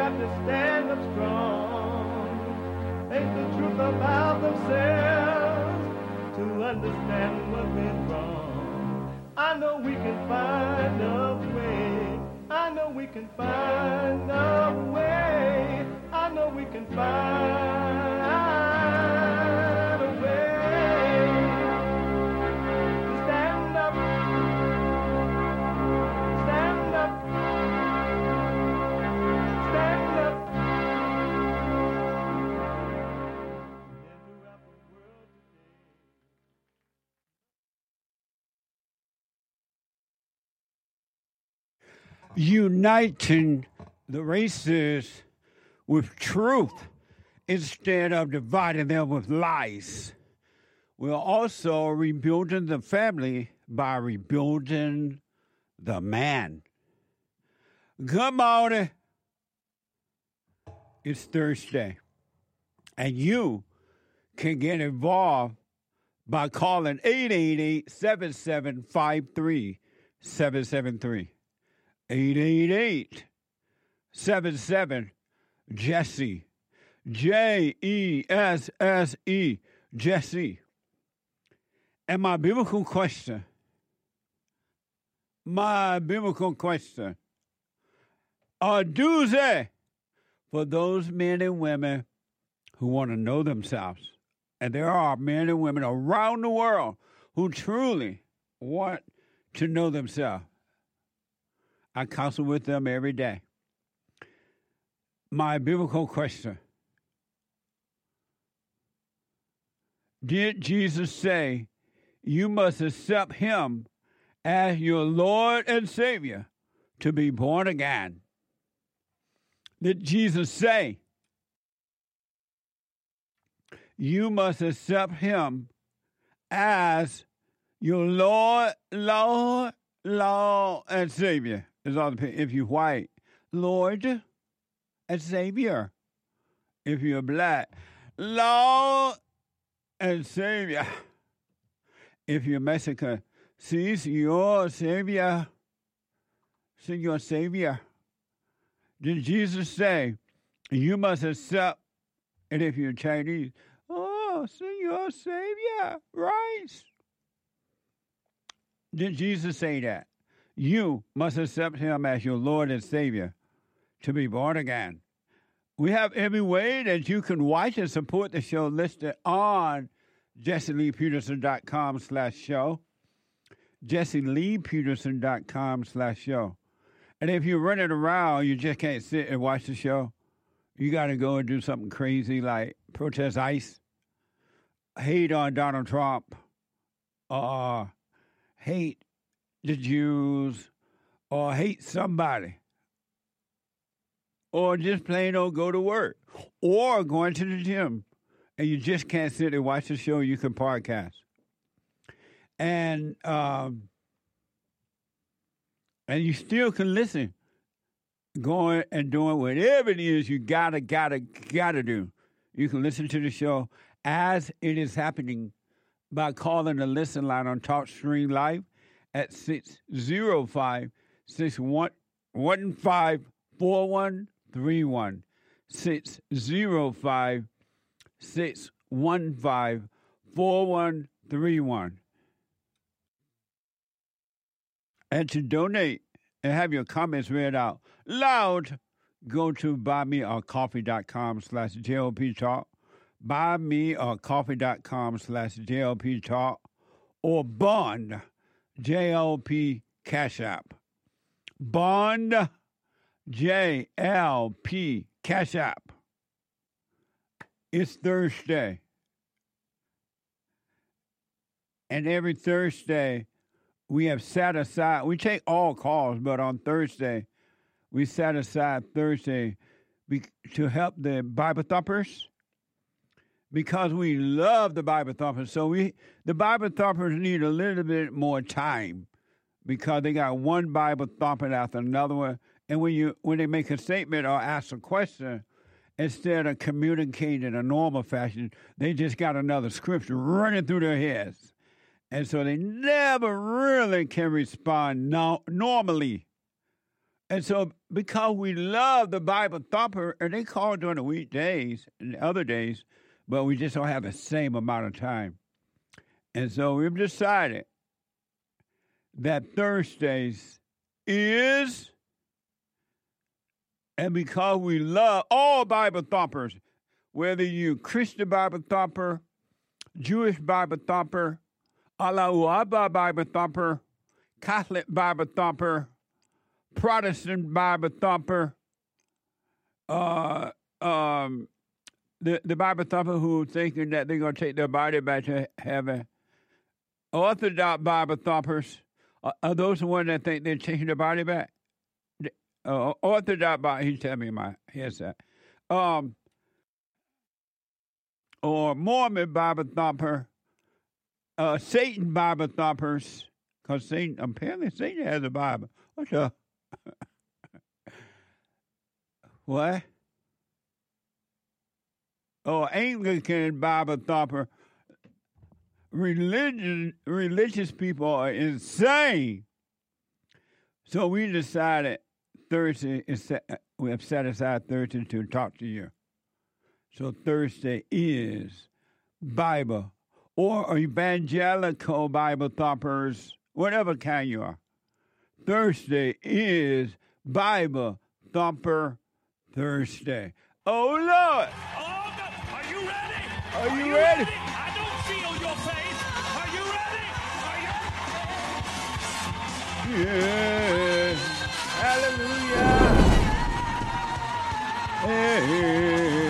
got to stand up strong. Face the truth about themselves to understand what went wrong. I know we can find a way. I know we can find a way. I know we can find a way to stand up, stand up, stand up. Uniting the races with truth instead of dividing them with lies. We're also rebuilding the family by rebuilding the man. Good morning. It's Thursday, and you can get involved by calling 888-7753-773. 888-77-JESSE. Jesse. Jesse. And my biblical question. A doozy for those men and women who want to know themselves. And there are men and women around the world who truly want to know themselves. I counsel with them every day. My biblical question. Did Jesus say you must accept him as your Lord and Savior to be born again? Did Jesus say you must accept him as your Lord and Savior? If you're white, Lord and Savior. If you're black, Lord and Savior. If you're Mexican, Señor Savior. Señor Savior. Did Jesus say you must accept? And if you're Chinese, oh, Señor Savior, right? Did Jesus say that? You must accept him as your Lord and Savior to be born again. We have every way that you can watch and support the show listed on JesseLeePeterson.com/show. JesseLeePeterson.com/show. And if you're running around, you just can't sit and watch the show. You got to go and do something crazy like protest ICE, hate on Donald Trump, or hate the Jews, or hate somebody, or just plain old go to work, or going to the gym, and you just can't sit and watch the show. You can podcast, and you still can listen, going and doing whatever it is you gotta do. You can listen to the show as it is happening by calling the listen line on TalkStream Live at 605-615-4131. 605-615-4131. And to donate and have your comments read out loud, go to buymeacoffee.com/JLP Talk, buymeacoffee.com/JLP Talk, or Bond, JLP Cash App. Bond, JLP Cash App. It's Thursday. And every Thursday, we have set aside, we take all calls, but on Thursday, we set aside Thursday to help the Bible Thumpers, because we love the Bible Thumpers. So the Bible Thumpers need a little bit more time because they got one Bible thumping after another one. And when they make a statement or ask a question, instead of communicating in a normal fashion, they just got another scripture running through their heads. And so they never really can respond normally. And so because we love the Bible Thumper, and they call during the weekdays and the other days, but we just don't have the same amount of time. And so we've decided that Thursdays is, and because we love all Bible Thumpers, whether you Christian Bible Thumper, Jewish Bible Thumper, Allahu Akbar Bible Thumper, Catholic Bible Thumper, Protestant Bible Thumper, the Bible Thumper who thinking that they're going to take their body back to heaven, Orthodox Bible Thumpers, are those the ones that think they're taking their body back? Orthodox Bible, he's telling me in my headset. Or Mormon Bible Thumper, Satan Bible Thumpers, because Satan, apparently Satan has a Bible. What's up? What? Oh, Anglican Bible Thumper. Religious people are insane. So we decided Thursday we have set aside Thursday to talk to you. So Thursday is Bible or evangelical Bible Thumpers, whatever kind you are. Thursday is Bible Thumper Thursday. Oh, Lord. Oh, no. Are you ready? Are you ready? I don't feel your face. Are you ready? Yeah. Hallelujah. Hey.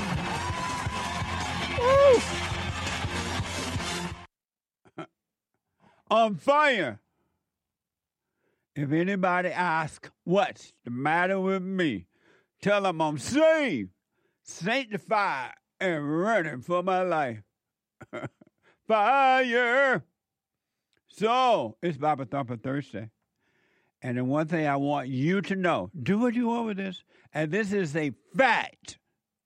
Woo. On fire. If anybody asks, what's the matter with me? Tell them I'm saved, sanctified, and running for my life. Fire. So, it's Bible Thumper Thursday. And the one thing I want you to know, do what you want with this, and this is a fact.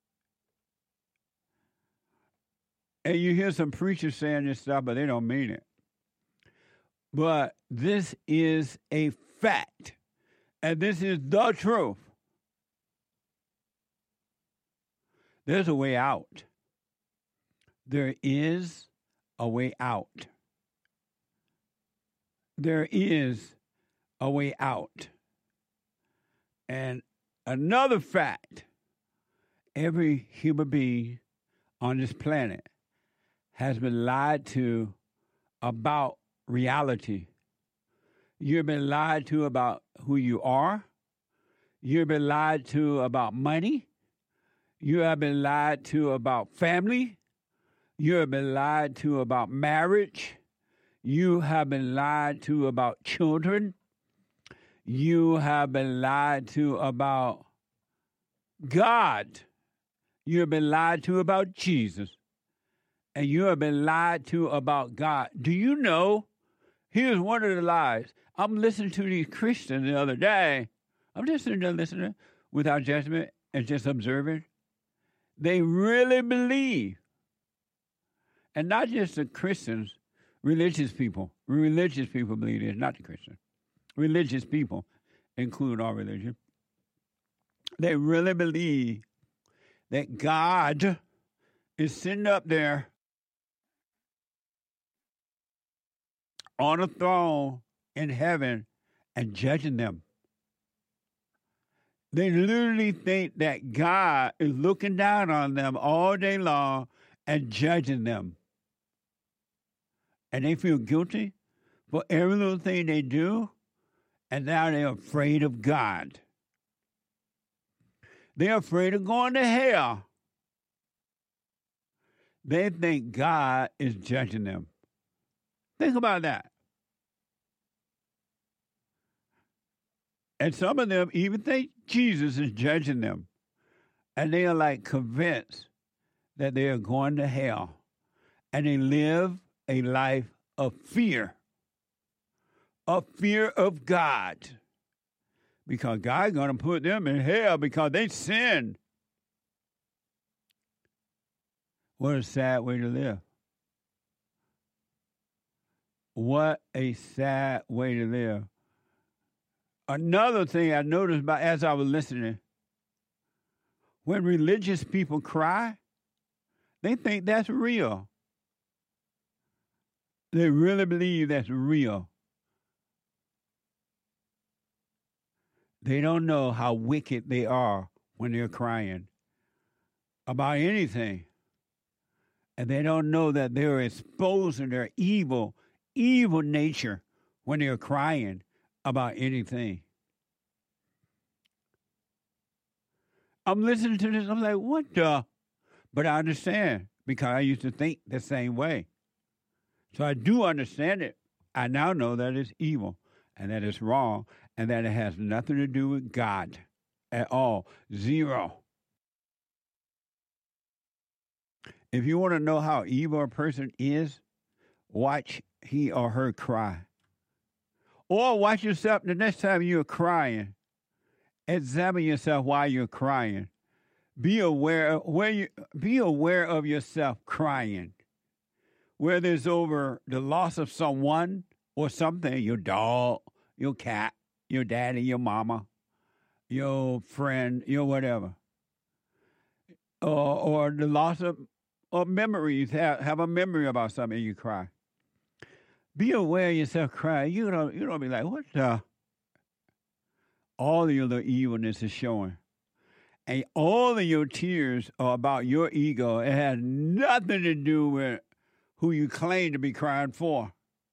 And you hear some preachers saying this stuff, but they don't mean it. But this is a fact. And this is the truth. There's a way out. There is a way out. There is a way out. And another fact, every human being on this planet has been lied to about reality. You've been lied to about who you are. You've been lied to about money. You have been lied to about family. You have been lied to about marriage. You have been lied to about children. You have been lied to about God. You have been lied to about Jesus. And you have been lied to about God. Do you know? Here's one of the lies. I'm listening to these Christians the other day. I'm just sitting there listening without judgment and just observing. They really believe. And not just the Christians, religious people. Religious people believe it, not the Christians. Religious people include all religion. They really believe that God is sitting up there on a throne in heaven and judging them. They literally think that God is looking down on them all day long and judging them. And they feel guilty for every little thing they do, and now they're afraid of God. They're afraid of going to hell. They think God is judging them. Think about that. And some of them even think Jesus is judging them. And they are like convinced that they are going to hell. And they live a life of fear of God. Because God's going to put them in hell because they sinned. What a sad way to live. What a sad way to live. Another thing I noticed as I was listening, when religious people cry, they think that's real. They really believe that's real. They don't know how wicked they are when they're crying about anything. And they don't know that they're exposing their evil nature when they're crying about anything. I'm listening to this, I'm like, what the? But I understand because I used to think the same way. So I do understand it. I now know that it's evil and that it's wrong and that it has nothing to do with God at all. Zero. If you want to know how evil a person is, watch he or her cry. Or watch yourself the next time you're crying. Examine yourself while you're crying. Be aware of yourself crying. Whether it's over the loss of someone or something, your dog, your cat, your daddy, your mama, your friend, your whatever. Or the loss of memories. Have a memory about something and you cry. Be aware of yourself crying. You don't be like, what the? All of your evilness is showing. And all of your tears are about your ego. It has nothing to do with who you claim to be crying for.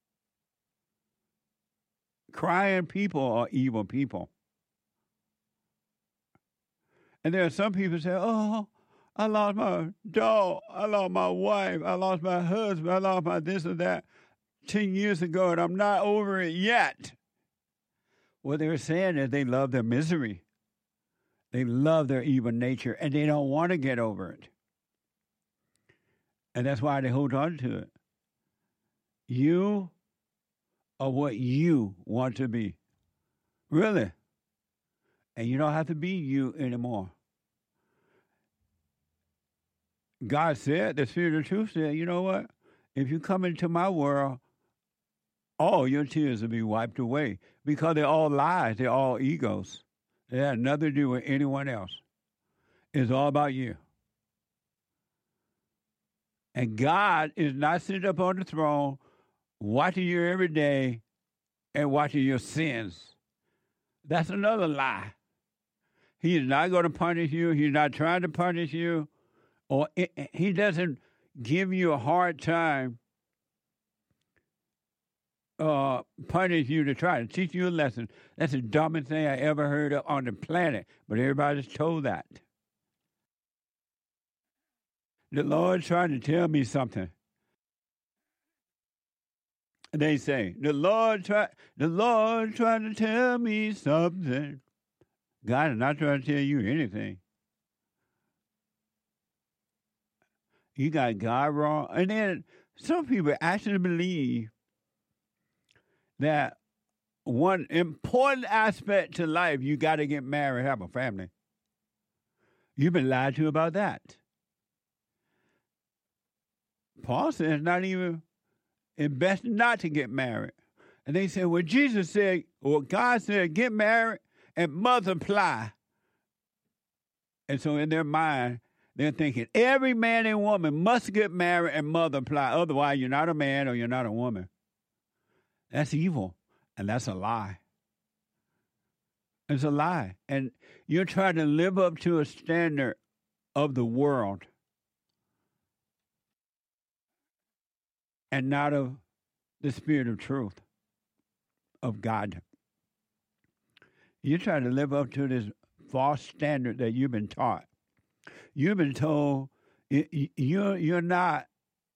Crying people are evil people. And there are some people who say, oh, I lost my dog, I lost my wife, I lost my husband, I lost my this or that 10 years ago, and I'm not over it yet. What they're saying is they love their misery. They love their evil nature, and they don't want to get over it. And that's why they hold on to it. You are what you want to be. Really. And you don't have to be you anymore. God said, the Spirit of Truth said, you know what? If you come into my world, all your tears will be wiped away because they're all lies. They're all egos. They have nothing to do with anyone else. It's all about you. And God is not sitting up on the throne watching you every day and watching your sins. That's another lie. He is not going to punish you. He's not trying to punish you. Or he doesn't give you a hard time, punish you to try to teach you a lesson. That's the dumbest thing I ever heard of on the planet. But everybody's told that. The Lord's trying to tell me something. They say, the Lord trying to tell me something. God is not trying to tell you anything. You got God wrong. And then some people actually believe that one important aspect to life, you got to get married, have a family. You've been lied to about that. Paul says it's best not to get married. And they say, well, Jesus said, or God said, get married and multiply. And so in their mind, they're thinking every man and woman must get married and multiply. Otherwise, you're not a man or you're not a woman. That's evil, and that's a lie. It's a lie. And you're trying to live up to a standard of the world and not of the Spirit of truth of God. You're trying to live up to this false standard that you've been taught. You've been told you're not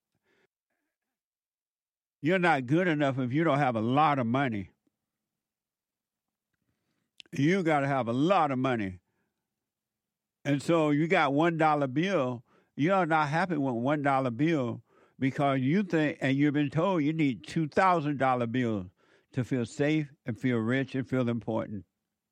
good enough if you don't have a lot of money. You got to have a lot of money. And so you got $1 bill. You're not happy with $1 bill because you think, and you've been told you need $2,000 bills to feel safe and feel rich and feel important.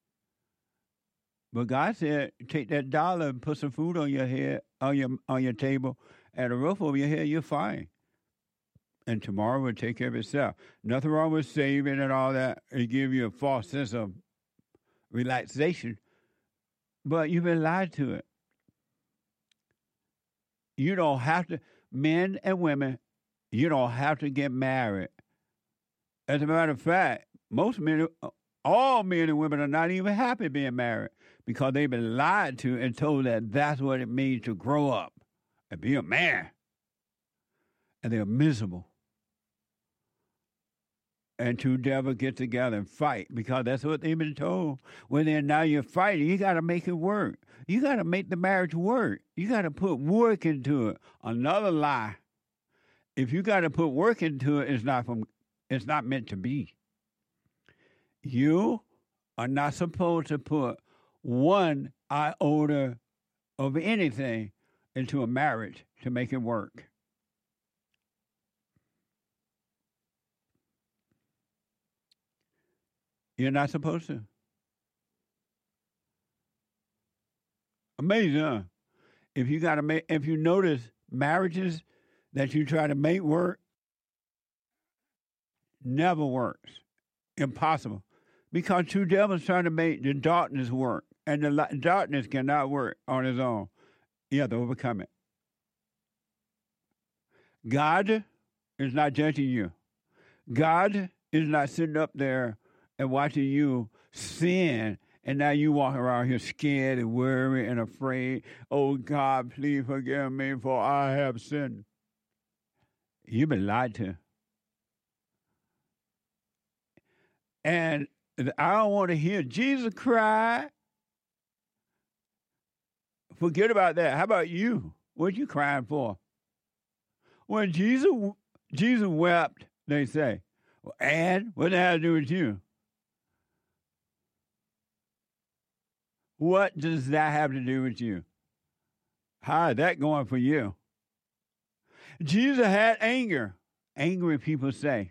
But God said, take that dollar and put some food on your head, on your table, and a roof over your head, you're fine. And tomorrow will take care of itself. Nothing wrong with saving and all that. It give you a false sense of relaxation, but you've been lied to it. You don't have to, men and women, you don't have to get married. As a matter of fact, most men, all men and women are not even happy being married because they've been lied to and told that that's what it means to grow up and be a man. And they're miserable. And two devils get together and fight because that's what they've been told. When now you're fighting, you got to make it work. You got to make the marriage work. You got to put work into it. Another lie. If you got to put work into it, it's not meant to be. You are not supposed to put one iota of anything into a marriage to make it work. You're not supposed to. Amazing, huh? If you notice marriages that you try to make work, never works. Impossible. Because two devils trying to make the darkness work, and the darkness cannot work on its own. You have to overcome it. God is not judging you. God is not sitting up there and watching you sin, and now you walk around here scared and worried and afraid. Oh, God, please forgive me, for I have sinned. You've been lied to. And I don't want to hear Jesus cry. Forget about that. How about you? What you crying for? When Jesus wept, they say, well, and what does that have to do with you? What does that have to do with you? How is that going for you? Jesus had anger. Angry people say.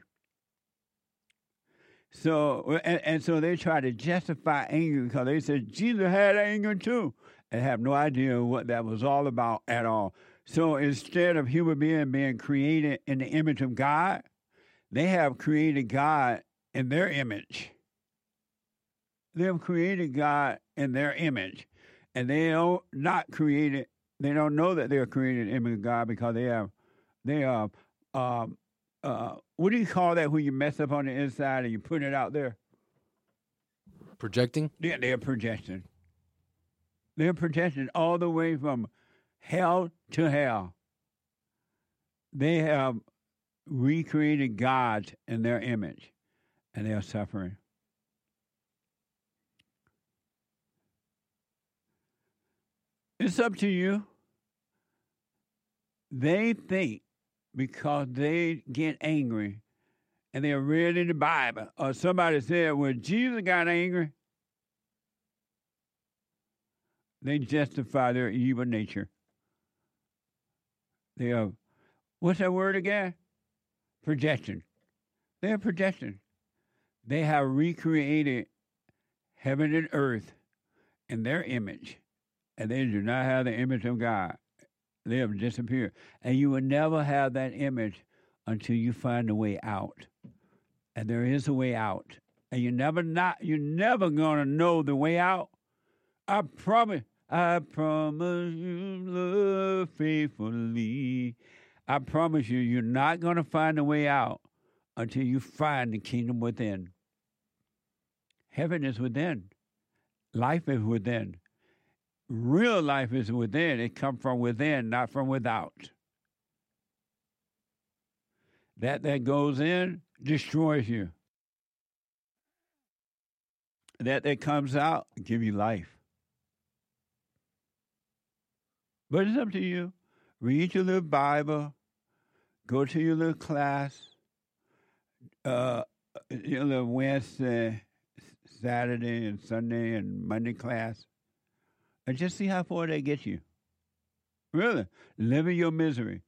So, and so they try to justify anger because they said Jesus had anger too and have no idea what that was all about at all. So instead of human being created in the image of God, they have created God in their image. They have created God in their image. And they don't know that they're created in the image of God because they are what do you call that when you mess up on the inside and you put it out there? Projecting? Yeah, they're projecting. They're projecting all the way from hell to hell. They have recreated God in their image, and they are suffering. It's up to you. They think because they get angry and they're read in the Bible, or somebody said, well, Jesus got angry, they justify their evil nature. They are, what's that word again? Projection. They are projection. They have recreated heaven and earth in their image, and they do not have the image of God. They have disappeared. And you will never have that image until you find a way out. And there is a way out. And you're never gonna know the way out. I promise you love faithfully. I promise you, you're not gonna find a way out until you find the kingdom within. Heaven is within. Life is within. Real life is within. It comes from within, not from without. That goes in destroys you. That comes out give you life. But it's up to you. Read your little Bible. Go to your little class. Your little Wednesday, Saturday, and Sunday, and Monday class. And just see how far they get you. Really. Live in your misery.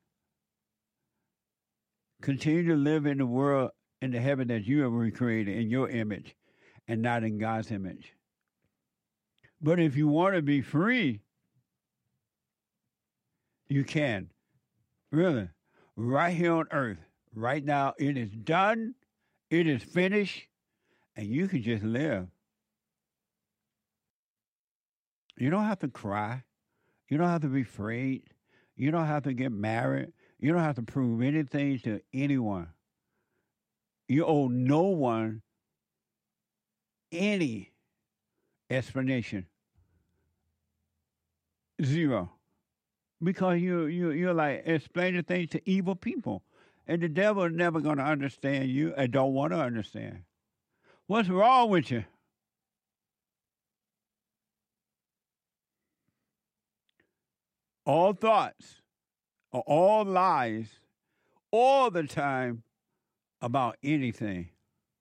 Continue to live in the world, in the heaven that you have recreated in your image and not in God's image. But if you want to be free, you can. Really. Right here on earth. Right now, it is done. It is finished. And you can just live. You don't have to cry. You don't have to be afraid. You don't have to get married. You don't have to prove anything to anyone. You owe no one any explanation. Zero. Because you're like explaining things to evil people. And the devil is never going to understand you and don't want to understand. What's wrong with you? All thoughts are all lies all the time about anything.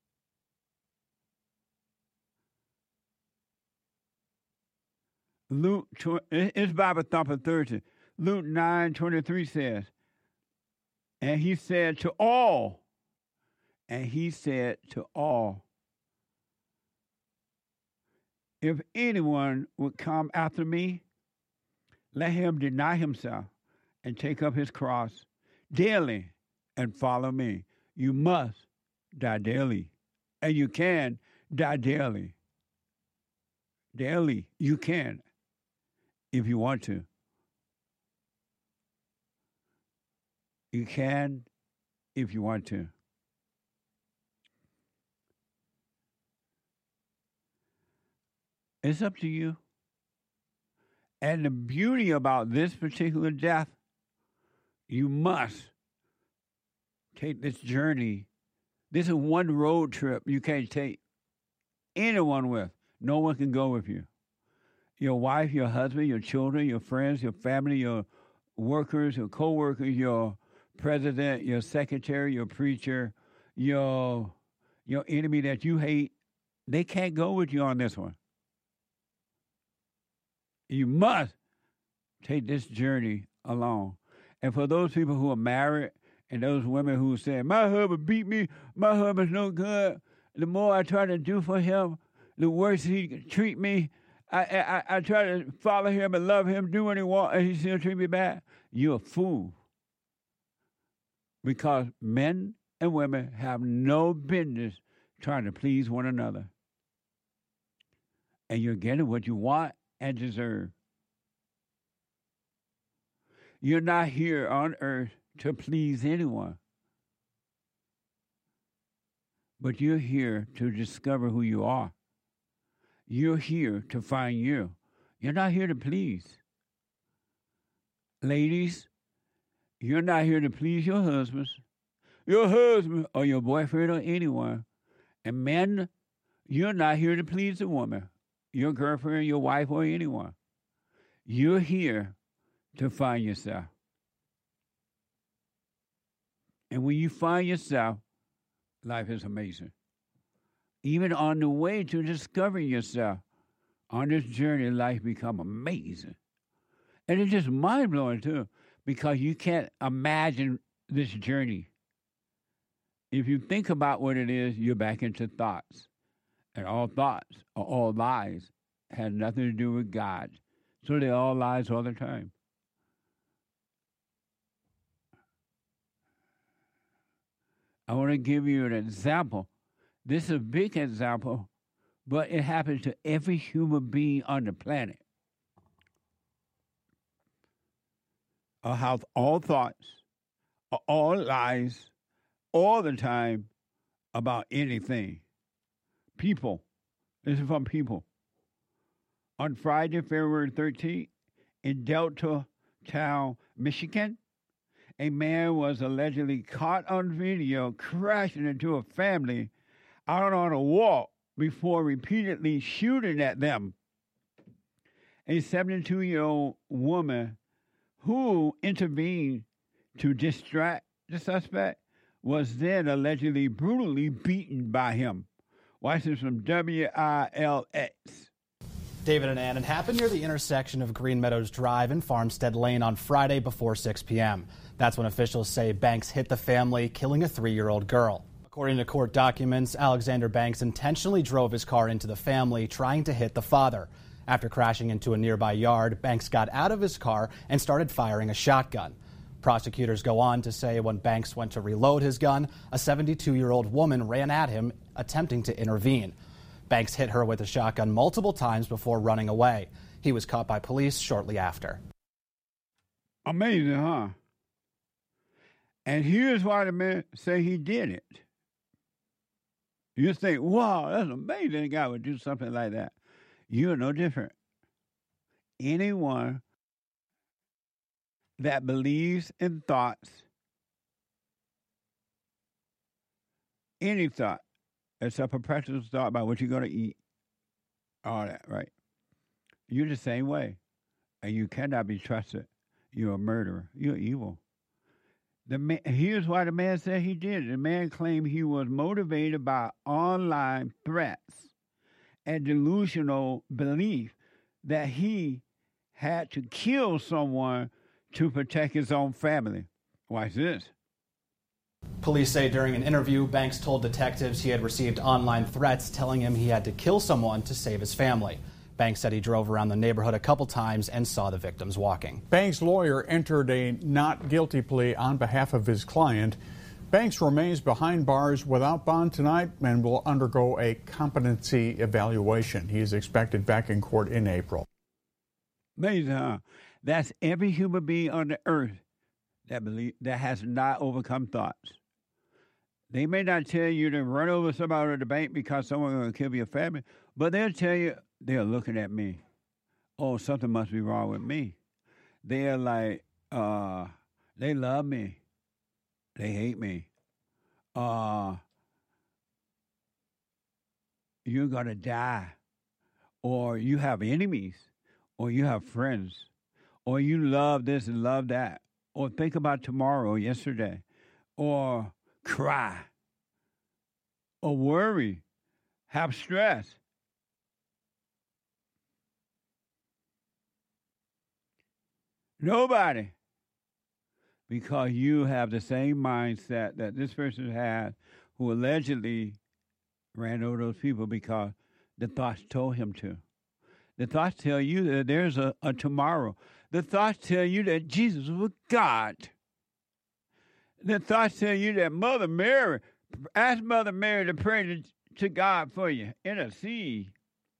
Luke, it's Bible Thumper Thursday. Luke 9:23 says, and he said to all, if anyone would come after me, let him deny himself and take up his cross daily and follow me. You must die daily, and you can die daily. Daily, you can, if you want to. You can, if you want to. It's up to you. And the beauty about this particular death, you must take this journey. This is one road trip you can't take anyone with. No one can go with you. Your wife, your husband, your children, your friends, your family, your workers, your co-workers, your president, your secretary, your preacher, your enemy that you hate, they can't go with you on this one. You must take this journey alone. And for those people who are married and those women who say, my husband beat me, my husband's no good, the more I try to do for him, the worse he treat me. I try to follow him and love him, do what he wants, and he still treat me bad. You're a fool. Because men and women have no business trying to please one another. And you're getting what you want and deserve. You're not here on earth to please anyone. But you're here to discover who you are. You're here to find you. You're not here to please. Ladies, you're not here to please your husband or your boyfriend or anyone. And men, you're not here to please a woman, your girlfriend, your wife, or anyone. You're here to find yourself. And when you find yourself, life is amazing. Even on the way to discovering yourself, on this journey, life becomes amazing. And it's just mind-blowing, too, because you can't imagine this journey. If you think about what it is, you're back into thoughts. And all thoughts are all lies, have nothing to do with God. So they're all lies all the time. I want to give you an example. This is a big example, but it happens to every human being on the planet. Of how all thoughts are all lies all the time about anything. People. This is from people. On Friday, February 13th, in Delta Town, Michigan, a man was allegedly caught on video crashing into a family out on a walk before repeatedly shooting at them. A 72-year-old woman who intervened to distract the suspect was then allegedly brutally beaten by him. Watch this from WILX. David and Ann, it happened near the intersection of Green Meadows Drive and Farmstead Lane on Friday before 6 p.m. That's when officials say Banks hit the family, killing a 3-year-old girl. According to court documents, Alexander Banks intentionally drove his car into the family, trying to hit the father. After crashing into a nearby yard, Banks got out of his car and started firing a shotgun. Prosecutors go on to say when Banks went to reload his gun, a 72-year-old woman ran at him, attempting to intervene. Banks hit her with a shotgun multiple times before running away. He was caught by police shortly after. Amazing, huh? And here's why the man say he did it. You think, wow, that's amazing. A guy would do something like that. You're no different. Anyone that believes in thoughts, any thought, except a practical thought about what you're going to eat, all that, right? You're the same way. And you cannot be trusted. You're a murderer. You're evil. Here's why the man said he did it. The man claimed he was motivated by online threats and delusional belief that he had to kill someone to protect his own family. Watch this. Police say during an interview, Banks told detectives he had received online threats telling him he had to kill someone to save his family. Banks said he drove around the neighborhood a couple times and saw the victims walking. Banks' lawyer entered a not guilty plea on behalf of his client. Banks remains behind bars without bond tonight and will undergo a competency evaluation. He is expected back in court in April. Amazing, huh? That's every human being on the earth that has not overcome thoughts. They may not tell you to run over somebody at the bank because someone's going to kill your family, but they'll tell you, they're looking at me. Oh, something must be wrong with me. They're like, they love me. They hate me. You're going to die. Or you have enemies. Or you have friends. Or you love this and love that. Or think about tomorrow or yesterday. Or cry. Or worry. Have stress. Nobody. Because you have the same mindset that this person had who allegedly ran over those people because the thoughts told him to. The thoughts tell you that there's a tomorrow. The thoughts tell you that Jesus was God. The thoughts tell you that Mother Mary, ask Mother Mary to pray to God for you. Intercede.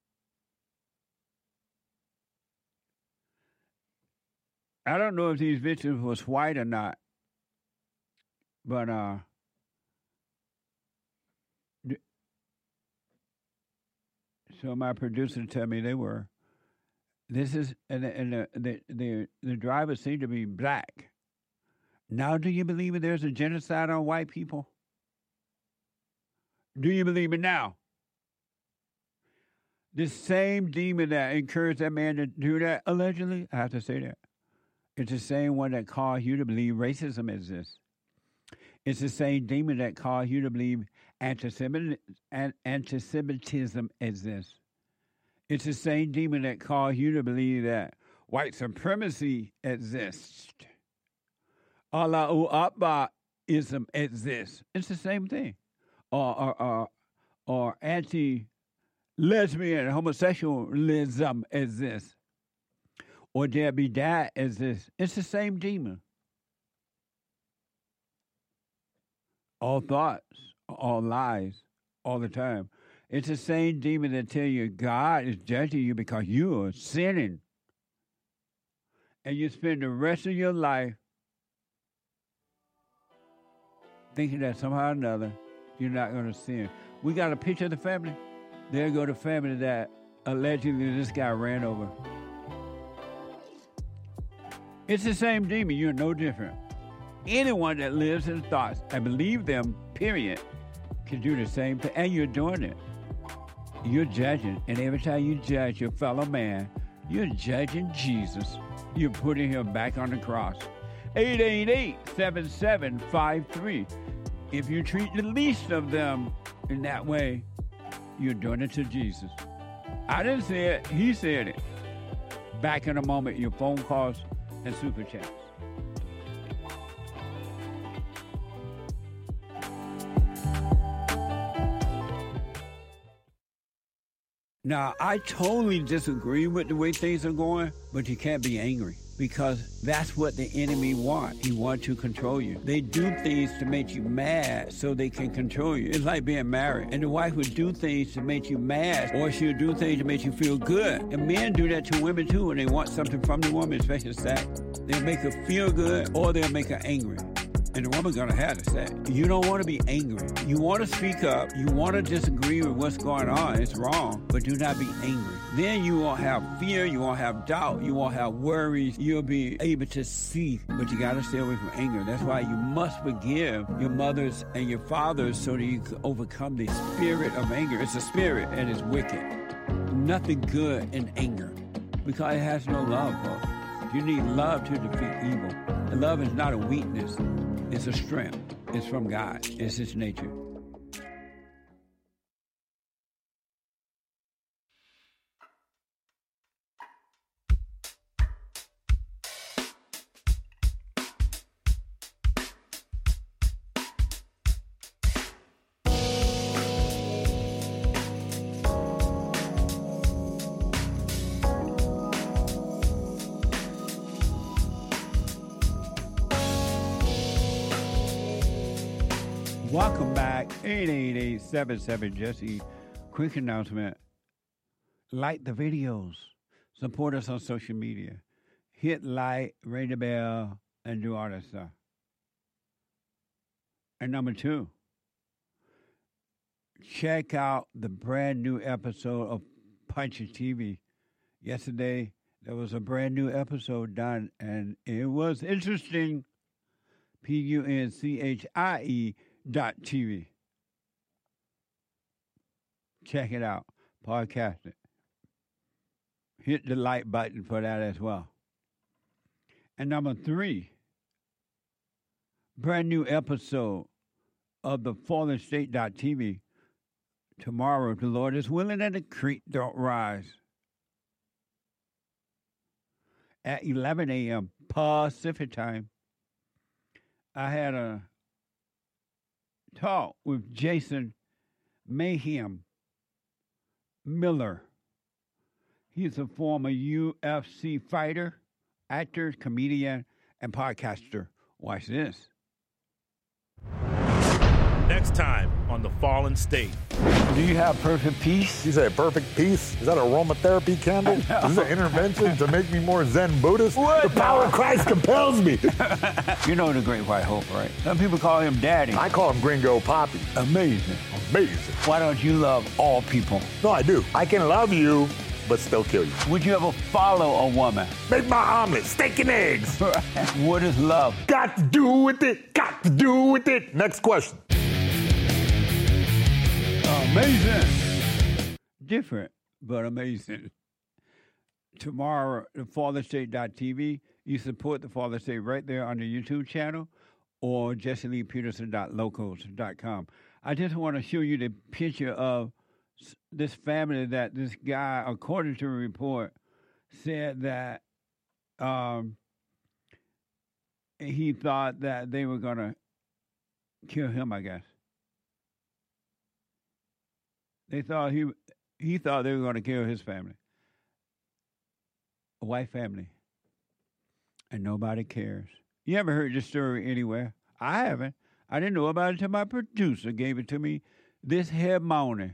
I don't know if these victims was white or not, but so my producer tell me they were. This is and the driver seemed to be black. Now, do you believe that there's a genocide on white people? Do you believe it now? This same demon that encouraged that man to do that, allegedly, I have to say that. It's the same one that caused you to believe racism exists. It's the same demon that caused you to believe anti-Semitism exists. It's the same demon that caused you to believe that white supremacy exists. Allahu Akbarism exists. It's the same thing. Or anti-lesbian homosexualism exists. Or there be that exists. It's the same demon. All thoughts, all lies, all the time. It's the same demon that tell you God is judging you because you are sinning. And you spend the rest of your life thinking that somehow or another you're not going to sin. We got a picture of the family. There go the family that allegedly this guy ran over. It's the same demon. You're no different. Anyone that lives in thoughts and believe them, period, can do the same thing. And you're doing it. You're judging. And every time you judge your fellow man, you're judging Jesus. You're putting him back on the cross. 888-7753. If you treat the least of them in that way, you're doing it to Jesus. I didn't say it. He said it. Back in a moment, your phone calls and super chats. Now, I totally disagree with the way things are going, but you can't be angry. because that's what the enemy wants. He wants to control you. They do things to make you mad so they can control you. It's like being married. And the wife would do things to make you mad, or she'll do things to make you feel good. And men do that to women too when they want something from the woman, especially sex. They'll make her feel good or they'll make her angry. And the woman's gonna have to say, you don't want to be angry. You want to speak up. You want to disagree with what's going on. It's wrong, but do not be angry. Then you won't have fear. You won't have doubt. You won't have worries. You'll be able to see, but you got to stay away from anger. That's why you must forgive your mothers and your fathers so that you can overcome the spirit of anger. It's a spirit and it's wicked. Nothing good in anger because it has no love, folks. You need love to defeat evil. And love is not a weakness. It's a strength. It's from God. It's His nature. Welcome back, 888-77-JESSE. Quick announcement. Like the videos. Support us on social media. Hit like, ring the bell, and do all that stuff. And number 2, check out the brand new episode of Punching TV. Yesterday, there was a brand new episode done, and it was interesting. PUNCHIE.TV. Check it out. Podcast it. Hit the like button for that as well. And number 3, brand new episode of the FallenState.TV. Tomorrow, if the Lord is willing and the creek don't rise. At 11 a.m. Pacific time. I had a talk with Jason Mayhem Miller. He's a former UFC fighter, actor, comedian, and podcaster. Watch this. Next time on The Fallen State. Do you have perfect peace? You say perfect peace? Is that aromatherapy candle? Is this an intervention to make me more Zen Buddhist? What? The power of Christ compels me. You know the Great White Hope, right? Some people call him Daddy. I call him Gringo Poppy. Amazing. Amazing. Why don't you love all people? No, I do. I can love you, but still kill you. Would you ever follow a woman? Make my omelet, steak and eggs. What is love? Got to do with it. Got to do with it. Next question. Amazing. Different, but amazing. Tomorrow, the FallenState.TV. You support the Fallen State right there on the YouTube channel or JesseLeePeterson.locals.com. I just want to show you the picture of this family that this guy, according to a report, said that he thought that they were going to kill him, I guess. They thought he thought they were going to kill his family, a white family, and nobody cares. You ever heard this story anywhere? I haven't. I didn't know about it until my producer gave it to me this here morning.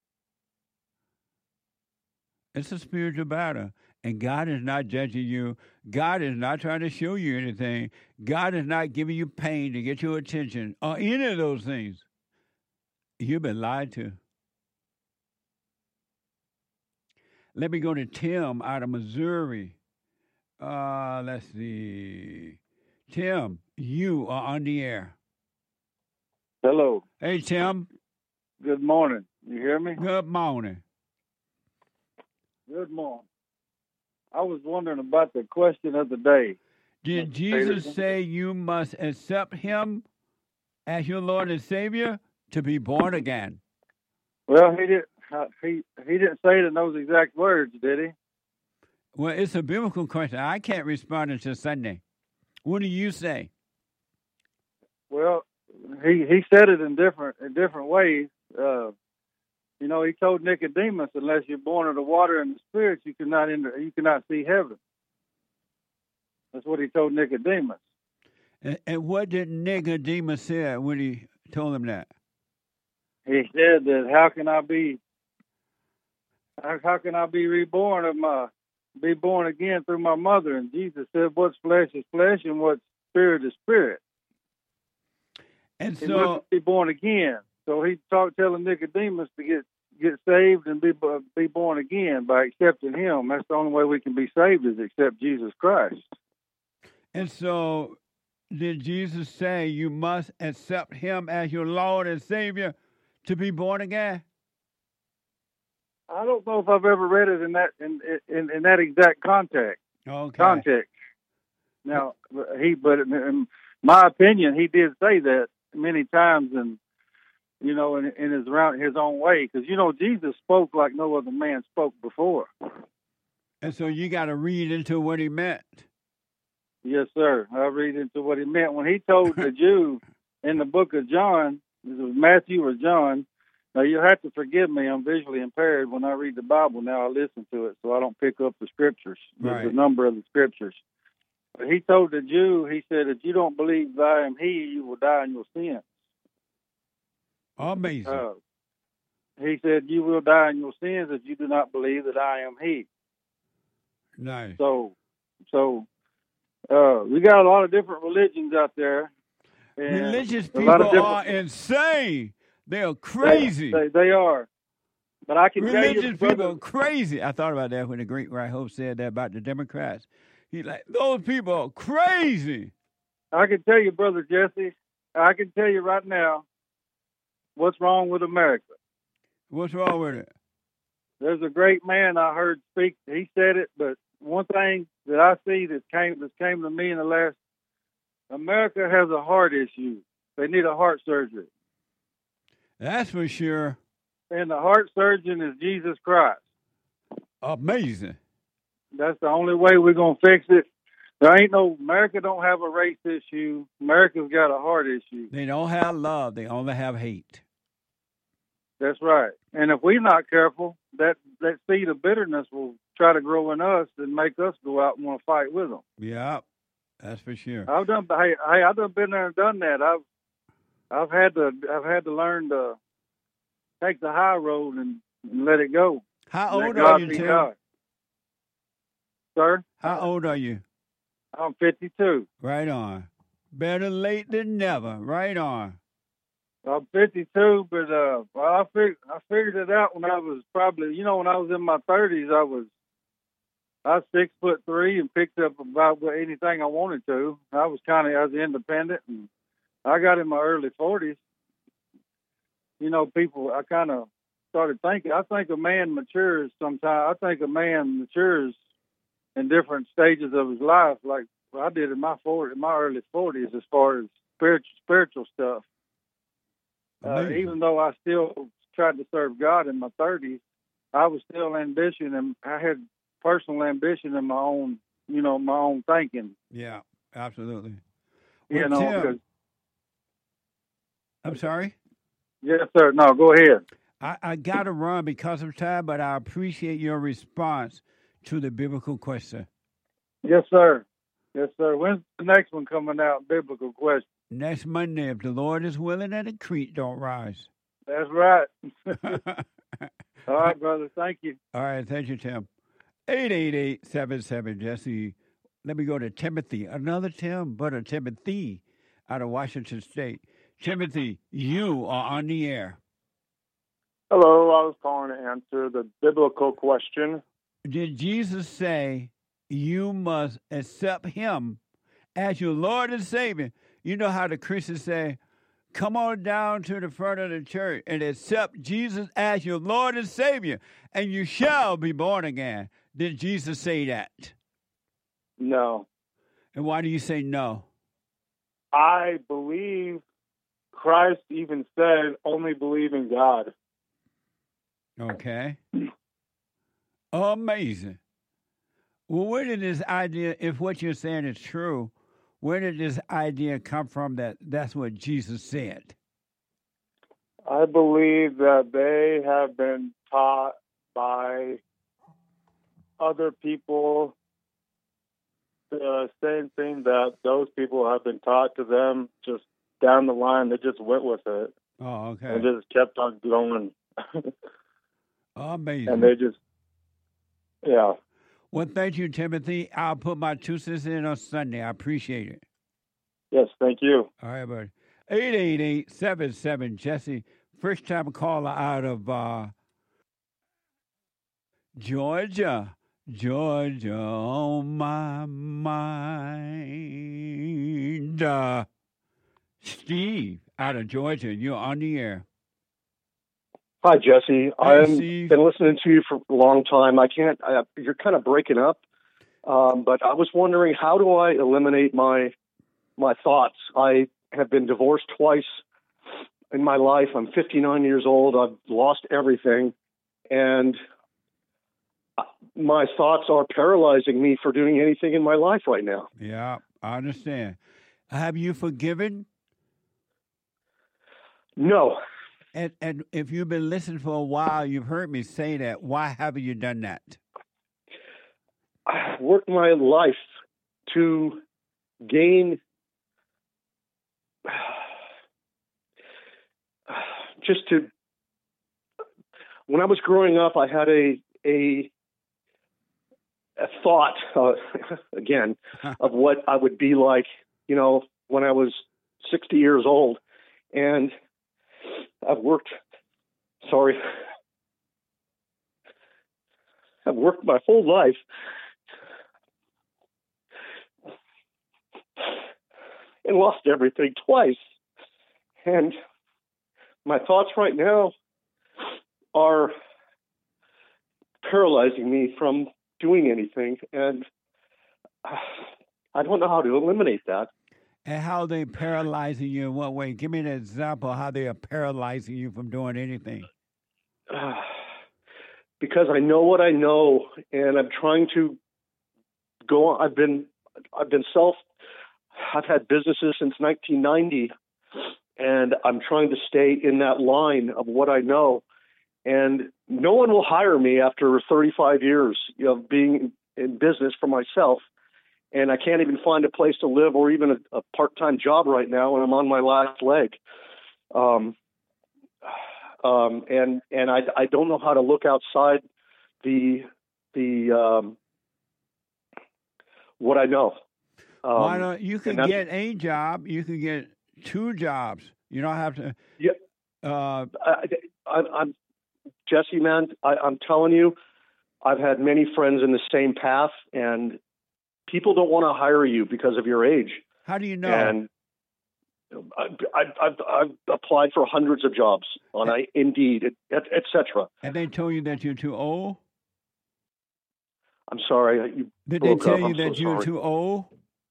It's a spiritual battle, and God is not judging you. God is not trying to show you anything. God is not giving you pain to get your attention or any of those things. You've been lied to. Let me go to Tim out of Missouri. Let's see. Tim, you are on the air. Hello. Hey, Tim. Good morning. You hear me? Good morning. Good morning. I was wondering about the question of the day. Did Jesus say you must accept him as your Lord and Savior to be born again? Well, he didn't say it in those exact words, did he? Well, it's a biblical question. I can't respond until Sunday. What do you say? Well, he said it in different ways. You know, he told Nicodemus, unless you're born of the water and the Spirit, you cannot see heaven. That's what he told Nicodemus. And what did Nicodemus say when he told him that? He said that how can I be reborn be born again through my mother? And Jesus said, what's flesh is flesh and what's spirit is spirit. And He so must be born again. So he telling Nicodemus to get saved and be born again by accepting him. That's the only way we can be saved is accept Jesus Christ. And so did Jesus say you must accept him as your Lord and Savior to be born again? I don't know if I've ever read it in that exact context. Okay. Context. Now, but in my opinion, he did say that many times, and in his own way, because Jesus spoke like no other man spoke before. And so you got to read into what he meant. Yes, sir. I read into what he meant when he told the Jew in the book of John. This was Matthew or John. Now, you have to forgive me. I'm visually impaired. When I read the Bible now, I listen to it, so I don't pick up the scriptures, right. the number of the scriptures. But he told the Jew, he said, if you don't believe that I am he, you will die in your sins. Amazing. He said, you will die in your sins if you do not believe that I am he. Nice. So we got a lot of different religions out there. Religious people are insane. They are crazy. They are. But I can tell you, religious people are crazy. I thought about that when the great Right Hope said that about the Democrats. He's like, those people are crazy. I can tell you, Brother Jesse, I can tell you right now what's wrong with America. What's wrong with it? There's a great man I heard speak. He said it, but one thing that I see that came to me in the last, America has a heart issue. They need a heart surgery. That's for sure. And the heart surgeon is Jesus Christ. Amazing. That's the only way we're going to fix it. America don't have a race issue. America's got a heart issue. They don't have love. They only have hate. That's right. And if we're not careful, that seed of bitterness will try to grow in us and make us go out and want to fight with them. Yeah, that's for sure. I've done been there and done that. I've had to learn to take the high road and let it go. How old are you, Tim? God. Sir? How old are you? I'm 52. Right on. Better late than never. Right on. I'm 52, but I figured it out when I was probably, when I was in my 30s. I was 6'3" and picked up about anything I wanted to. I was independent, and I got in my early 40s. I kind of started thinking. I think a man matures sometimes. I think a man matures in different stages of his life, like I did in my early 40s, as far as spiritual stuff. Even though I still tried to serve God in my 30s, I was still ambition, and I had personal ambition in my own thinking. Yeah, absolutely. Tim, I'm sorry? Yes, sir. No, go ahead. I got to run because of time, but I appreciate your response to the biblical question. Yes, sir. Yes, sir. When's the next one coming out, biblical question? Next Monday, if the Lord is willing and the creek don't rise. That's right. All right, brother. Thank you. All right. Thank you, Tim. 888-77 Jesse. Let me go to Timothy. Another Tim, but a Timothy out of Washington State. Timothy, you are on the air. Hello. I was calling to answer the biblical question. Did Jesus say you must accept him as your Lord and Savior? You know how the Christians say, come on down to the front of the church and accept Jesus as your Lord and Savior, and you shall be born again. Did Jesus say that? No. And why do you say no? I believe Christ even said, only believe in God. Okay. Amazing. Well, where did this idea, if what you're saying is true, where did this idea come from that that's what Jesus said? I believe that they have been taught by other people the same thing that those people have been taught to them. Just down the line, they just went with it. Oh, okay. And just kept on going. Amazing. And they just, yeah. Well, thank you, Timothy. I'll put my 2 cents in on Sunday. I appreciate it. Yes, thank you. All right, buddy. 888-77-JESSE. First time caller out of Georgia. Georgia on my mind. Steve out of Georgia. You're on the air. Hi, Jesse. I've Steve. been listening to you for a long time. You're kind of breaking up, but I was wondering, how do I eliminate my thoughts? I have been divorced twice in my life. I'm 59 years old. I've lost everything, and my thoughts are paralyzing me for doing anything in my life right now. Yeah, I understand. Have you forgiven? No. And if you've been listening for a while, you've heard me say that. Why haven't you done that? I've worked my life to gain when I was growing up, I had a thought, again, of what I would be like, when I was 60 years old. And I've worked my whole life and lost everything twice. And my thoughts right now are paralyzing me from doing anything. And I don't know how to eliminate that. And how they paralyzing you in what way? Give me an example of how they are paralyzing you from doing anything. Because I know what I know, and I'm trying to go on. I've had businesses since 1990, and I'm trying to stay in that line of what I know. And no one will hire me after 35 years of being in business for myself. And I can't even find a place to live or even a part-time job right now, and I'm on my last leg. And I don't know how to look outside the what I know. Why don't you can get a job? You can get 2 jobs. You don't have to. Yeah. I'm Jesse, man. I'm telling you, I've had many friends in the same path, and people don't want to hire you because of your age. How do you know? And I've applied for hundreds of jobs on Indeed, et cetera. And they told you that you're too old? I'm sorry. Did they tell you that you're too old?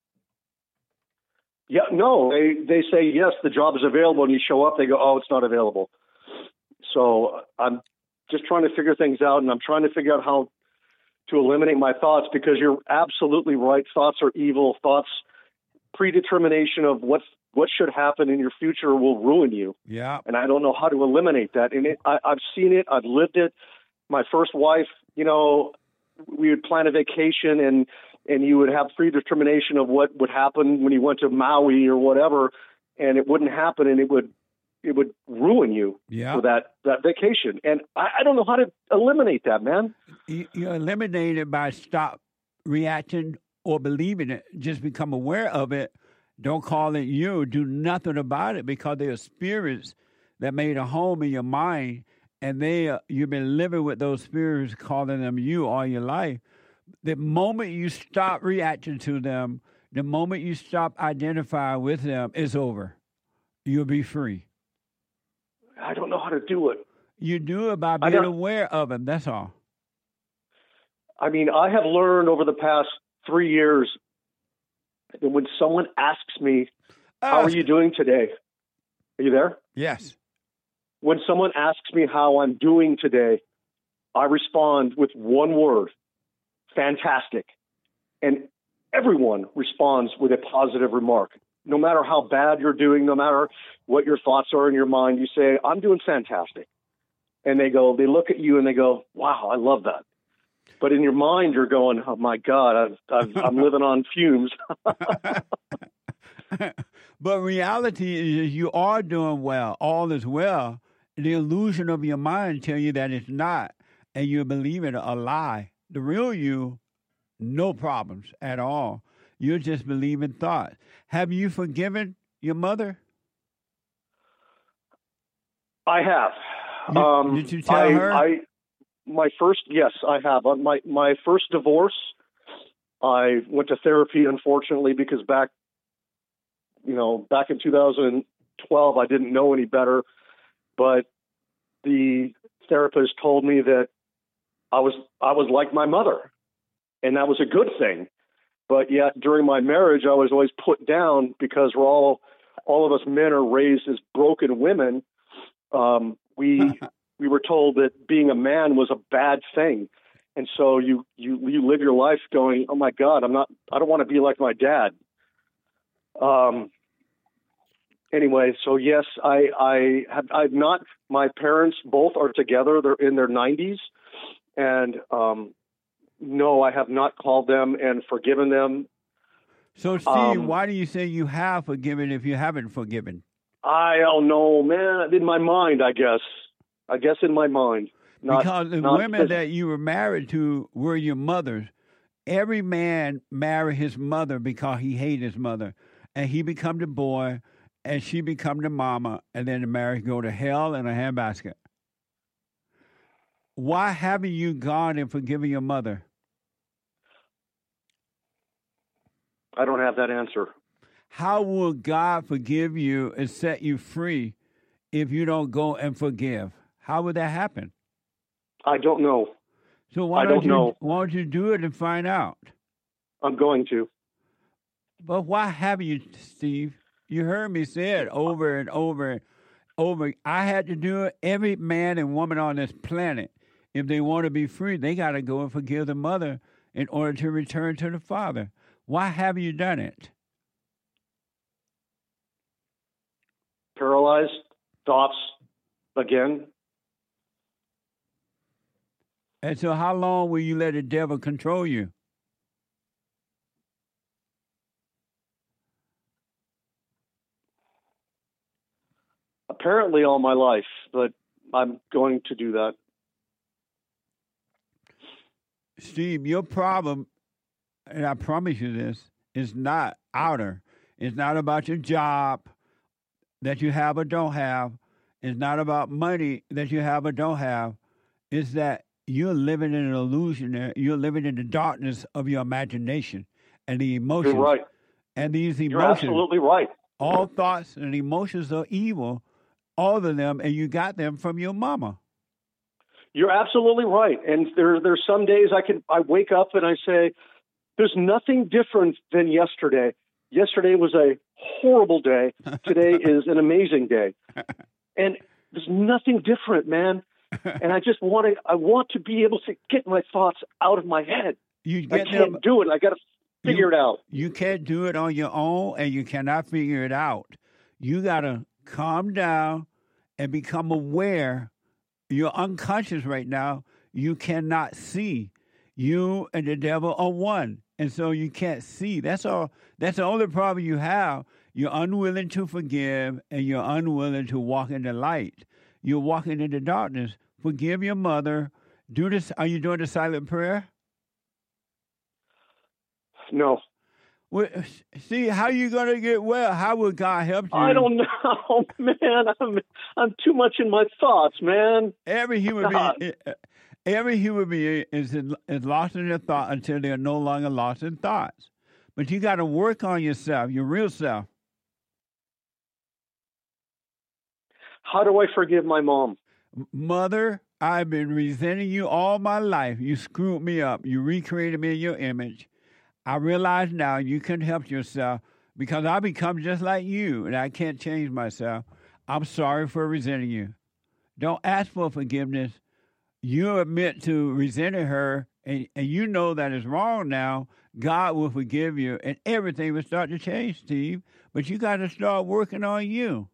Yeah, no. They say, yes, the job is available, and you show up, they go, oh, it's not available. So I'm just trying to figure things out, and I'm trying to figure out how to eliminate my thoughts, because you're absolutely right. Thoughts are evil. Thoughts, predetermination of what should happen in your future will ruin you. Yeah. And I don't know how to eliminate that. And I've seen it. I've lived it. My first wife, we would plan a vacation, and you would have predetermination of what would happen when you went to Maui or whatever, and it wouldn't happen, and it would ruin you for that vacation. And I don't know how to eliminate that, man. You eliminate it by stop reacting or believing it. Just become aware of it. Don't call it you. Do nothing about it, because there are spirits that made a home in your mind, and you've been living with those spirits, calling them you all your life. The moment you stop reacting to them, the moment you stop identifying with them, it's over. You'll be free. I don't know how to do it. You do it by being aware of them. That's all. I mean, I have learned over the past 3 years that when someone asks me, how are you doing today? Are you there? Yes. When someone asks me how I'm doing today, I respond with one word: fantastic. And everyone responds with a positive remark. No matter how bad you're doing, no matter what your thoughts are in your mind, you say, I'm doing fantastic. And they look at you and they go, wow, I love that. But in your mind, you're going, "Oh my God, I'm living on fumes." But reality is you are doing well. All is well. The illusion of your mind tell you that it's not, and you believe it a lie. The real you, no problems at all. You're just believing thoughts. Have you forgiven your mother? I have. Did you tell her? Yes, I have. On my first divorce, I went to therapy, unfortunately, because back in 2012, I didn't know any better. But the therapist told me that I was like my mother, and that was a good thing. But yet, during my marriage, I was always put down because we're all of us men are raised as broken women. We were told that being a man was a bad thing, and so you live your life going, "Oh my God, I don't want to be like my dad." Anyway, so yes, I've not. My parents both are together; they're in their 90s, and no, I have not called them and forgiven them. So, Steve, why do you say you have forgiven if you haven't forgiven? I don't know, man. In my mind, I guess. In my mind. Because the women that you were married to were your mothers. Every man married his mother because he hated his mother. And he become the boy, and she become the mama, and then the marriage go to hell in a handbasket. Why haven't you gone and forgiven your mother? I don't have that answer. How will God forgive you and set you free if you don't go and forgive? How would that happen? I don't know. So why don't you do it and find out? I'm going to. But why haven't you, Steve? You heard me say it over and over and over. I had to do it. Every man and woman on this planet, if they want to be free, they got to go and forgive the mother in order to return to the father. Why haven't you done it? Paralyzed thoughts again. And so how long will you let the devil control you? Apparently all my life, but I'm going to do that. Steve, your problem, and I promise you this, is not outer. It's not about your job that you have or don't have. It's not about money that you have or don't have. It's that you're living in an illusion. You're living in the darkness of your imagination and the emotions. You're right. And these emotions. You're absolutely right. All thoughts and emotions are evil, all of them, and you got them from your mama. You're absolutely right. And there's some days I wake up and I say, there's nothing different than yesterday. Yesterday was a horrible day. Today is an amazing day. And there's nothing different, man. And I want to be able to get my thoughts out of my head. I can't do it. I got to figure it out. You can't do it on your own, and you cannot figure it out. You got to calm down and become aware. You're unconscious right now. You cannot see. You and the devil are one, and so you can't see. That's all. That's the only problem you have. You're unwilling to forgive, and you're unwilling to walk in the light. You're walking in the darkness. Forgive your mother. Do this. Are you doing the silent prayer? No. Well, see, how are you going to get well? How will God help you? I don't know, man. I'm too much in my thoughts, man. Every human being is lost in their thought until they're no longer lost in thoughts. But you got to work on yourself, your real self. How do I forgive my mom? Mother, I've been resenting you all my life. You screwed me up. You recreated me in your image. I realize now you couldn't help yourself because I become just like you and I can't change myself. I'm sorry for resenting you. Don't ask for forgiveness. You admit to resenting her and you know that it's wrong now. God will forgive you and everything will start to change, Steve. But you got to start working on you.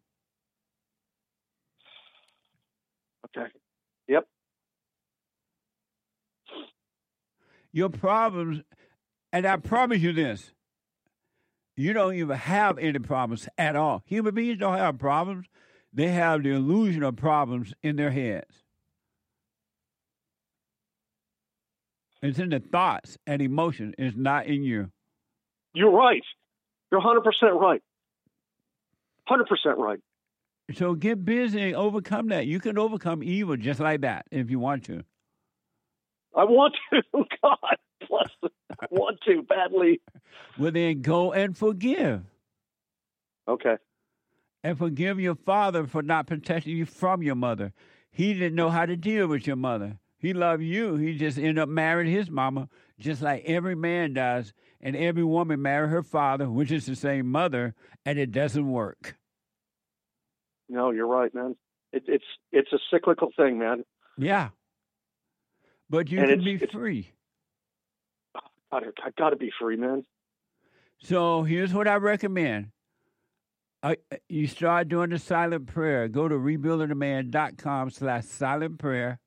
Okay. Yep. Your problems, and I promise you this, you don't even have any problems at all. Human beings don't have problems. They have the illusion of problems in their heads. It's in the thoughts and emotion. It's not in you. You're right. You're 100% right. 100% right. So get busy and overcome that. You can overcome evil just like that if you want to. I want to. God bless it. I want to badly. Well, then go and forgive. Okay. And forgive your father for not protecting you from your mother. He didn't know how to deal with your mother. He loved you. He just ended up marrying his mama, just like every man does. And every woman married her father, which is the same mother, and it doesn't work. No, you're right, man. It's a cyclical thing, man. Yeah. But you can be free. I got to be free, man. So here's what I recommend. You start doing the silent prayer. Go to rebuildingtheman.com/silent prayer.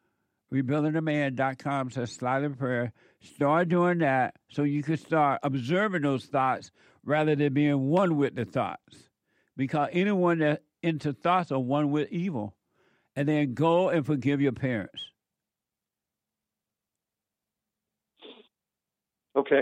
Rebuildingtheman.com/silent prayer. Start doing that so you can start observing those thoughts rather than being one with the thoughts. Because anyone that into thoughts are one with evil. And then go and forgive your parents. Okay.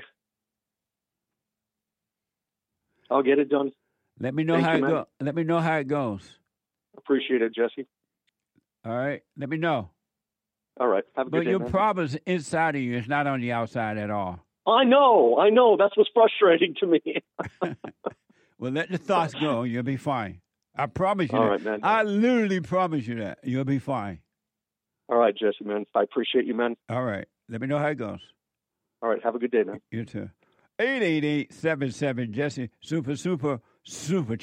I'll get it done. Let me know how it goes. Let me know how it goes. Appreciate it, Jesse. All right. Let me know. All right. Have a good day, But your man. problem's inside of you. It's not on the outside at all. I know. That's what's frustrating to me. Well, let the thoughts go. You'll be fine. I promise you All that. right, man. I literally promise you that. You'll be fine. All right, Jesse, man. I appreciate you, man. All right. Let me know how it goes. All right. Have a good day, man. You too. 888-77-JESSE. Super chat. Super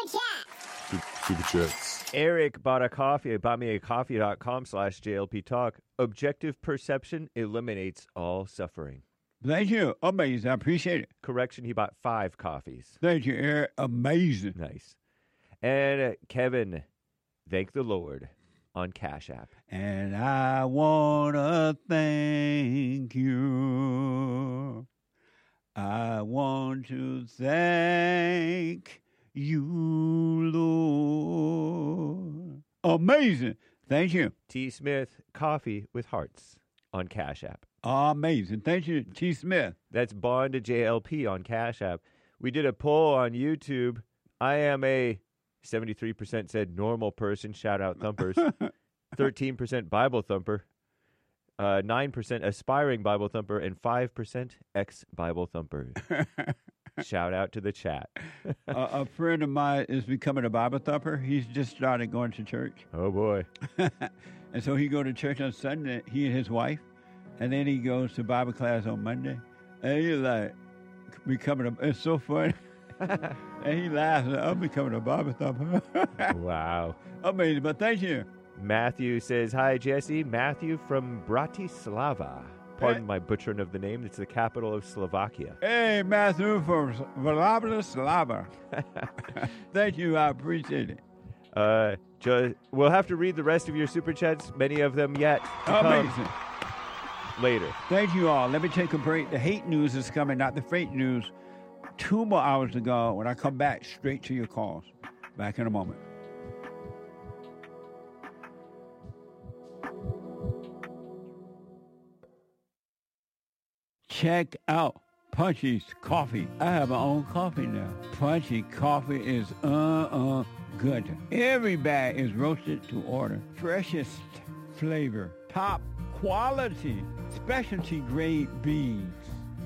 chats. Eric bought me a coffee.com/JLP Talk. Objective perception eliminates all suffering. Thank you. Amazing. I appreciate it. Correction, he bought 5 coffees. Thank you, Eric. Amazing. Nice. And Kevin, thank the Lord on Cash App. And I want to thank you. I want to thank you, Lord. Amazing. Thank you. T. Smith, coffee with hearts on Cash App. Amazing. Thank you, T. Smith. That's Bond to JLP on Cash App. We did a poll on YouTube. I am a 73% said normal person, shout out thumpers. 13% Bible thumper. 9% aspiring Bible thumper, and 5% ex-Bible thumpers. Shout out to the chat. A friend of mine is becoming a Bible thumper. He's just started going to church. Oh, boy. And so he go to church on Sunday, he and his wife, and then he goes to Bible class on Monday. And he's like, it's so funny. And he laughs, I'm becoming a Bible thumper. Wow. Amazing, but thank you. Matthew says, hi, Jesse. Matthew from Bratislava. Pardon my butchering of the name. It's the capital of Slovakia. Hey, Matthew from Bratislava. Thank you. I appreciate it. We'll have to read the rest of your super chats, many of them yet to Amazing. come later. Thank you all. Let me take a break. The hate news is coming, not the fake news. 2 more hours to go. When I come back, straight to your calls. Back in a moment. Check out Punchy's Coffee. I have my own coffee now. Punchy Coffee is good. Every bag is roasted to order. Freshest flavor. Top quality. Specialty grade beans.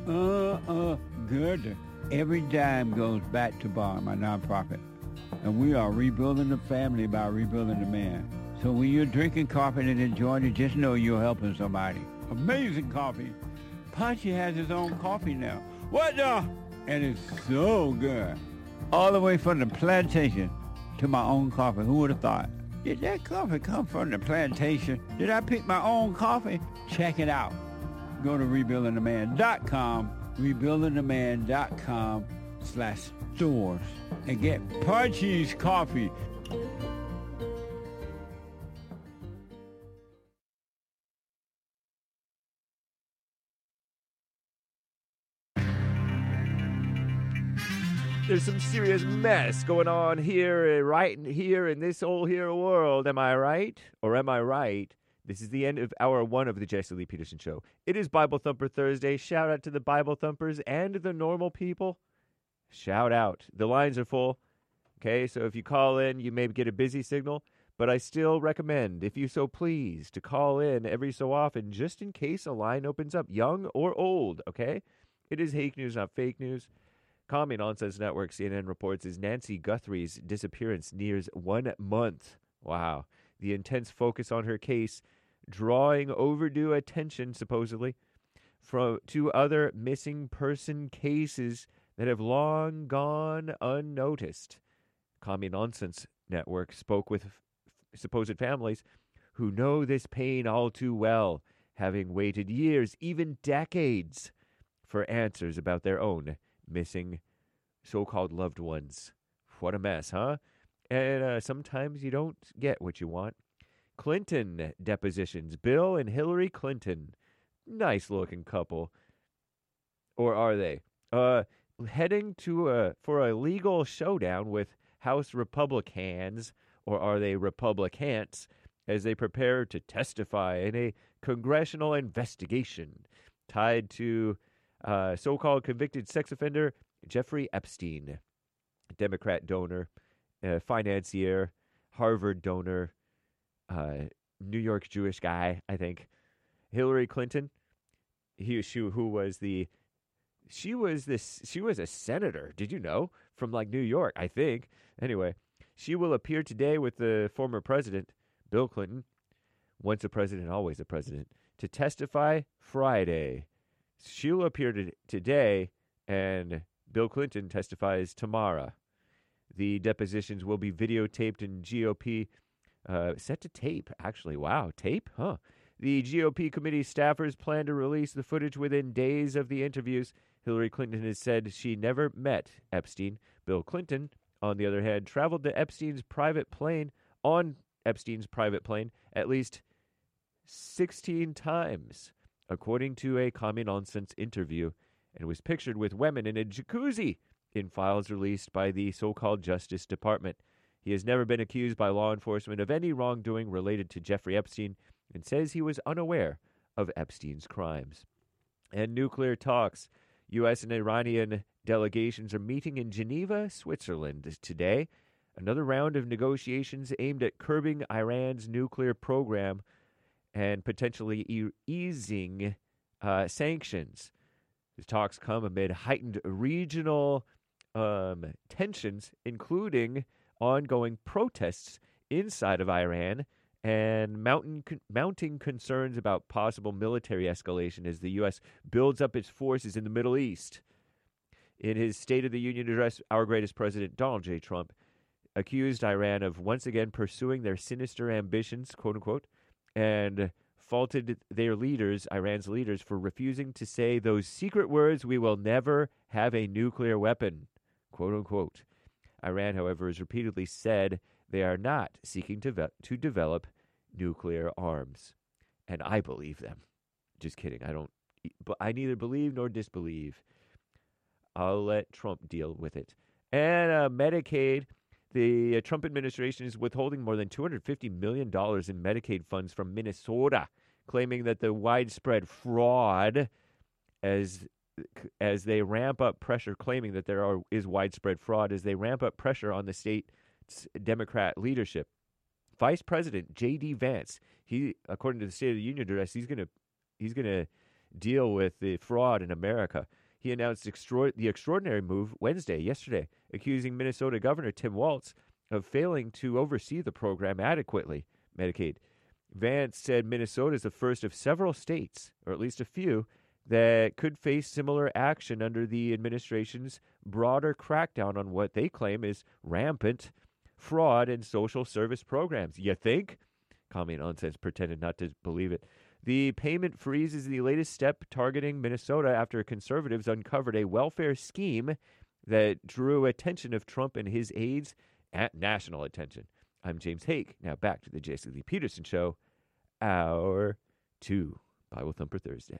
Good. Every dime goes back to Bond, my nonprofit. And we are rebuilding the family by rebuilding the man. So when you're drinking coffee and enjoying it, just know you're helping somebody. Amazing coffee. Punchy has his own coffee now. What the? And it's so good. All the way from the plantation to my own coffee. Who would have thought? Did that coffee come from the plantation? Did I pick my own coffee? Check it out. Go to rebuildingtheman.com, rebuildingtheman.com/stores, and get Punchy's Coffee. There's some serious mess going on here, right here in this whole here world. Am I right? Or am I right? This is the end of hour 1 of the Jesse Lee Peterson Show. It is Bible Thumper Thursday. Shout out to the Bible Thumpers and the normal people. Shout out. The lines are full. Okay, so if you call in, you may get a busy signal. But I still recommend, if you so please, to call in every so often just in case a line opens up, young or old, okay? It is hake news, not fake news. Common Nonsense Network, CNN reports, as Nancy Guthrie's disappearance nears 1 month. Wow. The intense focus on her case drawing overdue attention, supposedly, to other missing person cases that have long gone unnoticed. Common Nonsense Network spoke with supposed families who know this pain all too well, having waited years, even decades, for answers about their own missing so-called loved ones. What a mess, huh? And sometimes you don't get what you want. Clinton depositions. Bill and Hillary Clinton. Nice-looking couple. Or are they? Heading to for a legal showdown with House Republicans, or are they Republicans, as they prepare to testify in a congressional investigation tied to so-called convicted sex offender Jeffrey Epstein, Democrat donor, financier, Harvard donor, New York Jewish guy, I think. Hillary Clinton, she was a senator. Did you know? From like New York, I think. Anyway, she will appear today with the former president, Bill Clinton, once a president, always a president, to testify Friday. She'll appear today, and Bill Clinton testifies tomorrow. The depositions will be videotaped in GOP, set to tape, actually. Wow, tape? Huh. The GOP committee staffers plan to release the footage within days of the interviews. Hillary Clinton has said she never met Epstein. Bill Clinton, on the other hand, traveled to Epstein's private plane, at least 16 times, according to a Common Nonsense interview, and was pictured with women in a jacuzzi in files released by the so-called Justice Department. He has never been accused by law enforcement of any wrongdoing related to Jeffrey Epstein and says he was unaware of Epstein's crimes. And nuclear talks. U.S. and Iranian delegations are meeting in Geneva, Switzerland today. Another round of negotiations aimed at curbing Iran's nuclear program and potentially easing sanctions. The talks come amid heightened regional tensions, including ongoing protests inside of Iran and mounting concerns about possible military escalation as the U.S. builds up its forces in the Middle East. In his State of the Union address, our greatest president, Donald J. Trump, accused Iran of once again pursuing their sinister ambitions, quote-unquote, and faulted their leaders, Iran's leaders, for refusing to say those secret words, "We will never have a nuclear weapon," quote-unquote. Iran, however, has repeatedly said they are not seeking to develop nuclear arms. And I believe them. Just kidding. I neither believe nor disbelieve. I'll let Trump deal with it. And Medicaid, the Trump administration is withholding more than $250 million in Medicaid funds from Minnesota, claiming that the widespread fraud as they ramp up pressure, claiming that there is widespread fraud as they ramp up pressure on the state's Democrat leadership. Vice President J.D. Vance, according to the State of the Union address, he's going to deal with the fraud in America. He announced the extraordinary move yesterday, accusing Minnesota Governor Tim Walz of failing to oversee the program adequately, Medicaid. Vance said Minnesota is the first of several states, or at least a few, that could face similar action under the administration's broader crackdown on what they claim is rampant fraud in social service programs. You think? Common Nonsense pretended not to believe it. The payment freeze is the latest step targeting Minnesota after conservatives uncovered a welfare scheme that drew attention of Trump and his aides at national attention. I'm James Hake. Now back to the Jesse Lee Peterson Show, Hour 2, Bible Thumper Thursday.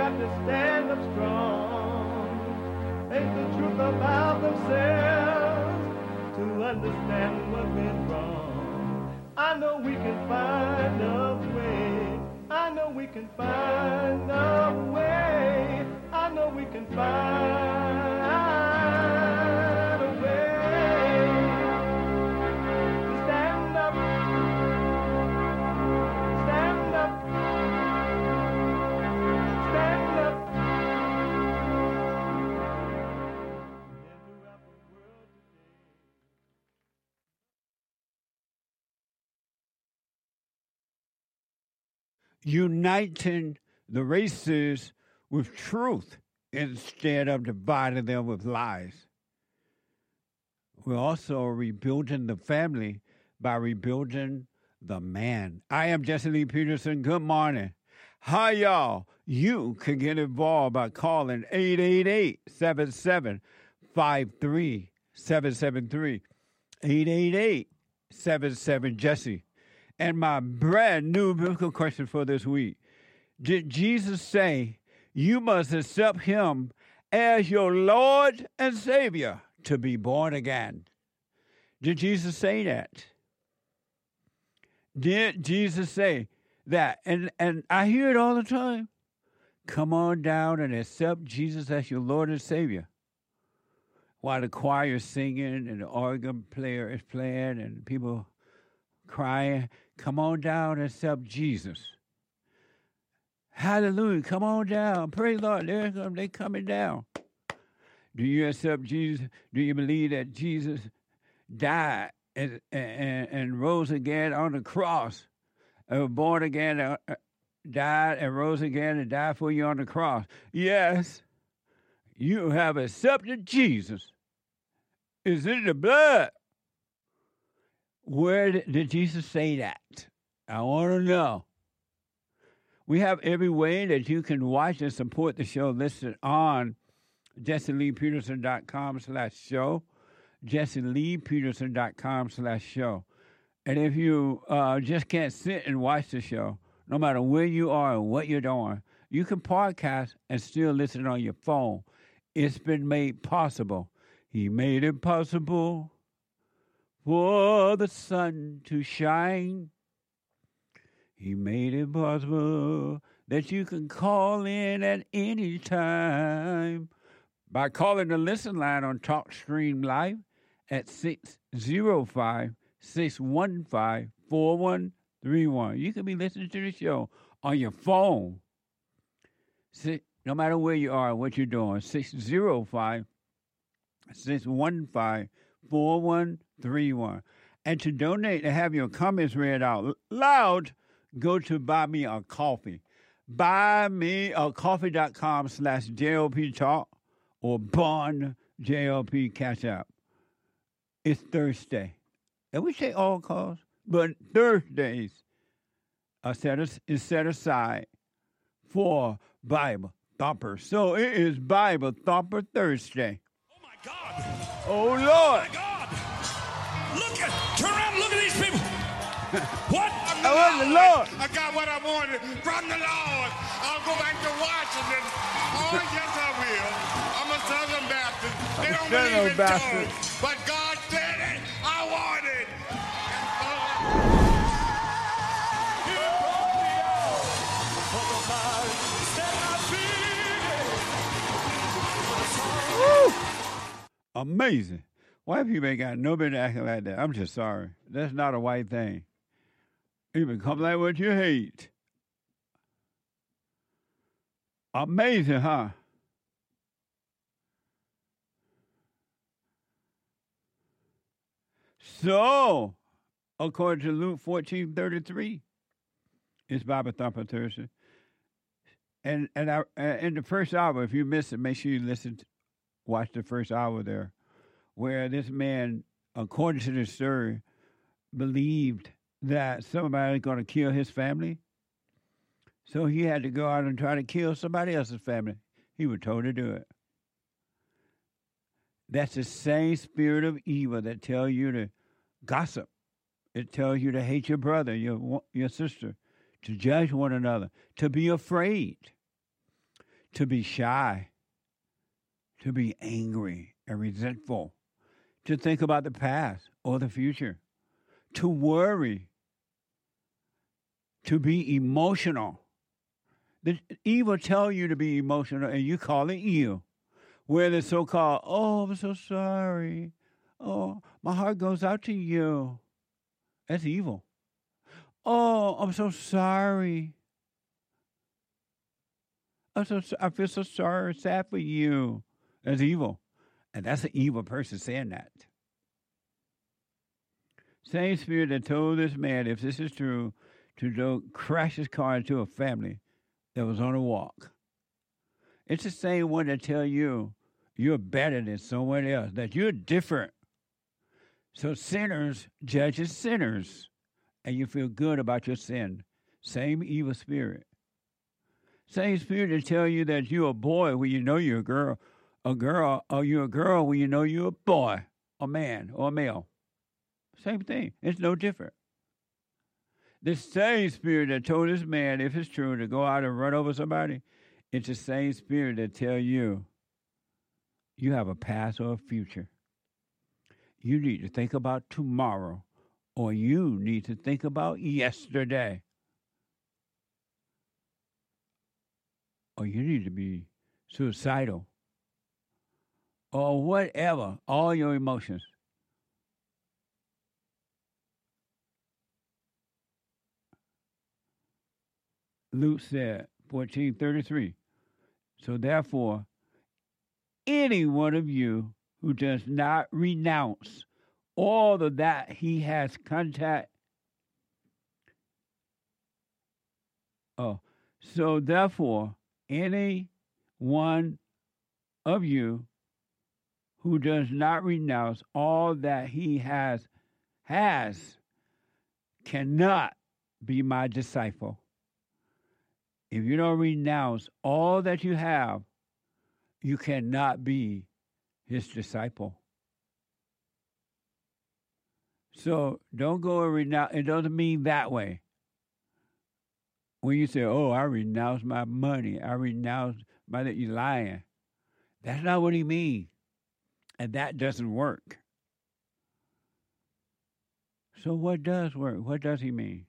got to stand up strong, face the truth about themselves, to understand what's been wrong. I know we can find a way. I know we can find a way. I know we can find a way. Stand up. Stand up. Stand up. Uniting the races with truth instead of dividing them with lies. We're also rebuilding the family by rebuilding the man. I am Jesse Lee Peterson. Good morning. Hi, y'all. You can get involved by calling 888-77-53-773. 888-77-JESSE. And my brand new biblical question for this week. Did Jesus say you must accept him as your Lord and Savior to be born again? Did Jesus say that? Did Jesus say that? And I hear it all the time. Come on down and accept Jesus as your Lord and Savior. While the choir is singing and the organ player is playing and people crying, come on down and accept Jesus. Hallelujah. Come on down. Praise the Lord. They're coming down. Do you accept Jesus? Do you believe that Jesus died and rose again on the cross? Born again, died and rose again and died for you on the cross. Yes, you have accepted Jesus. It's in the blood. Where did Jesus say that? I want to know. We have every way that you can watch and support the show listed on JesseLeePeterson.com/show, JesseLeePeterson.com/show. And if you just can't sit and watch the show, no matter where you are and what you're doing, you can podcast and still listen on your phone. It's been made possible. He made it possible for the sun to shine. He made it possible that you can call in at any time by calling the listen line on TalkStream Live at 605-615-4131. You can be listening to the show on your phone. No matter where you are, what you're doing, 605-615-4131. And to donate and have your comments read out loud, go to Buy Me a Coffee. BuyMeACoffee.com/JLP Talk or Bond JLP Cash App. It's Thursday. And we say all calls, but Thursdays are set aside for Bible Thumper. So it is Bible Thumper Thursday. Oh, my God. Oh, Lord. Oh, my God. Turn around and look at these people. What? I want the Lord. I got what I wanted from the Lord. I'll go back to Washington. Oh, yes, I will. I'm a Southern Baptist. They don't believe in tongues. But God said it. I want it. Woo! Amazing. White people ain't got no business acting like that. I'm just sorry. That's not a white thing. You become like what you hate. Amazing, huh? So, according to Luke 14:33, it's Bible Thumper Thursday. And in the first hour, if you missed it, make sure you watch the first hour there, where this man, according to the story, believed that somebody was going to kill his family. So he had to go out and try to kill somebody else's family. He was told to do it. That's the same spirit of evil that tells you to gossip. It tells you to hate your brother, your sister, to judge one another, to be afraid, to be shy, to be angry and resentful, to think about the past or the future, to worry, to be emotional. The evil tell you to be emotional, and you call it ill. Where the so-called, oh, I'm so sorry. Oh, my heart goes out to you. That's evil. Oh, I'm so sorry. I feel so sorry, sad for you. That's evil. And that's an evil person saying that. Same spirit that told this man, if this is true, to go crash his car into a family that was on a walk. It's the same one that tell you you're better than someone else, that you're different. So sinners judges sinners, and you feel good about your sin. Same evil spirit. Same spirit that tell you that you're a boy when you know you're a girl, or you're a girl when you know you're a boy, a man, or a male. Same thing. It's no different. The same spirit that told this man, if it's true, to go out and run over somebody, it's the same spirit that tell you you have a past or a future. You need to think about tomorrow, or you need to think about yesterday. Or you need to be suicidal. Or whatever, all your emotions. Luke said, 14:33. So therefore, any one of you who does not renounce all of that he has contact. So therefore, any one of you who does not renounce all that he has cannot be my disciple. If you don't renounce all that you have, you cannot be his disciple. So don't go and renounce. It doesn't mean that way. When you say, oh, I renounce my money, I renounce my, you're lying. That's not what he means. And that doesn't work. So what does work? What does he mean?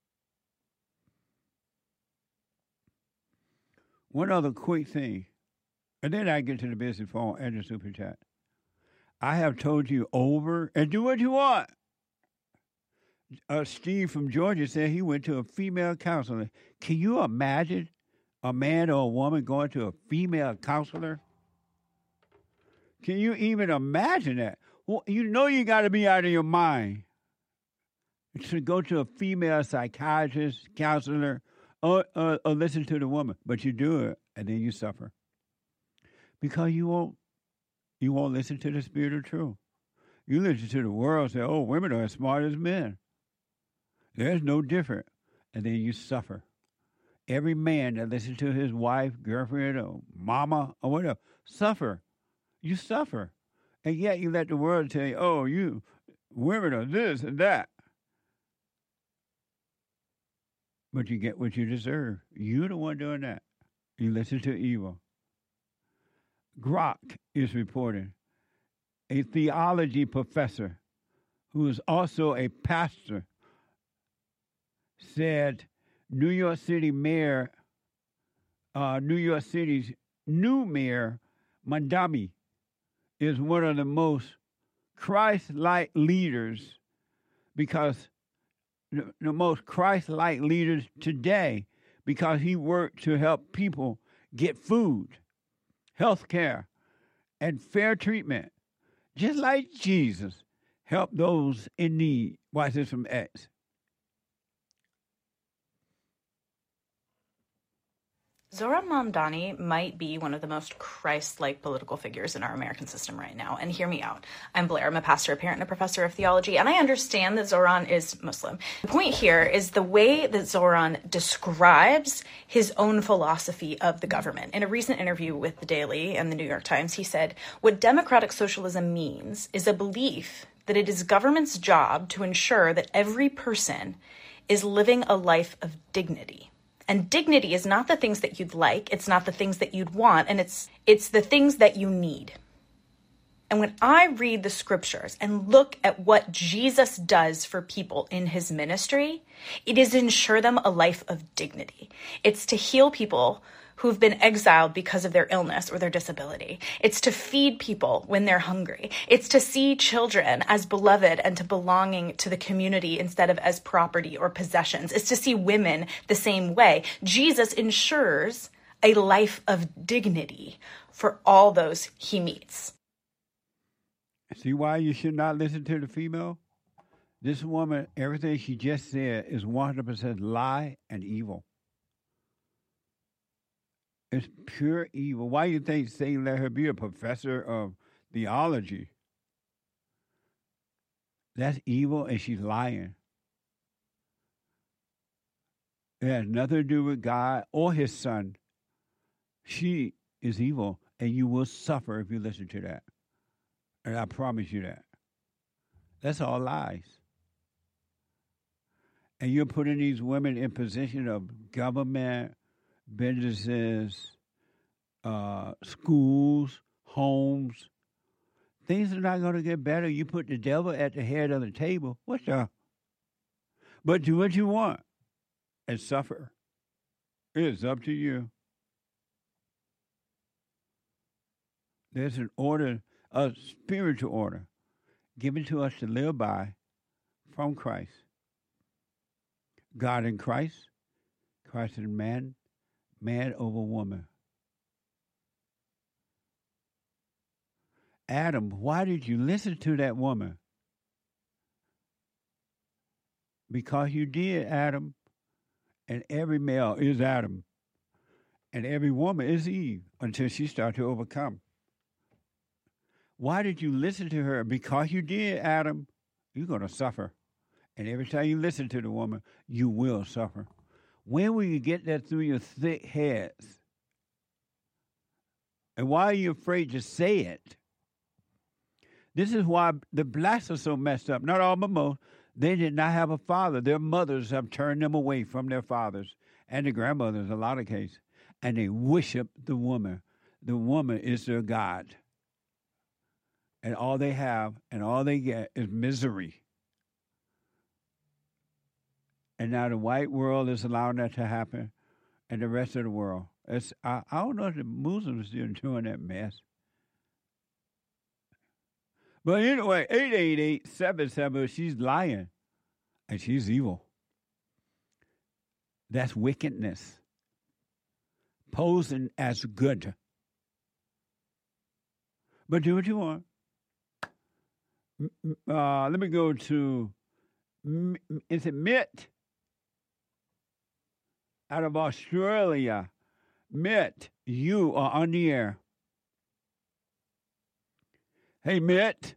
One other quick thing, and then I get to the business phone and the super chat. I have told you over, and do what you want. Steve from Georgia said he went to a female counselor. Can you imagine a man or a woman going to a female counselor? Can you even imagine that? Well, you know you got to be out of your mind to go to a female psychiatrist, counselor, or listen to the woman. But you do it, and then you suffer. Because you won't listen to the spirit of truth. You listen to the world and say, oh, women are as smart as men. There's no different. And then you suffer. Every man that listens to his wife, girlfriend, or mama, or whatever, suffer. You suffer. And yet you let the world tell you, oh, you women are this and that. But you get what you deserve. You're the one doing that. You listen to evil. Grok is reporting, a theology professor who is also a pastor, said New York City's new mayor, Mamdani, is one of the most Christ-like leaders, because the most Christ-like leaders today, because he worked to help people get food, health care, and fair treatment, just like Jesus helped those in need. Watch this from X. Zohran Mamdani might be one of the most Christ-like political figures in our American system right now. And hear me out. I'm Blair. I'm a pastor, a parent, and a professor of theology. And I understand that Zohran is Muslim. The point here is the way that Zohran describes his own philosophy of the government. In a recent interview with The Daily and the New York Times, he said, what democratic socialism means is a belief that it is government's job to ensure that every person is living a life of dignity. And dignity is not the things that you'd like. It's not the things that you'd want. And it's the things that you need. And when I read the scriptures and look at what Jesus does for people in his ministry, it is to ensure them a life of dignity. It's to heal people who've been exiled because of their illness or their disability. It's to feed people when they're hungry. It's to see children as beloved and to belonging to the community instead of as property or possessions. It's to see women the same way. Jesus ensures a life of dignity for all those he meets. See why you should not listen to the female? This woman, everything she just said is 100% lie and evil. It's pure evil. Why do you think Satan let her be a professor of theology? That's evil, and she's lying. It has nothing to do with God or his son. She is evil, and you will suffer if you listen to that. And I promise you that. That's all lies. And you're putting these women in position of government, businesses, schools, homes. Things are not going to get better. You put the devil at the head of the table. What's the? But do what you want and suffer. It's up to you. There's an order, a spiritual order given to us to live by from Christ. God in Christ, Christ in man, man over woman. Adam, why did you listen to that woman? Because you did, Adam. And every male is Adam. And every woman is Eve until she started to overcome. Why did you listen to her? Because you did, Adam. You're going to suffer. And every time you listen to the woman, you will suffer. When will you get that through your thick heads? And why are you afraid to say it? This is why the blacks are so messed up. Not all, but most. They did not have a father. Their mothers have turned them away from their fathers and their grandmothers in a lot of cases. And they worship the woman. The woman is their God. And all they have and all they get is misery. And now the white world is allowing that to happen, and the rest of the world. I don't know if the Muslims are doing that mess. But anyway, 888-77, she's lying, and she's evil. That's wickedness, posing as good. But do what you want. Let me go to, is it Mitt? Out of Australia. Mitt, you are on the air. Hey, Mitt.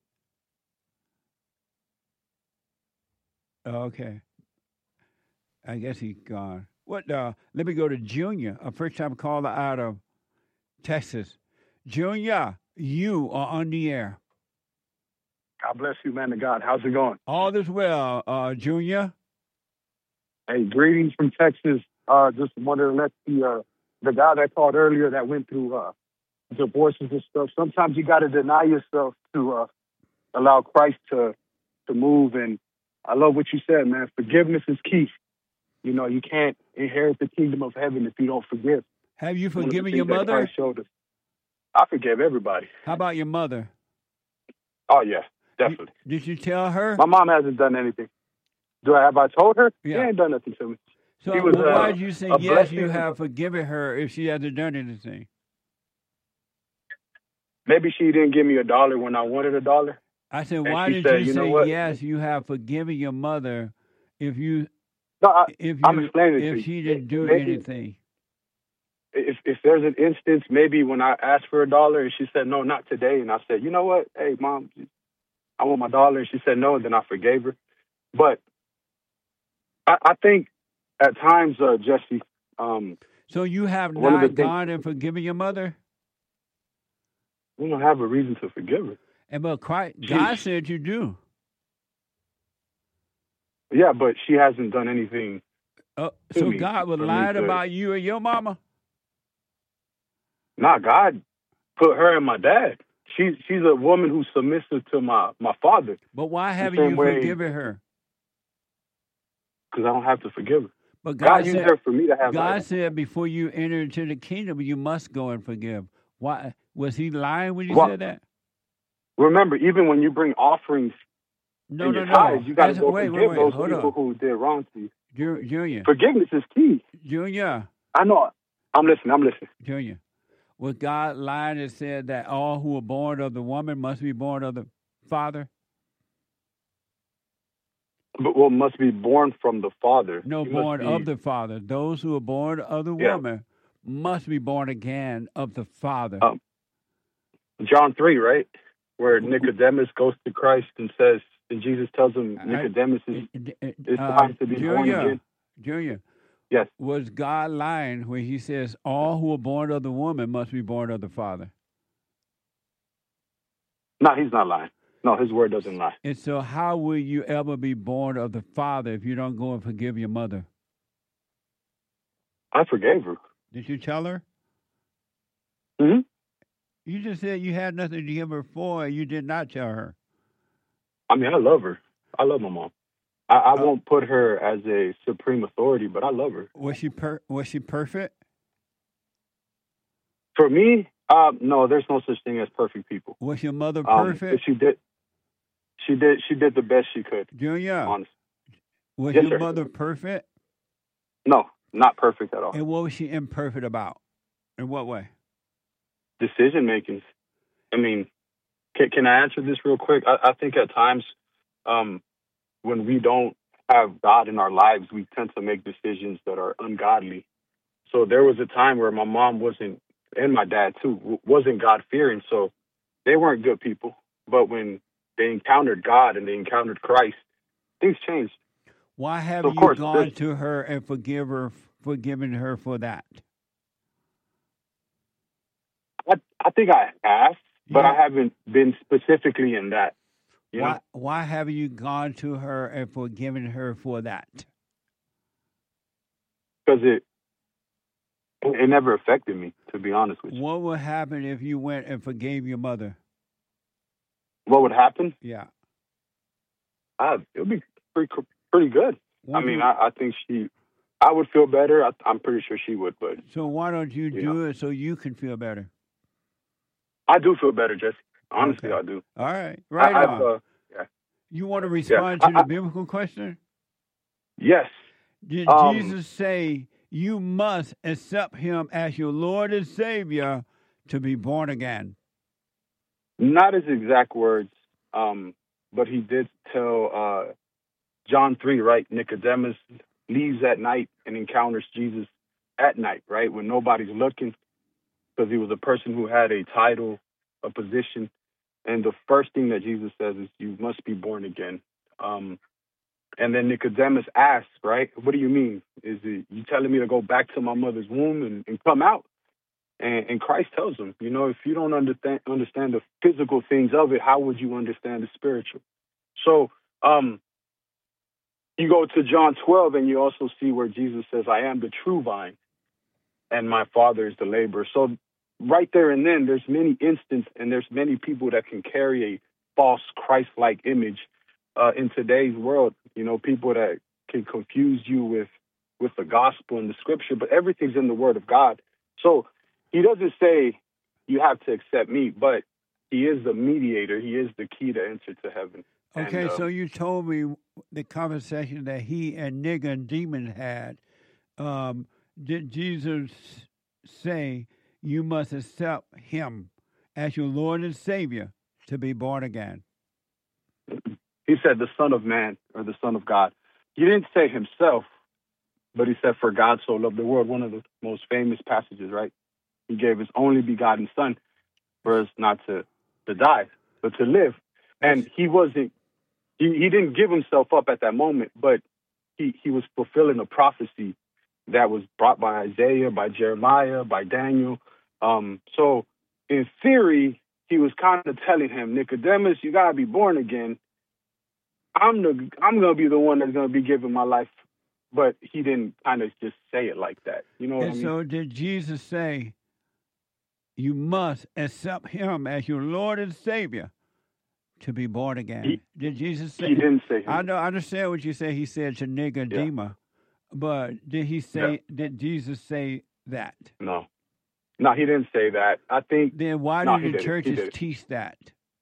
Okay. I guess he's gone. Let me go to Junior, a first-time caller out of Texas. Junior, you are on the air. God bless you, man of God. How's it going? All is well, Junior. Hey, greetings from Texas. Just wanted to let the guy that called earlier that went through divorces and stuff. Sometimes you got to deny yourself to allow Christ to move. And I love what you said, man. Forgiveness is key. You know, you can't inherit the kingdom of heaven if you don't forgive. Have you forgiven your mother? Christ showed us. I forgive everybody. How about your mother? Oh yeah, definitely. Did you tell her? My mom hasn't done anything. Have I told her? Yeah. She ain't done nothing to me. So why did you say yes, you have forgiven her if she hasn't done anything? Maybe she didn't give me $1 when I wanted $1. I said, why did you say yes, you have forgiven your mother if she didn't do anything? If there's an instance, maybe when I asked for $1 and she said, no, not today. And I said, you know what? Hey, Mom, I want my $1. And she said no, and then I forgave her. But I think at times, Jesse. So you have not gone and forgiven your mother? We don't have a reason to forgive her. And but God said you do. Yeah, but she hasn't done anything So God was lying about you and your mama? Nah, God put her and my dad. She's a woman who's submissive to my father. But why haven't you forgiven her? Because I don't have to forgive her. But God used her for me to have. God said before you enter into the kingdom, you must go and forgive. Why was he lying when you said that? Remember, even when you bring offerings, tithes, you got to go forgive those people who did wrong to you. Junior, forgiveness is key. Junior, I know. I'm listening. Junior, was God lying and said that all who are born of the woman must be born of the father? But must be born from the father. No, born of the father. Those who are born of the woman must be born again of the father. John 3, right? Where Nicodemus goes to Christ and says, and Jesus tells him, Nicodemus is time to be born again. Junior. Yes. Was God lying when he says all who are born of the woman must be born of the father? No, he's not lying. No, his word doesn't lie. And so how will you ever be born of the father if you don't go and forgive your mother? I forgave her. Did you tell her? Mm-hmm. You just said you had nothing to give her for, and you did not tell her. I mean, I love her. I love my mom. I won't put her as a supreme authority, but I love her. Was she perfect? For me, no, there's no such thing as perfect people. Was your mother perfect? She did the best she could. Junior, honestly. Was your mother perfect? No, not perfect at all. And what was she imperfect about? In what way? Decision making. I mean, can I answer this real quick? I think at times, when we don't have God in our lives, we tend to make decisions that are ungodly. So there was a time where my mom wasn't, and my dad too, wasn't God-fearing. So they weren't good people. But when they encountered God and they encountered Christ, things changed. Why haven't you gone to her and forgiven her for that? I think I asked, but I haven't been specifically in that. Why haven't you gone to her and forgiven her for that? Because it never affected me, to be honest with you. What would happen if you went and forgave your mother? What would happen? Yeah. It would be pretty good. I think I would feel better. I'm pretty sure she would. But so why don't you do it so you can feel better? I do feel better, Jesse. Honestly, I do. All right. Right on. You want to respond to the biblical question? Yes. Did Jesus say you must accept him as your Lord and Savior to be born again? Not his exact words, but he did tell John 3, right? Nicodemus leaves at night and encounters Jesus at night, right? When nobody's looking, because he was a person who had a title, a position. And the first thing that Jesus says is, you must be born again. And then Nicodemus asks, right, what do you mean? Is it you telling me to go back to my mother's womb and come out? And Christ tells him, if you don't understand the physical things of it, how would you understand the spiritual? So you go to John 12 and you also see where Jesus says, I am the true vine and my Father is the laborer. So right there and then, there's many instances and there's many people that can carry a false Christ-like image in today's world. People that can confuse you with the gospel and the scripture, but everything's in the word of God. So he doesn't say you have to accept me, but he is the mediator. He is the key to enter to heaven. Okay, so you told me the conversation that he and Nicodemus had. Did Jesus say you must accept him as your Lord and Savior to be born again? He said the Son of Man or the Son of God. He didn't say himself, but he said, for God so loved the world, one of the most famous passages, right? He gave his only begotten Son for us not to die, but to live. And he didn't give himself up at that moment, but he was fulfilling a prophecy that was brought by Isaiah, by Jeremiah, by Daniel. So in theory, he was kind of telling him, Nicodemus, you got to be born again. I'm going to be the one that's going to be giving my life but he didn't kind of just say it like that. You know what I And mean? so did Jesus say, you must accept him as your Lord and Savior to be born again? Did Jesus say? He didn't say him. I know. I understand what you say. He said to Nicodemus, but did he say? Did Jesus say that? No, he didn't say that. I think. Then why No, do he the didn't. He churches didn't. teach that?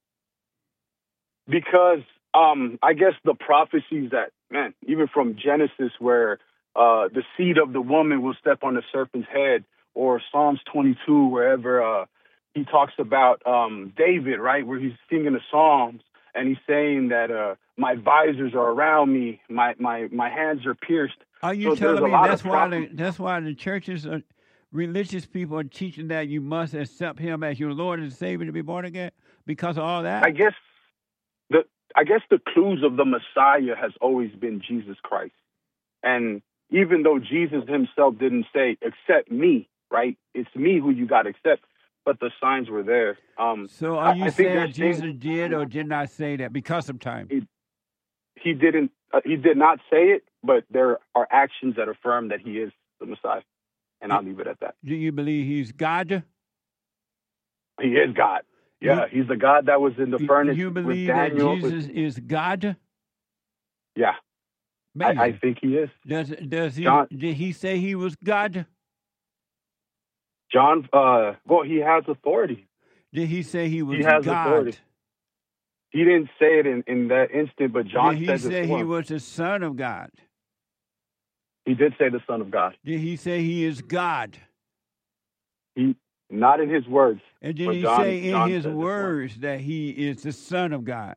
Because I guess the prophecies that, man, even from Genesis, where the seed of the woman will step on the serpent's head, or Psalms 22, wherever he talks about David, right, where he's singing the Psalms and he's saying that my visors are around me, my hands are pierced. Are you So telling there's a me lot that's of why that's why the churches, religious people are teaching that you must accept him as your Lord and Savior to be born again because of all that? I guess the clues of the Messiah has always been Jesus Christ. And even though Jesus himself didn't say, accept me, right? It's me who you got to accept. But the signs were there. So are you I think saying there's Jesus things- did or did not say that because of time? He didn't. He did not say it, but there are actions that affirm that he is the Messiah. And I'll leave it at that. Do you believe he's God? He is God. Yeah, he's the God that was in the furnace You with believe Daniel. that Jesus is God? Yeah, I think he is. Does he? John- Did he say he was God? John, well, he has authority. Did he say he was He has God? authority. He didn't say it in that instant, but John Did he says say it he for him. was the Son of God? He did say the Son of God. Did he say he is God? He not in his words. And did but he John- say in John his says it for him. words that he is the Son of God?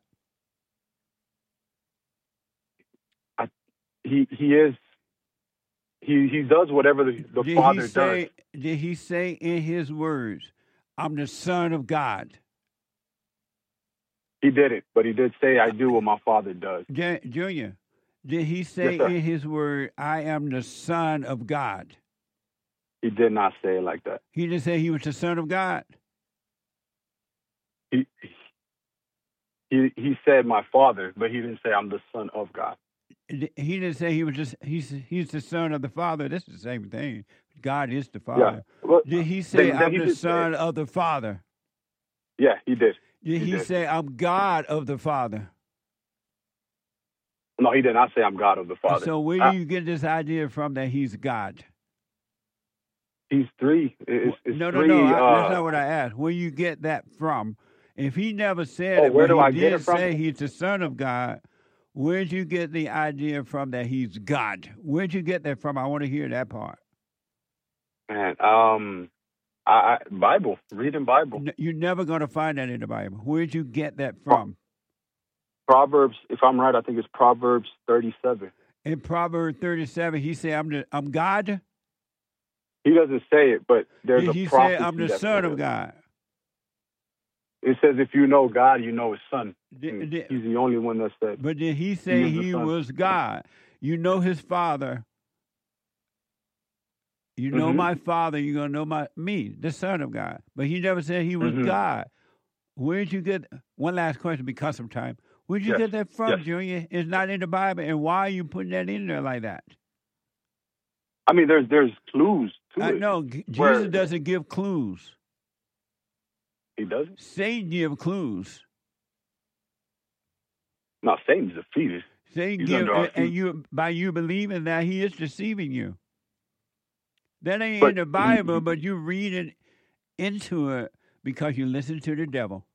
He is. He does whatever the Did Father he say? does. Did he say in his words, "I'm the Son of God"? He did it, but he did say, "I do what my Father does." Junior, did he say Yes, sir. in his word, "I am the Son of God"? He did not say it like that. He didn't say he was the Son of God. He said my Father, but he didn't say I'm the Son of God. He didn't say he was just he's the Son of the Father. That's the same thing. God is the Father. Yeah. Well, Did he say then I'm he the did say Son it. of the Father? Yeah, he did. Did he did. say I'm God of the Father? No, he did not say I'm God of the Father. So where do you get this idea from that he's God? He's three. It's No, three. that's not what I asked. Where you get that from? If he never said it, where but do I he get did it from? say he's the Son of God, where'd you get the idea from that he's God? Where'd you get that from? I want to hear that part. Man, Bible, reading Bible. You're never going to find that in the Bible. Where'd you get that from? Proverbs, if I'm right, I think it's Proverbs 37. In Proverbs 37, he said, I'm God? He doesn't say it, but there's Did a he prophecy. say, I'm the that Son says of God? It says, if you know God, you know his Son. Did- He's the only one that said. But did he say is the he Son. was God? You know his Father. You know Mhm. my Father, you're going to know me, the Son of God. But he never said he was Mhm. God. Where'd you get, one last question because of time. Where'd you Yes. get that from, Yes. Junior? It's not in the Bible. And why are you putting that in there like that? I mean, there's clues to it. No, where- Jesus doesn't give clues. He doesn't? Satan give clues. No, Satan's defeated. Satan He's give, under our and feet. you by you believing that he is deceiving you. That ain't But in the Bible, but you read it into it because you listen to the devil.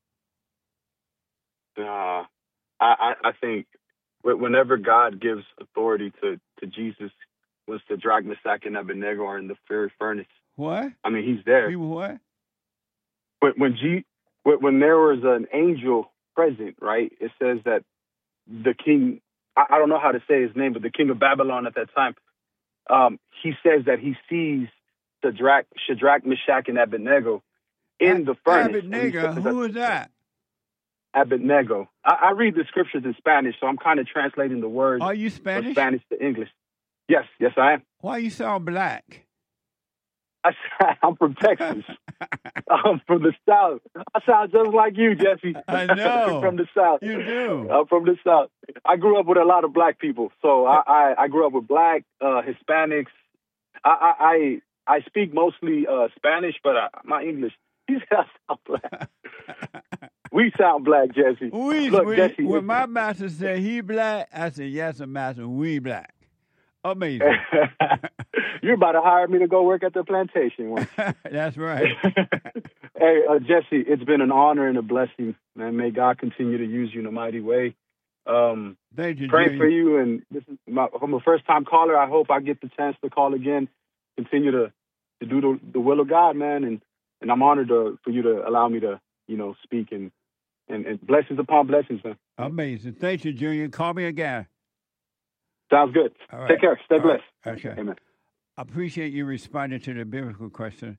I think whenever God gives authority to Jesus, was to drag Meshach and Abednego are in the fiery furnace. What? I mean, he's there. He what? But when there was an angel present, right? It says that the king, I don't know how to say his name, but the king of Babylon at that time, he says that he sees Shadrach, Meshach, and Abednego in the furnace. Abednego, who is that? Abednego. I read the scriptures in Spanish, so I'm kind of translating the words Are you from Spanish? Spanish to English. Yes, I am. Why you sound black? I'm from Texas. I'm from the South. I sound just like you, Jesse. I know. From the South. You do. I'm from the South. I grew up with a lot of black people. So I grew up with black, Hispanics. I speak mostly Spanish, but my English, I sound black. We sound black, Jesse. Look, Jesse. When my master said he black, I said, yes, master, we black. Amazing. You're about to hire me to go work at the plantation once. That's right. Hey, Jesse, it's been an honor and a blessing, man. May God continue to use you in a mighty way. Thank you, praying Jay. for you, and I'm a first-time caller. I hope I get the chance to call again. Continue to do the will of God, man, and I'm honored for you to allow me to, speak and blessings upon blessings, man. Amazing. Thank you, Junior. Call me again. Sounds good. All right. Take care. Stay blessed. Right. Okay. Amen. I appreciate you responding to the biblical question.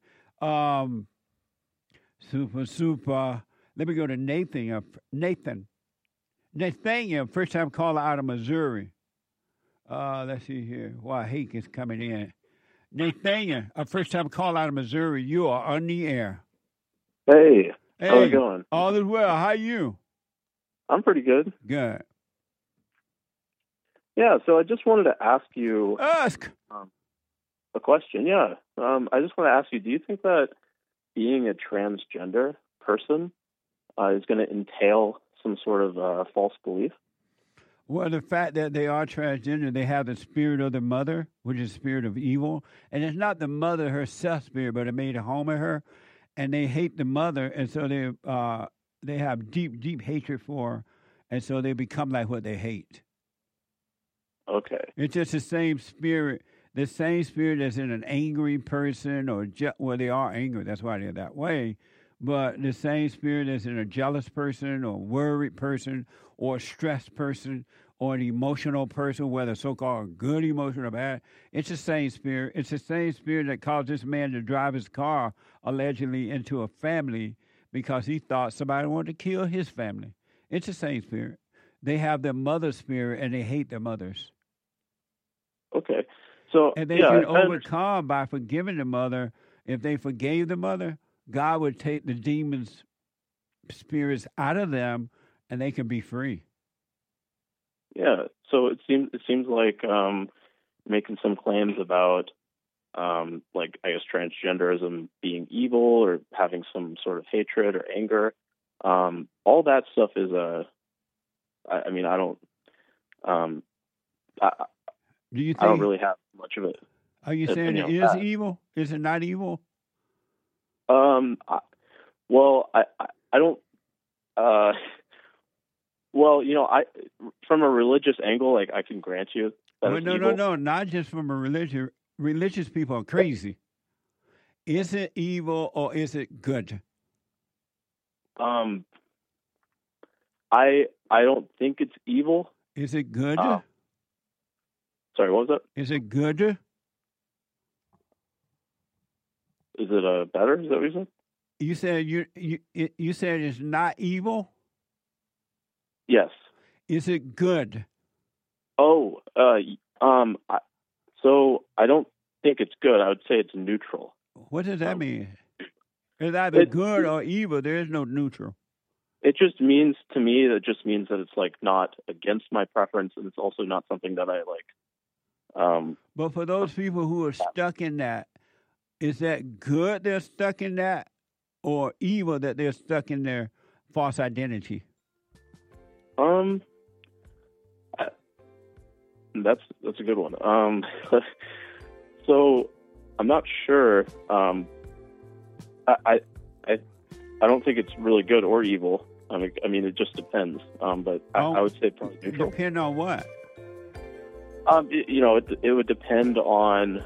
Super. Let me go to Nathan. Nathaniel, first-time caller out of Missouri. Let's see here. Wow, Hake is coming in. Nathaniel, a first-time caller out of Missouri. You are on the air. Hey, how's it going? All is well. How are you? I'm pretty good. Good. Yeah, so I just wanted to ask you... Ask! A question, yeah. I just want to ask you, do you think that being a transgender person is going to entail some sort of false belief? Well, the fact that they are transgender, they have the spirit of the mother, which is the spirit of evil. And it's not the mother herself spirit, but it made a home of her. And they hate the mother, and so they have deep, deep hatred for her. And so they become like what they hate. Okay. It's just the same spirit that's in an angry person, well, they are angry. That's why they're that way. But the same spirit that's in a jealous person or worried person or a stressed person or an emotional person, whether so-called good emotion or bad, it's the same spirit. It's the same spirit that caused this man to drive his car allegedly into a family because he thought somebody wanted to kill his family. It's the same spirit. They have their mother spirit and they hate their mothers. Okay. So, and they can overcome by forgiving the mother. If they forgave the mother, God would take the demons' spirits out of them, and they can be free. Yeah. So it seems like making some claims about, like I guess transgenderism being evil or having some sort of hatred or anger. All that stuff is I mean, I don't. Do you think, I don't really have much of it. Are you saying it is evil? Is it not evil? Well, I don't. Well, from a religious angle, like I can grant you that it's evil. No, not just from a religion. Religious people are crazy. Is it evil or is it good? I don't think it's evil. Is it good? Sorry, what was that? Is it good? Is it better? Is that what you said? You said you said it's not evil? Yes. Is it good? Oh, so I don't think it's good. I would say it's neutral. What does that mean? It's either good or evil. There is no neutral. It just means, to me, that just means that it's like not against my preference, and it's also not something that I like. But for those people who are stuck in that, is that good they're stuck in that, or evil that they're stuck in their false identity? That's a good one. So I'm not sure. I don't think it's really good or evil. I mean, it just depends. But I would say probably neutral. Depend on what? It would depend on,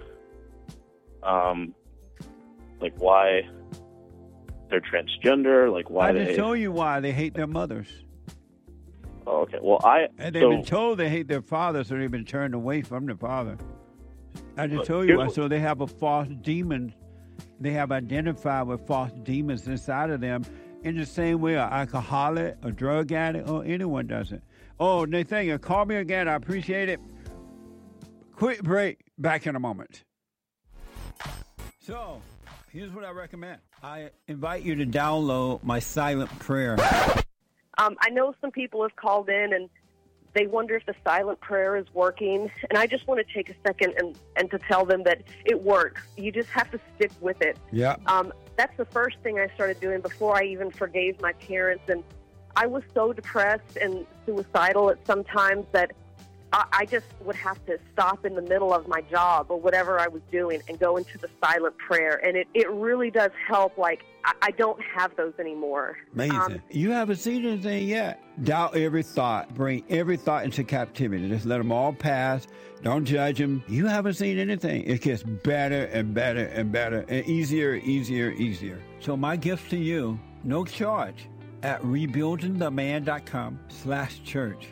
like why they're transgender, like why I just told you why they hate their mothers. Oh, okay. Well, and they've been told they hate their father, so they've been turned away from their father. I just told you why. So they have a false demon. They have identified with false demons inside of them in the same way an alcoholic, a drug addict, or anyone does it. Oh, Nathaniel, call me again. I appreciate it. Quick break. Back in a moment. So, Here's what I recommend. I invite you to download my silent prayer. I know some people have called in and they wonder if the silent prayer is working. And I just want to take a second and to tell them that it works. You just have to stick with it. Yeah. That's the first thing I started doing before I even forgave my parents. And I was so depressed and suicidal at some times that I just would have to stop in the middle of my job or whatever I was doing and go into the silent prayer. And it really does help. Like, I don't have those anymore. Amazing. You haven't seen anything yet. Doubt every thought. Bring every thought into captivity. Just let them all pass. Don't judge them. You haven't seen anything. It gets better and better and better and easier. So my gift to you, no charge, at rebuildingtheman.com/church.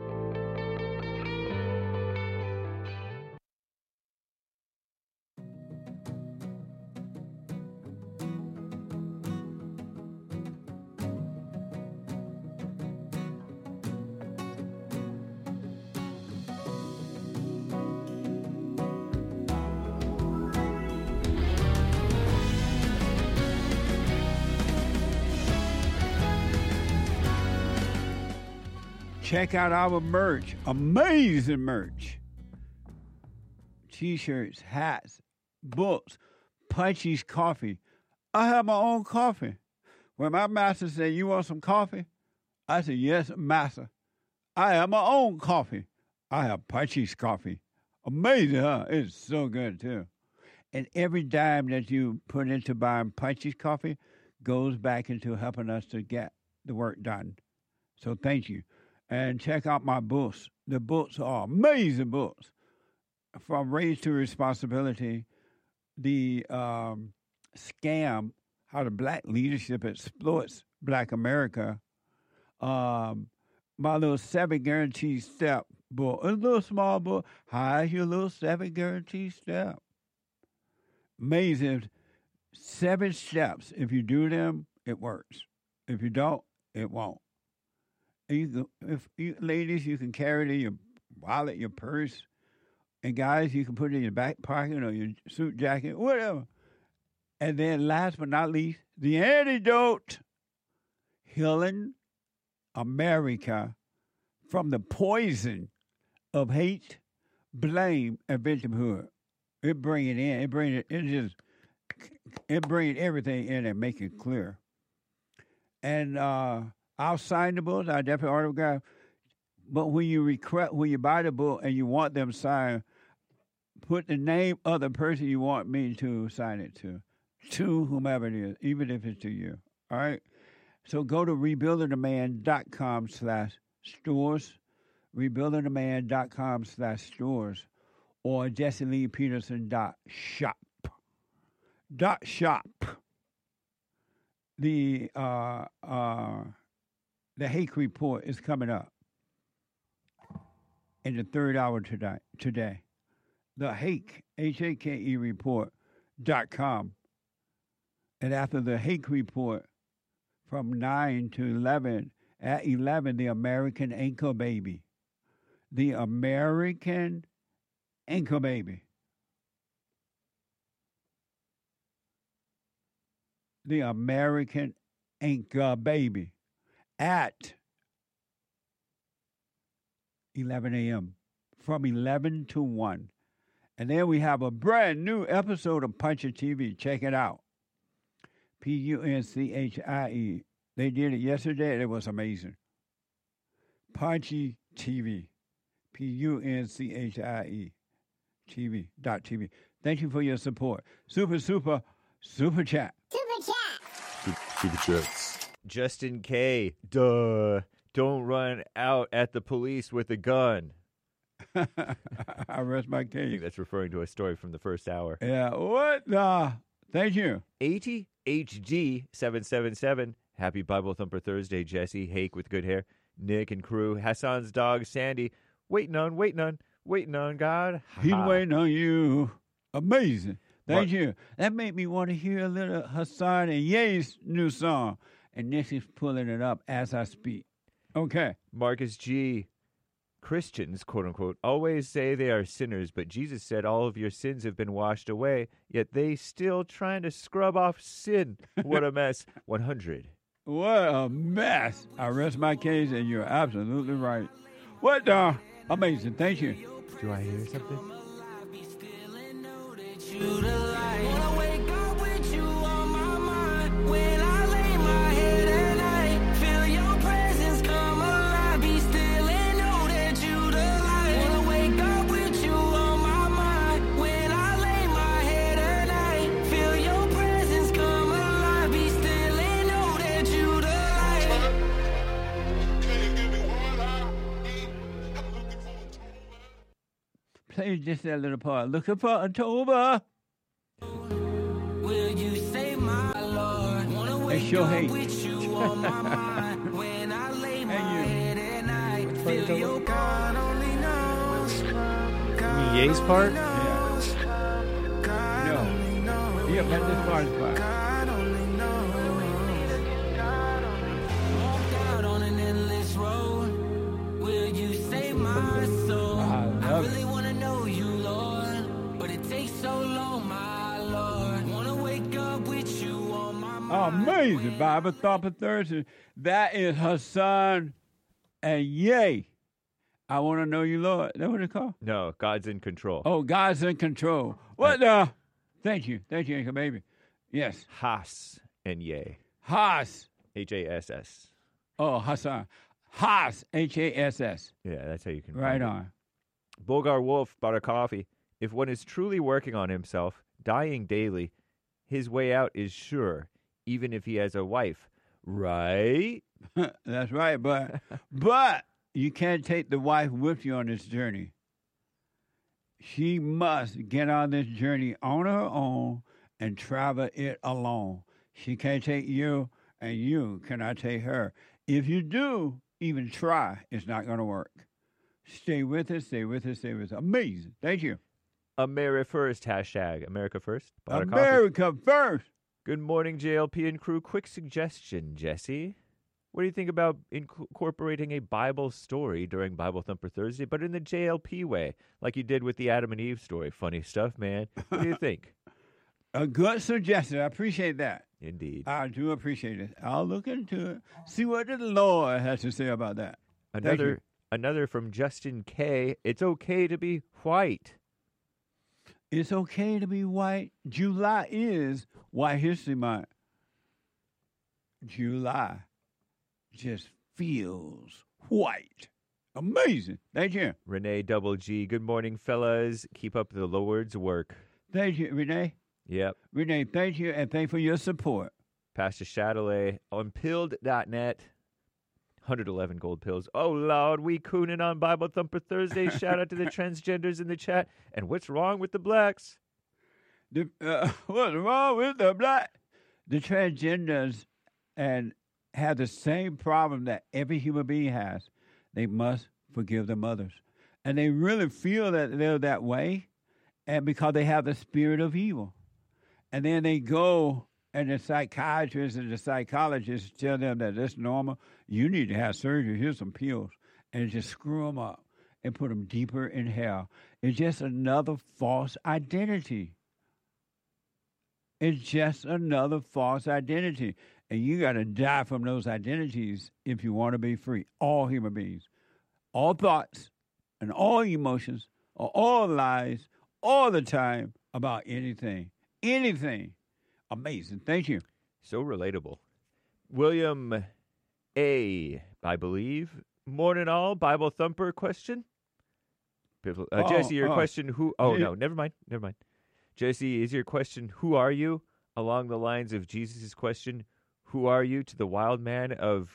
Check out our merch. Amazing merch. T-shirts, hats, books, Punchy's coffee. I have my own coffee. When my master said, "You want some coffee?" I said, "Yes, master. I have my own coffee. I have Punchy's coffee." Amazing, huh? It's so good, too. And every dime that you put into buying Punchy's coffee goes back into helping us to get the work done. So thank you. And check out my books. The books are amazing books. From Raised to Responsibility, the scam, how the black leadership exploits black America. My little 7 Guaranteed Step book, a little small book. How's your little 7 Guaranteed Step? Amazing. 7 steps. If you do them, it works. If you don't, it won't. Ladies, you can carry it in your wallet, your purse. And guys, you can put it in your back pocket or your suit jacket, whatever. And then last but not least, the antidote. Healing America from the poison of hate, blame, and victimhood. It bring it in. It bring everything in and make it clear. And I'll sign the books. I definitely autograph. But when you buy the book and you want them signed, put the name of the person you want me to sign it to whomever it is, even if it's to you. All right? So go to rebuildingtheman.com/stores, rebuildingtheman.com/stores, or JesseLeePeterson.shop. The Hake Report is coming up in the third hour today. The Hake, Hake report.com. And after the Hake Report, from 9 to 11, at 11, the American Anchor Baby. The American Anchor Baby. The American Anchor Baby. At 11 a.m. from 11 to 1. And then we have a brand new episode of Punchy TV. Check it out. Punchie. They did it yesterday, and it was amazing. Punchy TV. Punchie. TV.tv. Thank you for your support. Super chat. Super chats. Justin K. Duh. Don't run out at the police with a gun. I rest my case. I think that's referring to a story from the first hour. Yeah. What? Thank you. 80 HD 777. Happy Bible Thumper Thursday, Jesse. Hake with good hair. Nick and crew. Hassan's dog, Sandy. Waiting on God. He's waiting on you. Amazing. Thank you. That made me want to hear a little Hassan and Ye's new song. And Nick is pulling it up as I speak. Okay. Marcus G. Christians, quote unquote, always say they are sinners, but Jesus said all of your sins have been washed away, yet they still trying to scrub off sin. What a mess. 100. What a mess. I rest my case, and you're absolutely right. What amazing. Thank you. Do I hear something? Play just that little part. Looking for October. Will you say my Lord? Wanna wake sure up hate. with you on my mind. When I lay my head at night, feel your God only knows. God Ye's part? knows. God No. only knows. Yeah, but this part is fine. God only knows. Walked out on an endless road. Will you save my soul? I love really it. want to know you, Lord, but it takes so long, my Lord. Want to wake up with you on my mind. Amazing Bible Thumper Thursday. That is Hassan and Ye. I want to know you, Lord. Is that what it's called? No, God's in control. Oh, God's in control. What Thank you, Uncle Baby. Yes. Haas and Ye. Haas. Hass. Oh, Hassan. Haas. Hass. Yeah, that's how you can. Right find it. on. Bulgar Wolf bought a coffee. If one is truly working on himself, dying daily, his way out is sure, even if he has a wife. Right? That's right, but you can't take the wife with you on this journey. She must get on this journey on her own and travel it alone. She can't take you, and you cannot take her. If you do even try, it's not going to work. Stay with us, stay with us, stay with us. Amazing. Thank you. America First, hashtag America First. Bought a coffee. America first. Good morning, JLP and crew. Quick suggestion, Jesse. What do you think about incorporating a Bible story during Bible Thumper Thursday, but in the JLP way, like you did with the Adam and Eve story? Funny stuff, man. What do you think? A good suggestion. I appreciate that. Indeed. I do appreciate it. I'll look into it. See what the Lord has to say about that. Thank you. Another from Justin K. It's okay to be white. It's okay to be white. July is White History Month. July just feels white. Amazing. Thank you. Renee Double G. Good morning, fellas. Keep up the Lord's work. Thank you, Renee. Yep. Renee, thank you, and thank you for your support. Pastor Chatelet on pilled.net. 111 gold pills. Oh, Lord, we cooning on Bible Thumper Thursday. Shout out to the transgenders in the chat. And what's wrong with the blacks? What's wrong with the black? The transgenders and have the same problem that every human being has. They must forgive their mothers. And they really feel that they're that way, and because they have the spirit of evil. And then they go, and the psychiatrists and the psychologists tell them that it's normal. You need to have surgery. Here's some pills. And just screw them up and put them deeper in hell. It's just another false identity. It's just another false identity. And you got to die from those identities if you want to be free. All human beings. All thoughts and all emotions are all lies all the time about anything. Anything. Amazing. Thank you. So relatable. William A., I believe. Morning all. Bible Thumper question. Jesse, your question, who... Oh, no, never mind. Jesse, is your question, who are you? Along the lines of Jesus' question, who are you, to the wild man of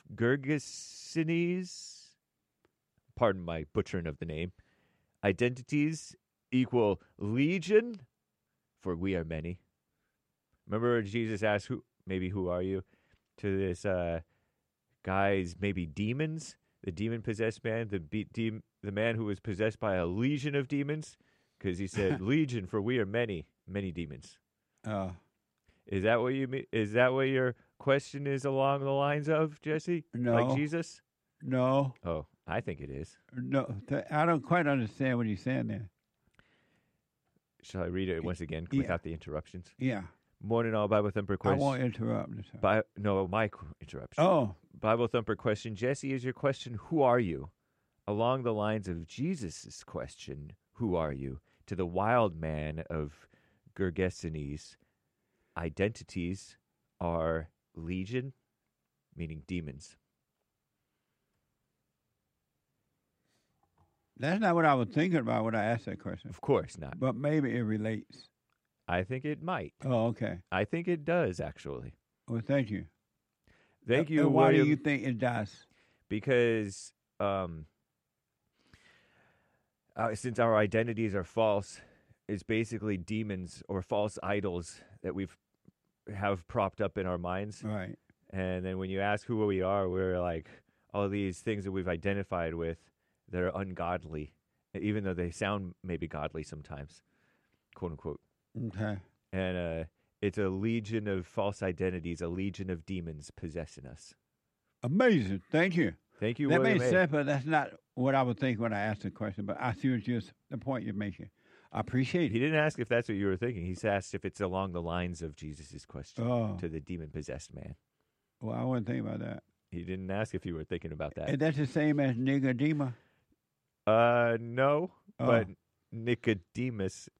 Gergesenes? Pardon my butchering of the name. Identities equal legion, for we are many. Remember Jesus asked, who are you? To this guy's maybe demons, the demon-possessed man, the man who was possessed by a legion of demons, because he said, legion, for we are many, many demons. Is that what you mean? Is that what your question is along the lines of, Jesse? No. Like Jesus? No. Oh, I think it is. No, I don't quite understand what he's saying there. Shall I read it once again without the interruptions? Yeah. Morning, all Bible Thumper I question. won't interrupt. My interruption. Oh. Bible Thumper question. Jesse, is your question, who are you? Along the lines of Jesus' question, who are you? To the wild man of Gergesenes, identities are legion, meaning demons. That's not what I was thinking about when I asked that question. Of course not. But maybe it relates. I think it might. Oh, okay. I think it does, actually. Well, thank you. Thank you, And why William. do you think it does? Because since our identities are false, it's basically demons or false idols that have propped up in our minds. Right. And then when you ask who we are, we're like all these things that we've identified with that are ungodly, even though they sound maybe godly sometimes, quote unquote. Okay. And it's a legion of false identities, a legion of demons possessing us. Amazing. Thank you. Thank you, That William makes A. sense, but that's not what I would think when I asked the question. But I see the point you're making. I appreciate He it. didn't ask if that's what you were thinking. He asked if it's along the lines of Jesus' question to the demon-possessed man. Well, I wouldn't think about that. He didn't ask if you were thinking about that. Is that the same as Nicodemus? No, but Nicodemus.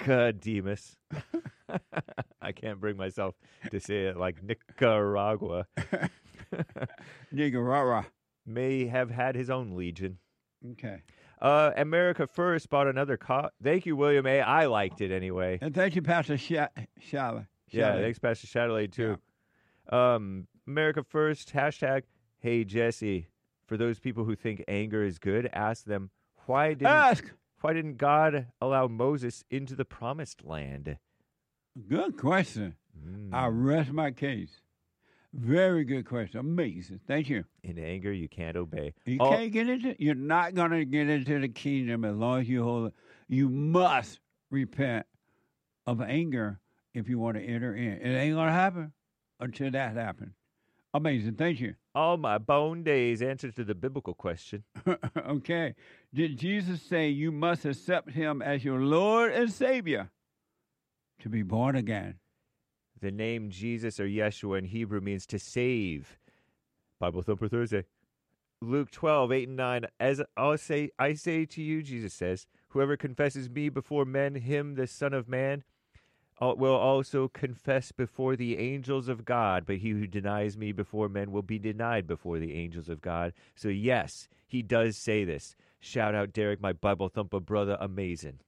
I can't bring myself to say it like Nicaragua. Nicaragua. May have had his own legion. Okay. America First bought another Thank you, William A. I liked it anyway. And thank you, Pastor Shala. Yeah, thanks, Pastor Chatelain, too. America First, hashtag, hey, Jesse. For those people who think anger is good, ask them, why didn't God allow Moses into the promised land? Good question. I rest my case. Very good question. Amazing. Thank you. In anger, you can't obey. You're not going to get into the kingdom as long as you hold it. You must repent of anger if you want to enter in. It ain't going to happen until that happens. Amazing. Thank you. All my bone days, answer to the biblical question. Okay. Did Jesus say you must accept him as your Lord and Savior to be born again? The name Jesus or Yeshua in Hebrew means to save. Bible Thumper Thursday. Luke 12:8-9. As I say to you, Jesus says, whoever confesses me before men, him, the Son of Man, will also confess before the angels of God. But he who denies me before men will be denied before the angels of God. So yes, he does say this. Shout out, Derek, my Bible Thumper brother. Amazing.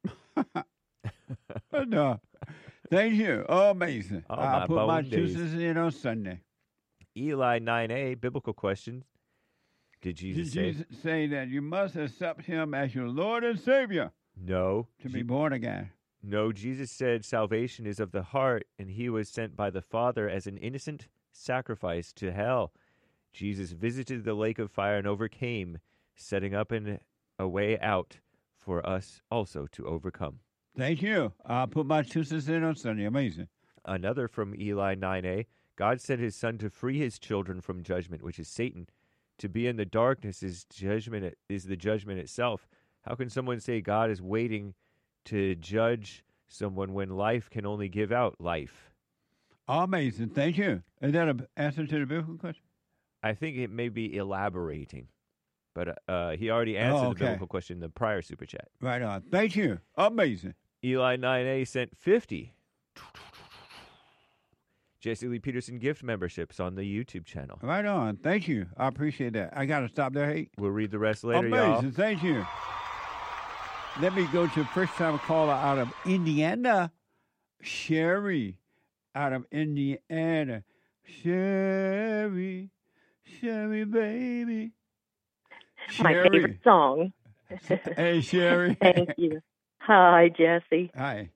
No. Thank you. Oh, amazing. Oh, I'll put my 2 days. cents in on Sunday. Eli 9a, biblical questions. Did Jesus say that you must accept him as your Lord and Savior? No. To be born again. No, Jesus said salvation is of the heart, and he was sent by the Father as an innocent sacrifice to hell. Jesus visited the lake of fire and overcame, setting up a way out for us also to overcome. Thank you. I'll put my 2 cents in on Sunday. Amazing. Another from Eli 9a. God sent his son to free his children from judgment, which is Satan. To be in the darkness is the judgment itself. How can someone say God is waiting to judge someone when life can only give out life? Amazing. Thank you. Is that an answer to the biblical question? I think it may be elaborating, but he already answered the biblical question in the prior super chat. Right on. Thank you. Amazing. Eli 9a sent 50 Jesse Lee Peterson gift memberships on the YouTube channel. Right on. Thank you. I appreciate that. I got to stop there. Hey. We'll read the rest later, Amazing. y'all. Thank you. Let me go to first-time caller out of Indiana, Sherry, out of Indiana. Sherry, baby. My favorite song. Hey, Sherry. Thank you. Hi, Jesse. Hi.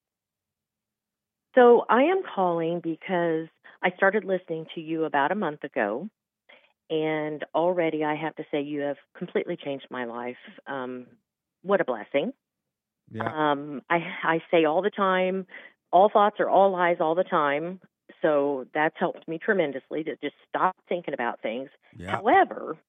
So I am calling because I started listening to you about a month ago, and already I have to say you have completely changed my life. What a blessing. Yeah. I say all the time, all thoughts are all lies all the time. So that's helped me tremendously to just stop thinking about things. Yeah. However,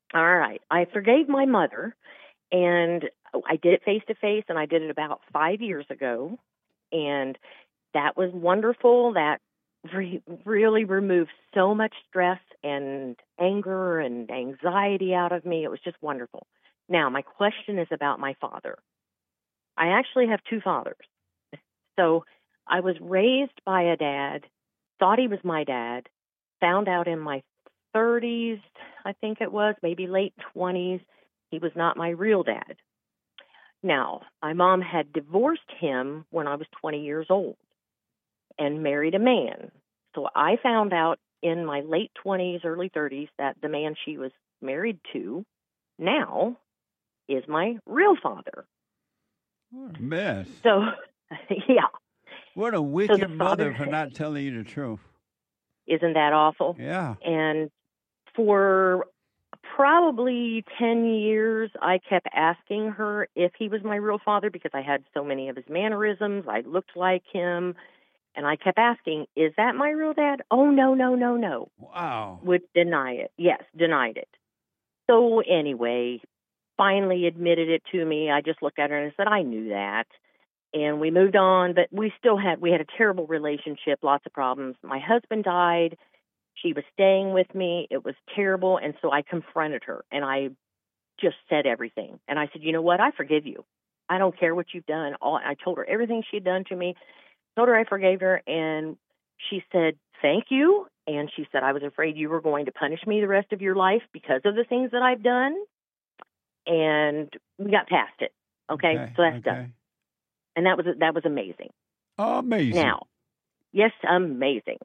All right. I forgave my mother, and I did it face-to-face, and I did it about 5 years ago, and that was wonderful. That really removed so much stress and anger and anxiety out of me. It was just wonderful. Now, my question is about my father. I actually have two fathers. So I was raised by a dad, thought he was my dad, found out in my 30s, I think it was, maybe late 20s, he was not my real dad. Now, my mom had divorced him when I was 20 years old and married a man. So I found out in my late 20s, early 30s, that the man she was married to now is my real father. What a mess. So, yeah. What a wicked the mother father- for not telling you the truth. Isn't that awful? Yeah. And for probably 10 years, I kept asking her if he was my real father because I had so many of his mannerisms. I looked like him. And I kept asking, is that my real dad? Oh, no, no, no, no. Wow. Would deny it. Yes, denied it. So anyway, finally admitted it to me. I just looked at her and said, I knew that. And we moved on, but we had a terrible relationship, lots of problems. My husband died. She was staying with me. It was terrible. And so I confronted her and I just said everything. And I said, you know what? I forgive you. I don't care what you've done. I told her everything she'd done to me. Told her I forgave her. And she said, thank you. And she said, I was afraid you were going to punish me the rest of your life because of the things that I've done. And we got past it. Okay. So that's done. And that was amazing. Amazing. Now, yes, amazing.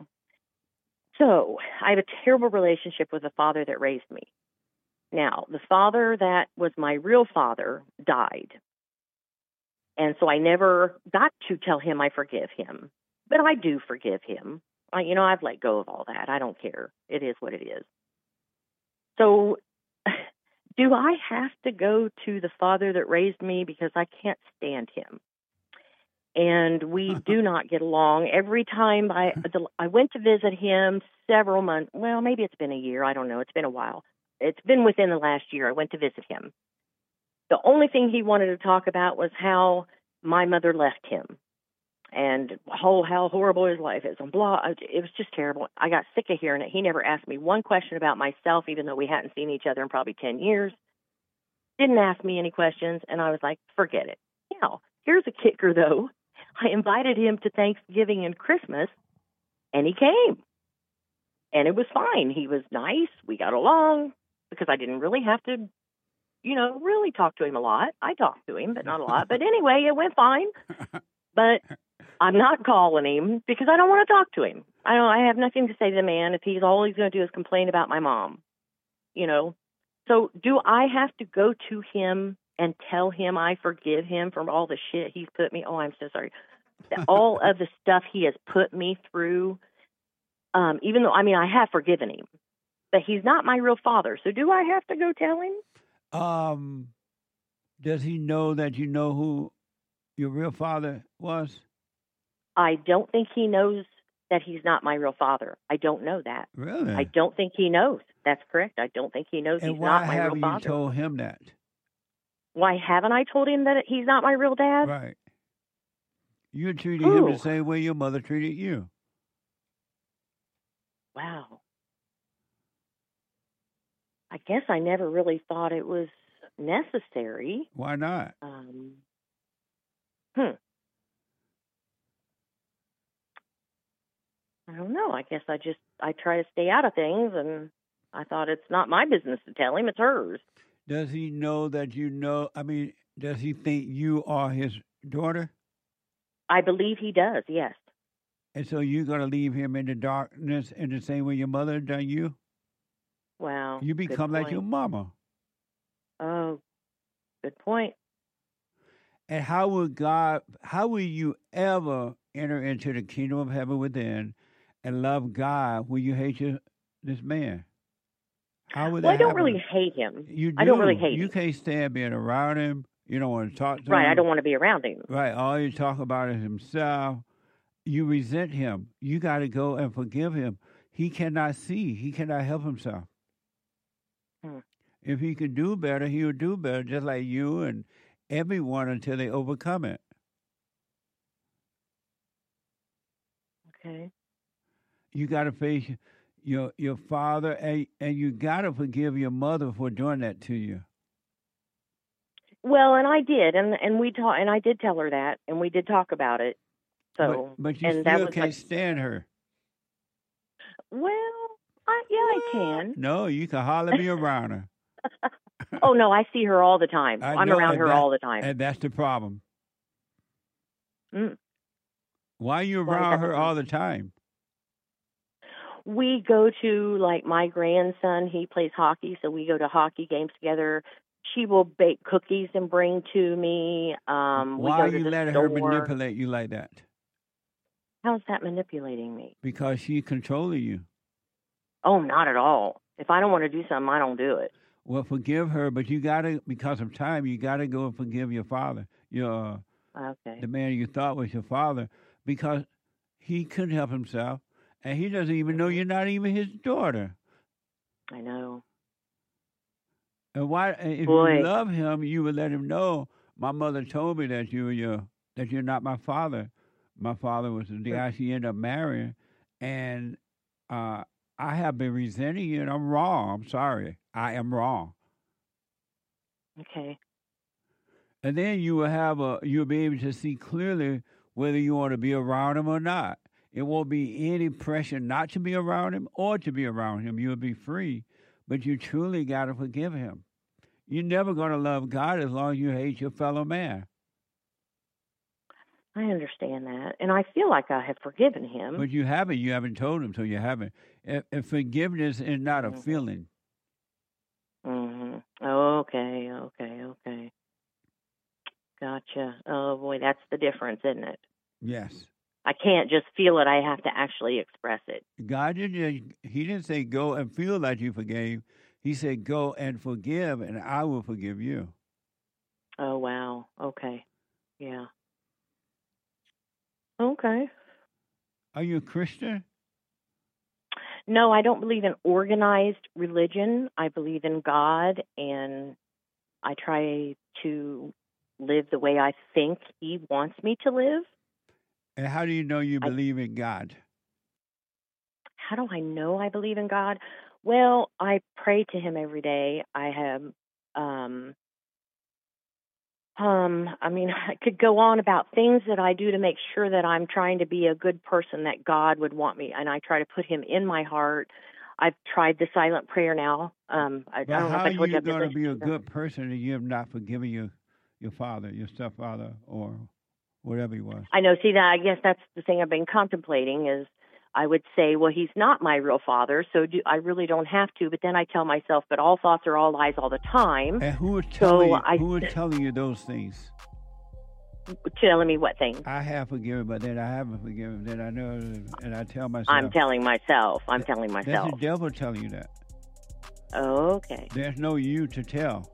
So I have a terrible relationship with the father that raised me. Now, the father that was my real father died. And so I never got to tell him I forgive him. But I do forgive him. I've let go of all that. I don't care. It is what it is. So do I have to go to the father that raised me because I can't stand him? And we do not get along. Every time I went to visit him several months, well, maybe it's been a year. I don't know. It's been a while. It's been within the last year. I went to visit him. The only thing he wanted to talk about was how my mother left him and how horrible his life is and blah. It was just terrible. I got sick of hearing it. He never asked me one question about myself, even though we hadn't seen each other in probably 10 years. Didn't ask me any questions. And I was like, forget it. Now, here's a kicker, though. I invited him to Thanksgiving and Christmas, and he came. And it was fine. He was nice. We got along because I didn't really have to, really talk to him a lot. I talked to him, but not a lot. But anyway, it went fine. But I'm not calling him because I don't want to talk to him. I have nothing to say to the man if he's all he's going to do is complain about my mom, So do I have to go to him and tell him I forgive him from all the shit he's put me? Oh, I'm so sorry. All of the stuff he has put me through, even though, I have forgiven him, but he's not my real father. So do I have to go tell him? Does he know that you know who your real father was? I don't think he knows that he's not my real father. I don't know that. Really? I don't think he knows. That's correct. I don't think he knows he's not my real father. And why haven't you told him that? Why haven't I told him that he's not my real dad? Right. You treated him the same way your mother treated you. Wow. I guess I never really thought it was necessary. Why not? I don't know. I guess I try to stay out of things, and I thought it's not my business to tell him. It's hers. Does he know that you know? Does he think you are his daughter? I believe he does, yes. And so you're going to leave him in the darkness in the same way your mother done you? Wow. You become like your mama. Oh, good point. And how will you ever enter into the kingdom of heaven within and love God when you hate this man? How would that I don't happen? really hate him. You do. I don't really hate him. You can't stand being around him. You don't want to talk to him. Right, I don't want to be around him. Right, all you talk about is himself. You resent him. You got to go and forgive him. He cannot see. He cannot help himself. If he could do better, he would do better, just like you and everyone until they overcome it. Okay. You got to face your father, and you got to forgive your mother for doing that to you. Well, and I did, and we talked, and I did tell her that, and we did talk about it. So, but you and that still was can't like, stand her. well, I can. No, you can hardly be around her. Oh no, I see her all the time. I'm know, around and her all the time. And that's the problem. Mm. Why are you Why is around that her the all the time? We go to, like, my grandson, he plays hockey, so we go to hockey games together. She will bake cookies and bring to me. Why are you letting her manipulate you like that? How's that manipulating me? Because she's controlling you. Oh, not at all. If I don't want to do something, I don't do it. Well, forgive her, but you got to, because of time, you got to go and forgive your father, the man you thought was your father, because he couldn't help himself, and he doesn't even know you're not even his daughter. I know. And why, if Boy. you love him, you would let him know. My mother told me that you're not my father. My father was the guy she ended up marrying, and I have been resenting you, and I'm wrong. I'm sorry. I am wrong. Okay. And then you'll be able to see clearly whether you want to be around him or not. It won't be any pressure not to be around him or to be around him. You'll be free, but you truly got to forgive him. You're never going to love God as long as you hate your fellow man. I understand that, and I feel like I have forgiven him. But you haven't. You haven't told him, so you haven't. And forgiveness is not a feeling. Mm-hmm. Okay. Gotcha. Oh, boy, that's the difference, isn't it? Yes. I can't just feel it. I have to actually express it. God he didn't say go and feel like you forgave. He said go and forgive, and I will forgive you. Oh, wow. Okay. Yeah. Okay. Are you a Christian? No, I don't believe in organized religion. I believe in God, and I try to live the way I think He wants me to live. And how do you know you believe in God? How do I know I believe in God? Well, I pray to Him every day. I have, I could go on about things that I do to make sure that I'm trying to be a good person that God would want me, and I try to put Him in my heart. I've tried the silent prayer now. I don't know if I told you. How are you going to be a good person if you have not forgiven your father, your stepfather, or whatever he was? I know. See, that I guess that's the thing I've been contemplating is I would say, well, he's not my real father, so I really don't have to. But then I tell myself, but all thoughts are all lies all the time. And who is telling you those things? Telling me what things? I have forgiven, but then I haven't forgiven. Then I know, and I tell myself. I'm telling myself. That's the devil telling you that. Oh, okay. There's no you to tell.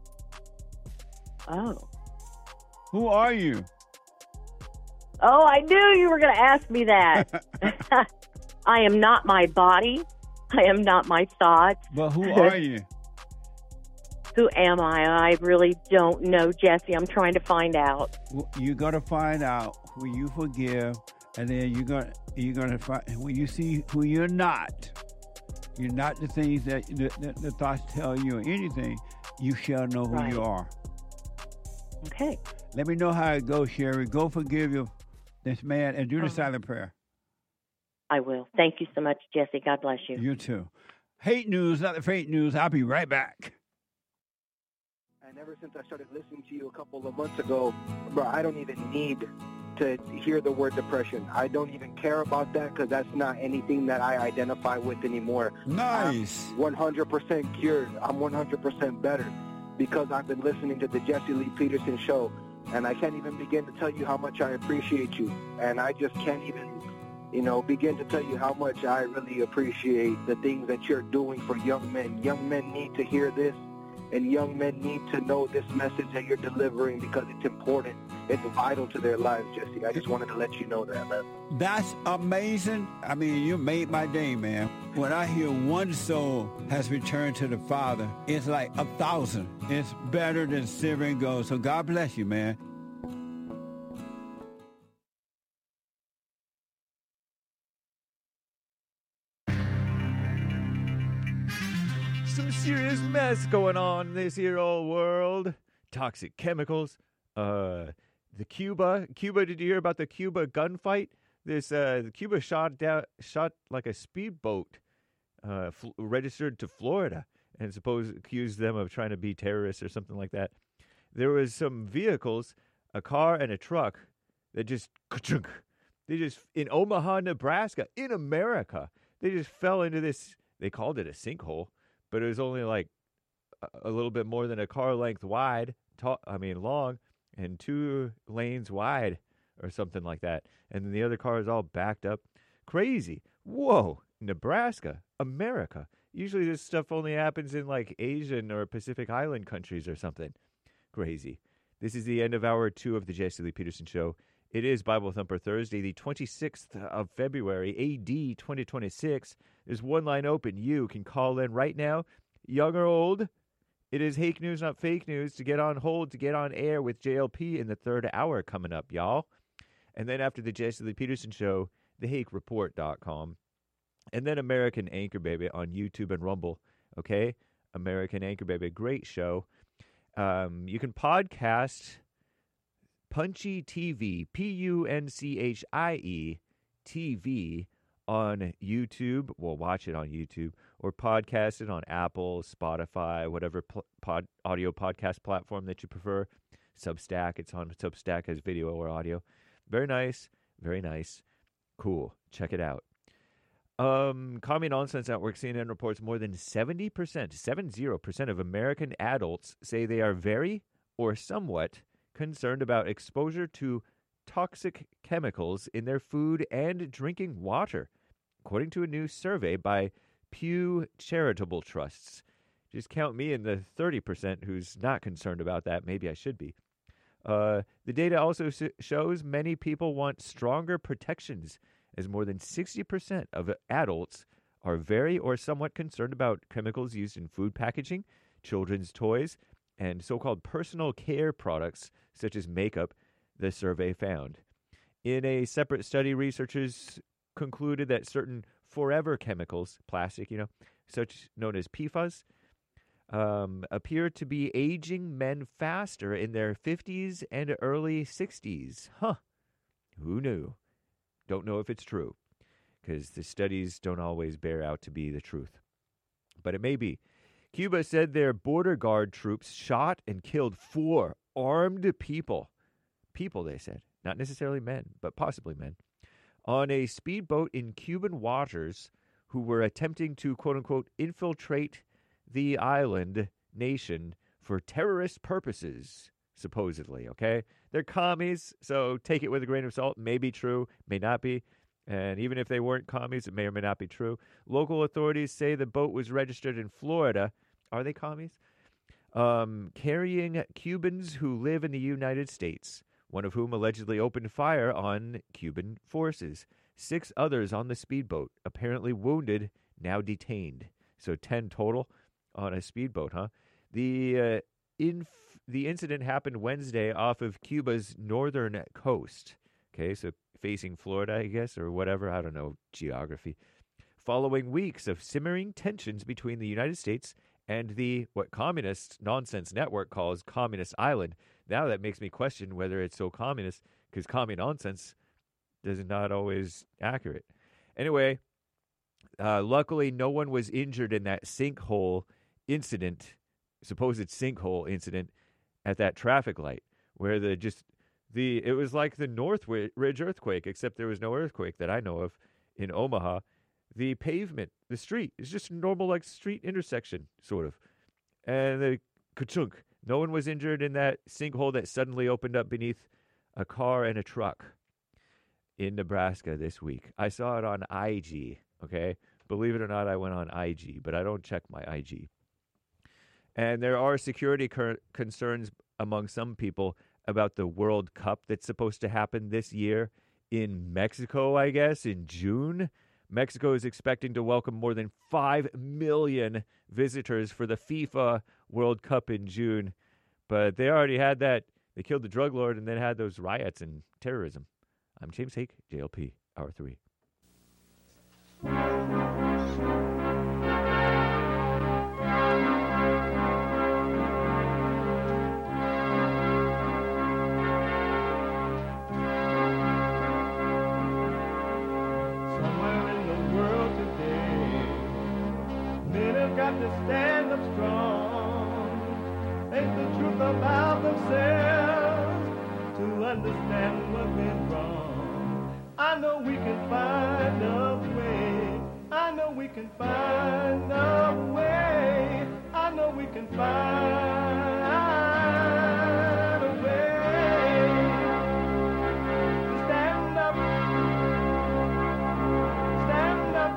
Oh. Who are you? Oh, I knew you were going to ask me that. I am not my body. I am not my thoughts. But who are you? Who am I? I really don't know, Jesse. I'm trying to find out. You're going to find out who you forgive, and then you're going to find when you see who you're not. You're not the things that the thoughts tell you or anything. You shall know who you are. Okay. Let me know how it goes, Sherry. Go forgive this man and do the silent prayer. I will. Thank you so much, Jesse. God bless you. You too. Hate news, not the fake news. I'll be right back. And ever since I started listening to you a couple of months ago, bro, I don't even need to hear the word depression. I don't even care about that because that's not anything that I identify with anymore. Nice. I'm 100% cured. I'm 100% better because I've been listening to the Jesse Lee Peterson show. And I can't even begin to tell you how much I appreciate you. And I just can't even, begin to tell you how much I really appreciate the things that you're doing for young men. Young men need to hear this, and young men need to know this message that you're delivering because it's important. it's vital to their lives, Jesse. I just wanted to let you know that, man. That's amazing. I mean, you made my day, man. When I hear one soul has returned to the Father, it's like 1,000. It's better than silver and gold. So God bless you, man. Some serious mess going on in this here old world. Toxic chemicals. The Cuba, did you hear about the Cuba gunfight? This Cuba shot like a speedboat, registered to Florida, and accused them of trying to be terrorists or something like that. There was some vehicles, a car and a truck, that just in Omaha, Nebraska, in America, they just fell into this. They called it a sinkhole, but it was only like a little bit more than a car length wide. Long, and 2 lanes wide or something like that. And then the other car is all backed up. Crazy. Whoa. Nebraska, America. Usually this stuff only happens in like Asian or Pacific Island countries or something. Crazy. This is the end of hour 2 of the Jesse Lee Peterson Show. It is Bible Thumper Thursday, the 26th of February, AD 2026. There's one line open. You can call in right now, young or old. It is Hake News, not fake news, to get on hold, to get on air with JLP in the 3rd hour coming up, y'all. And then after the Jesse Lee Peterson Show, thehakereport.com. And then American Anchor Baby on YouTube and Rumble, okay? American Anchor Baby, great show. You can podcast Punchy TV, Punchie TV on YouTube. Well, watch it on YouTube or podcast it on Apple, Spotify, whatever audio podcast platform that you prefer. Substack, it's on Substack as video or audio. Very nice, very nice. Cool. Check it out. Commie Nonsense Network, CNN reports more than 70% of American adults say they are very or somewhat concerned about exposure to toxic chemicals in their food and drinking water, according to a new survey by Pew Charitable Trusts. Just count me in the 30% who's not concerned about that. Maybe I should be. The data also shows many people want stronger protections, as more than 60% of adults are very or somewhat concerned about chemicals used in food packaging, children's toys, and so-called personal care products such as makeup, the survey found. In a separate study, researchers concluded that certain forever chemicals, plastic, such known as PFAS, appear to be aging men faster in their 50s and early 60s. Huh. Who knew? Don't know if it's true, because the studies don't always bear out to be the truth. But it may be. Cuba said their border guard troops shot and killed 4 armed people. People, they said. Not necessarily men, but possibly men. On a speedboat in Cuban waters who were attempting to, quote-unquote, infiltrate the island nation for terrorist purposes, supposedly, okay? They're commies, so take it with a grain of salt. May be true, may not be. And even if they weren't commies, it may or may not be true. Local authorities say the boat was registered in Florida. Are they commies? Carrying Cubans who live in the United States, one of whom allegedly opened fire on Cuban forces. 6 others on the speedboat, apparently wounded, now detained. So 10 total on a speedboat, huh? The incident happened Wednesday off of Cuba's northern coast. Okay, so facing Florida, I guess, or whatever. I don't know, geography. Following weeks of simmering tensions between the United States and what Communist Nonsense Network calls Communist Island. Now that makes me question whether it's so communist, because commie nonsense is not always accurate. Anyway, luckily no one was injured in that supposed sinkhole incident at that traffic light, where it was like the Northridge earthquake, except there was no earthquake that I know of in Omaha. The pavement, the street, is just a normal like street intersection, sort of. And the ka-chunk. No one was injured in that sinkhole that suddenly opened up beneath a car and a truck in Nebraska this week. I saw it on IG, okay? Believe it or not, I went on IG, but I don't check my IG. And there are security concerns among some people about the World Cup that's supposed to happen this year in Mexico, I guess, in June. Mexico is expecting to welcome more than 5 million visitors for the FIFA World Cup in June. But they already had that. They killed the drug lord and then had those riots and terrorism. I'm James Hake, JLP, Hour 3. To stand up strong, face the truth about themselves, to understand what's been wrong. I know we can find a way. I know we can find a way. I know we can find a way to stand up, stand up.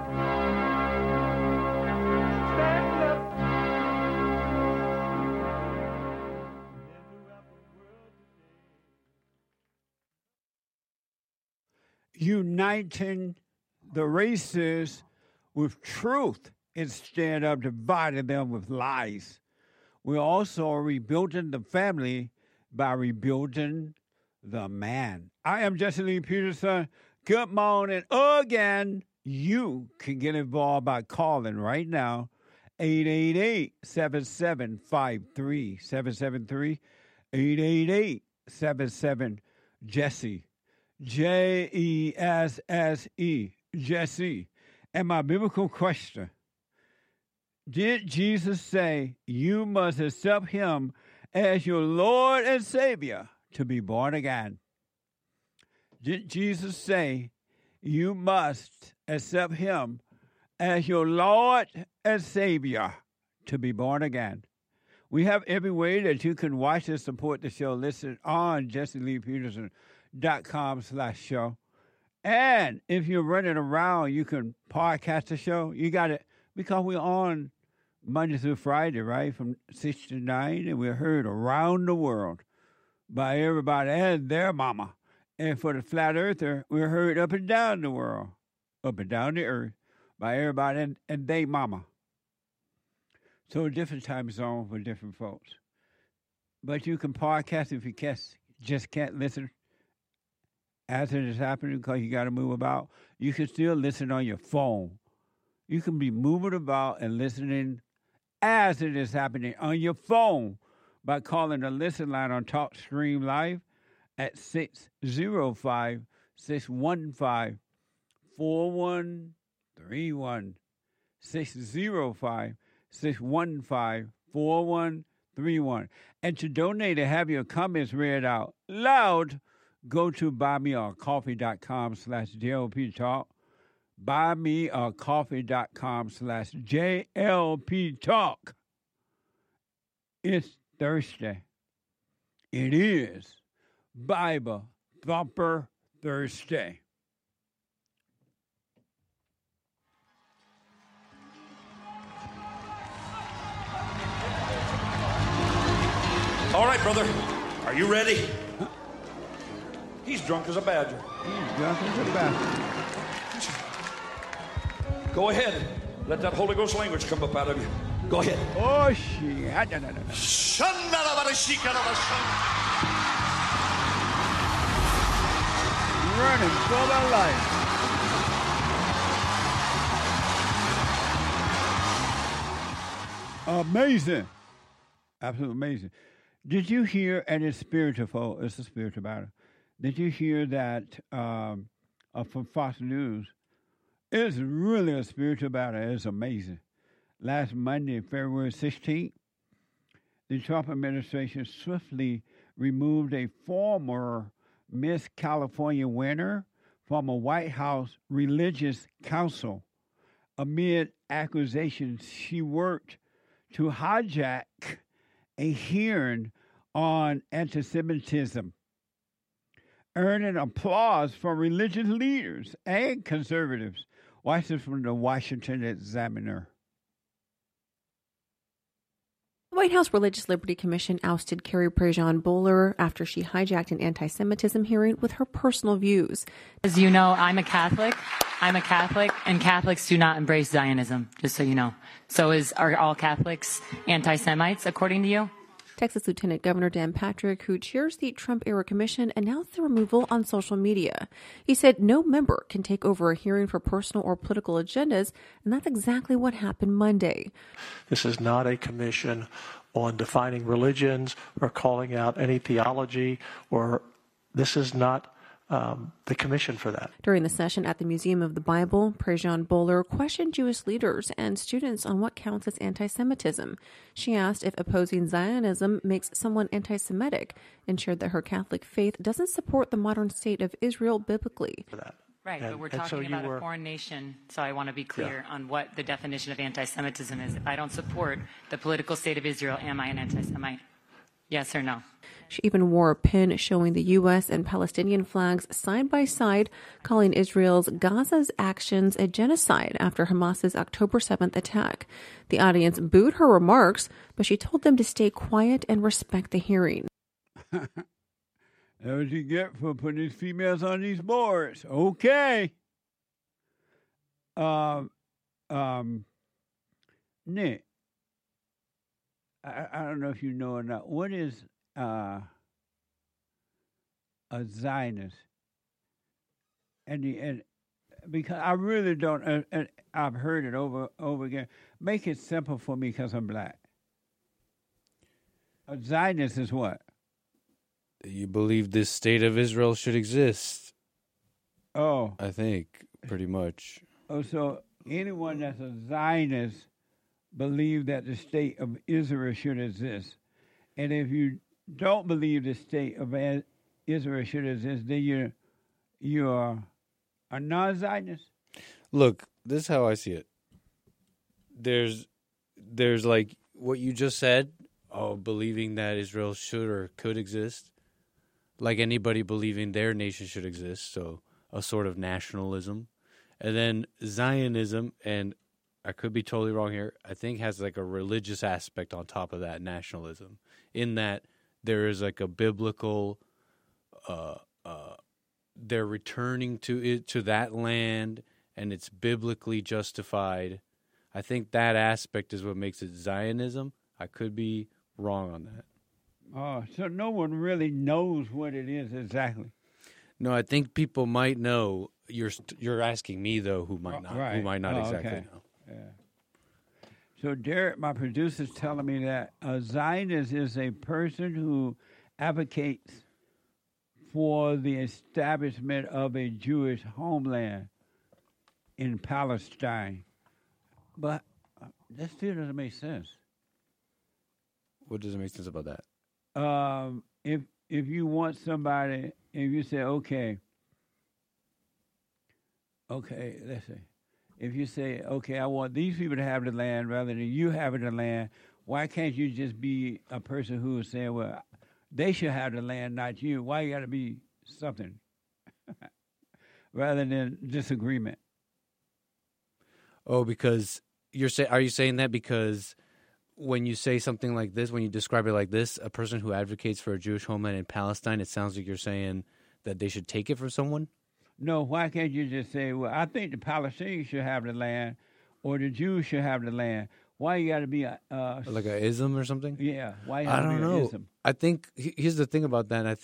Uniting the races with truth instead of dividing them with lies. We're also rebuilding the family by rebuilding the man. I am Jesse Lee Peterson. Good morning again. You can get involved by calling right now, 888-7753-773, 888-77-JESSE. Jesse, Jesse. And my biblical question, did Jesus say you must accept him as your Lord and Savior to be born again? Did Jesus say you must accept him as your Lord and Savior to be born again? We have every way that you can watch and support the show listed on JesseLeePeterson.com/show. And if you're running around, you can podcast the show. You got it because we're on Monday through Friday, right? From 6 to 9, and we're heard around the world by everybody and their mama. And for the flat earther, we're heard up and down the world, up and down the earth by everybody and they mama. So different time zone for different folks. But you can podcast if you just can't listen as it is happening because you got to move about. You can still listen on your phone. You can be moving about and listening as it is happening on your phone by calling the listen line on TalkStream Live at 605-615-4131. 605-615-4131. And to donate and have your comments read out loud, go to buymeacoffee.com/JLP Talk. Buymeacoffee.com/JLP Talk. It's Thursday. It is Bible Thumper Thursday. All right, brother. Are you ready? He's drunk as a badger. He's drunk as a badger. Go ahead. Let that Holy Ghost language come up out of you. Go ahead. Oh, shit. Running for my life. Amazing. Absolutely amazing. Did you hear, and it's spiritual, it's a spiritual matter. Did you hear that from Fox News? It's really a spiritual battle. It's amazing. Last Monday, February 16th, the Trump administration swiftly removed a former Miss California winner from a White House religious council amid accusations she worked to hijack a hearing on anti-Semitism, earning applause from religious leaders and conservatives. Watch this from the Washington Examiner. The White House Religious Liberty Commission ousted Carrie Prejean Bowler after she hijacked an anti-Semitism hearing with her personal views. As you know, I'm a Catholic, and Catholics do not embrace Zionism, just so you know. So are all Catholics anti-Semites, according to you? Texas Lieutenant Governor Dan Patrick, who chairs the Trump-era commission, announced the removal on social media. He said no member can take over a hearing for personal or political agendas, and that's exactly what happened Monday. This is not a commission on defining religions or calling out any theology, or this is not the commission for that. During the session at the Museum of the Bible, Prejean Bowler questioned Jewish leaders and students on what counts as anti-Semitism. She asked if opposing Zionism makes someone anti-Semitic and shared that her Catholic faith doesn't support the modern state of Israel biblically. Right, but we're talking about a foreign nation, so I want to be clear on what the definition of anti-Semitism is. If I don't support the political state of Israel, am I an anti-Semite? Yes or no? She even wore a pin showing the U.S. and Palestinian flags side by side, calling Israel's Gaza's actions a genocide after Hamas's October 7th attack. The audience booed her remarks, but she told them to stay quiet and respect the hearing. That's what you get for putting these females on these boards. Okay. Nick, I don't know if you know or not. What is a Zionist? And because I really don't, and I've heard it over again. Make it simple for me because I'm black. A Zionist is what? You believe this state of Israel should exist. Oh. I think, pretty much. Oh, so anyone that's a Zionist believe that the state of Israel should exist. And if you don't believe the state of Israel should exist, then you're a non-Zionist? Look, this is how I see it. There's like what you just said, believing that Israel should or could exist. Like anybody believing their nation should exist, so a sort of nationalism. And then Zionism, and I could be totally wrong here, I think has like a religious aspect on top of that nationalism, in that there is like a biblical, they're returning to that land, and it's biblically justified. I think that aspect is what makes it Zionism. I could be wrong on that. Oh, so no one really knows what it is exactly. No, I think people might know. You're asking me though, who might not, right. who might not exactly okay. know. Yeah. So Derek, my producer's telling me that a Zionist is a person who advocates for the establishment of a Jewish homeland in Palestine. But that still doesn't make sense. What doesn't make sense about that? If you want somebody, if you say, okay, let's say, if you say, okay, I want these people to have the land rather than you having the land, why can't you just be a person who is saying, well, they should have the land, not you? Why you got to be something rather than disagreement? Oh, because are you saying that because when you say something like this, when you describe it like this, a person who advocates for a Jewish homeland in Palestine, it sounds like you're saying that they should take it from someone? No, why can't you just say, well, I think the Palestinians should have the land or the Jews should have the land? Why you got to be like a ism or something? Yeah, why you I have to don't be know. an ism? I think here's the thing about that. I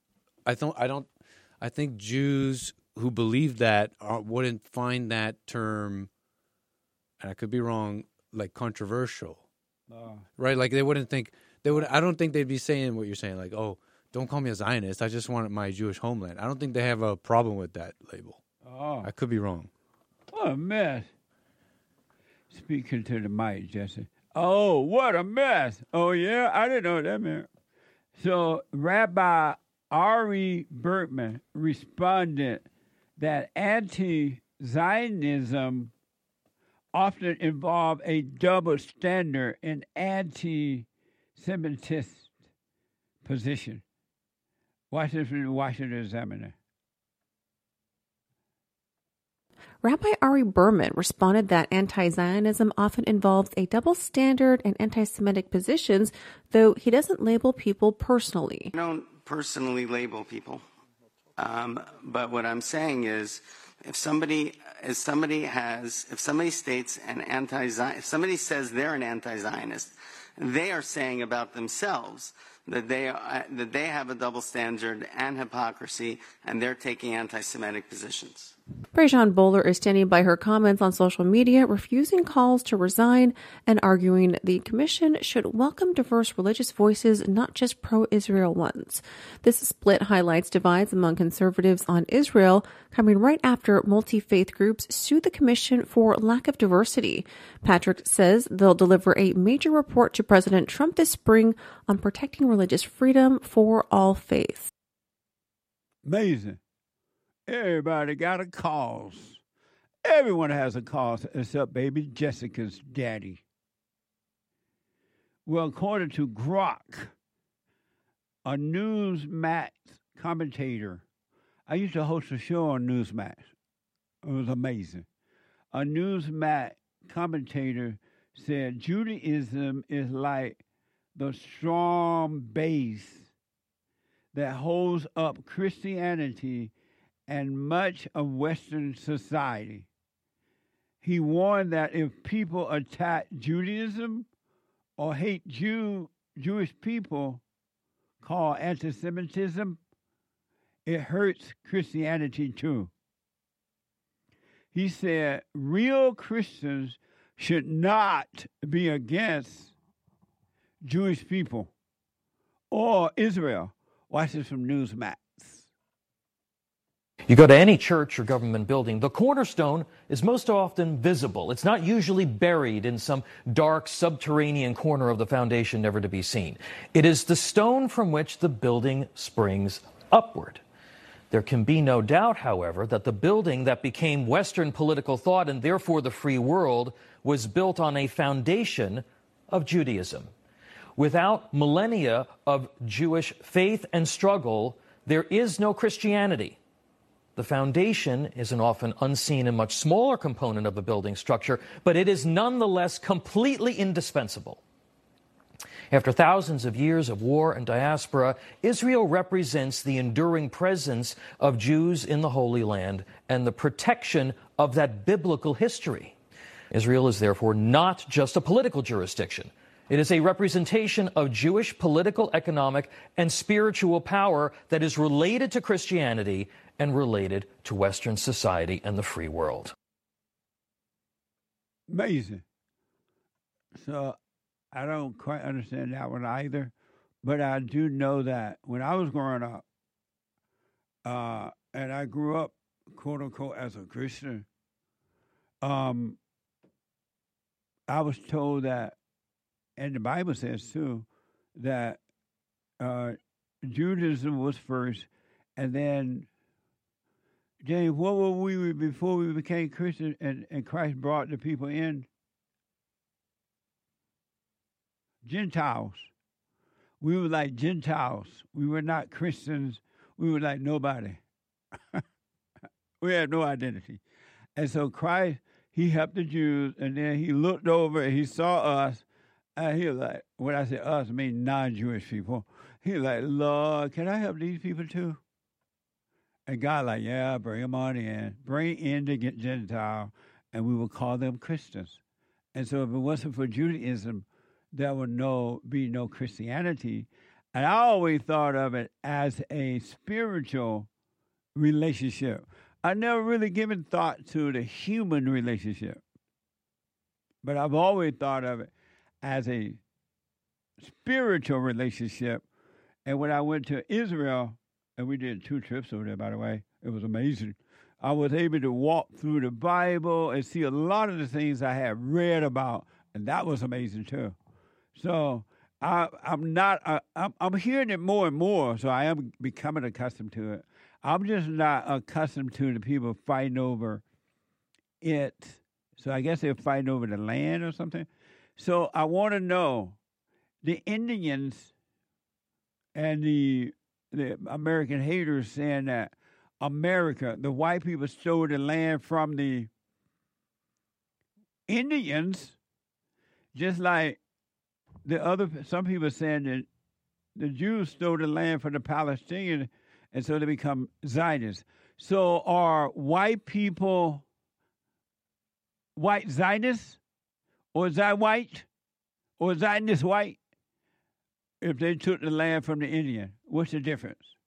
think Jews who believe that wouldn't find that term, and I could be wrong, like controversial. Right? Like they wouldn't think I don't think they'd be saying what you're saying, like, oh, don't call me a Zionist. I just want my Jewish homeland. I don't think they have a problem with that label. Oh. I could be wrong. What a mess. Speaking to the mic, Jesse. Oh, what a mess. Oh, yeah? I didn't know what that meant. So Rabbi Ari Bertman responded that anti-Zionism often involve a double standard in anti-Semitist position. Watch this from the Washington Examiner. Rabbi Ari Berman responded that anti-Zionism often involves a double standard and anti-Semitic positions, though he doesn't label people personally. I don't personally label people, but what I'm saying is, if somebody states if somebody says they're an anti-Zionist, they are saying about themselves that they have a double standard and hypocrisy, and they're taking anti-Semitic positions. Prejean Bowler is standing by her comments on social media, refusing calls to resign and arguing the commission should welcome diverse religious voices, not just pro-Israel ones. This split highlights divides among conservatives on Israel, coming right after multi-faith groups sued the commission for lack of diversity. Patrick says they'll deliver a major report to President Trump this spring on protecting religious freedom for all faiths. Amazing. Everybody got a cause. Everyone has a cause except baby Jessica's daddy. Well, according to Grok, a Newsmax commentator, I used to host a show on Newsmax. It was amazing. A Newsmax commentator said Judaism is like the strong base that holds up Christianity and much of Western society. He warned that if people attack Judaism or hate Jewish people, called anti-Semitism, it hurts Christianity too. He said real Christians should not be against Jewish people or Israel. Watch this from Newsmax. You go to any church or government building, the cornerstone is most often visible. It's not usually buried in some dark subterranean corner of the foundation never to be seen. It is the stone from which the building springs upward. There can be no doubt, however, that the building that became Western political thought and therefore the free world was built on a foundation of Judaism. Without millennia of Jewish faith and struggle, there is no Christianity. The foundation is an often unseen and much smaller component of the building structure, but it is nonetheless completely indispensable. After thousands of years of war and diaspora, Israel represents the enduring presence of Jews in the Holy Land and the protection of that biblical history. Israel is therefore not just a political jurisdiction. It is a representation of Jewish political, economic, and spiritual power that is related to Christianity and related to Western society and the free world. Amazing. So I don't quite understand that one either, but I do know that when I was growing up, and I grew up, quote unquote, as a Christian, I was told that, and the Bible says too, that Judaism was first, and then, James, what were we before we became Christian and Christ brought the people in? Gentiles. We were like Gentiles. We were not Christians. We were like nobody. We had no identity. And so Christ, he helped the Jews, and then he looked over and he saw us, and he was like, when I say us, I mean non-Jewish people. He was like, Lord, can I help these people too? And God like, yeah, bring them on in. Bring in the Gentile, and we will call them Christians. And so if it wasn't for Judaism, there would be no Christianity. And I always thought of it as a spiritual relationship. I never really given thought to the human relationship. But I've always thought of it as a spiritual relationship. And when I went to Israel, and we did 2 trips over there, by the way, it was amazing. I was able to walk through the Bible and see a lot of the things I had read about, and that was amazing too. So I'm hearing it more and more, so I am becoming accustomed to it. I'm just not accustomed to the people fighting over it. So I guess they're fighting over the land or something. So I want to know, the Indians and the American haters saying that, America. The white people stole the land from the Indians, just like some people saying that the Jews stole the land from the Palestinians, and so they become Zionists. So are white people white Zionists? Or is that white? Or is Zionist white? If they took the land from the Indian, what's the difference?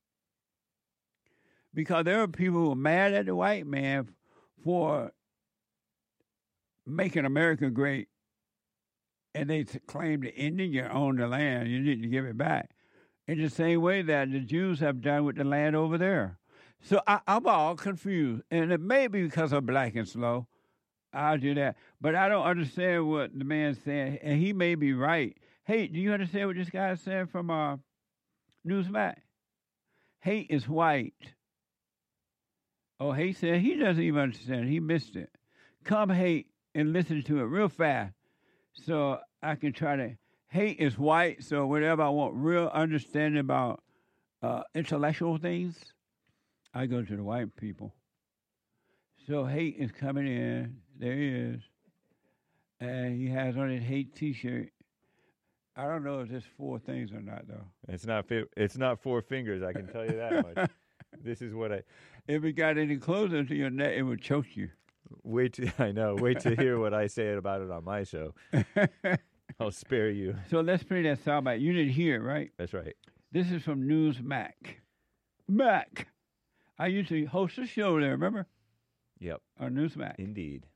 Because there are people who are mad at the white man for making America great, and they claim the Indian owned the land. You need to give it back. In the same way that the Jews have done with the land over there. So I'm all confused. And it may be because I'm black and slow. I'll do that. But I don't understand what the man's saying. And he may be right. Hey, do you understand what this guy said from Newsmax? Hate is white. Oh, Hate said he doesn't even understand. He missed it. Come, Hate, and listen to it real fast so I can try to. Hate is white, so whenever I want real understanding about intellectual things, I go to the white people. So Hate is coming in. There he is. And he has on his Hate T-shirt. I don't know if there's 4 things or not, though. It's not 4 fingers, I can tell you that much. This is what If it got any closer to your neck, it would choke you. Wait to hear what I say about it on my show. I'll spare you. So let's play that soundbite. You didn't hear it, right? That's right. This is from Newsmax. Mac. I used to host a show there, remember? Yep. On Newsmax. Indeed.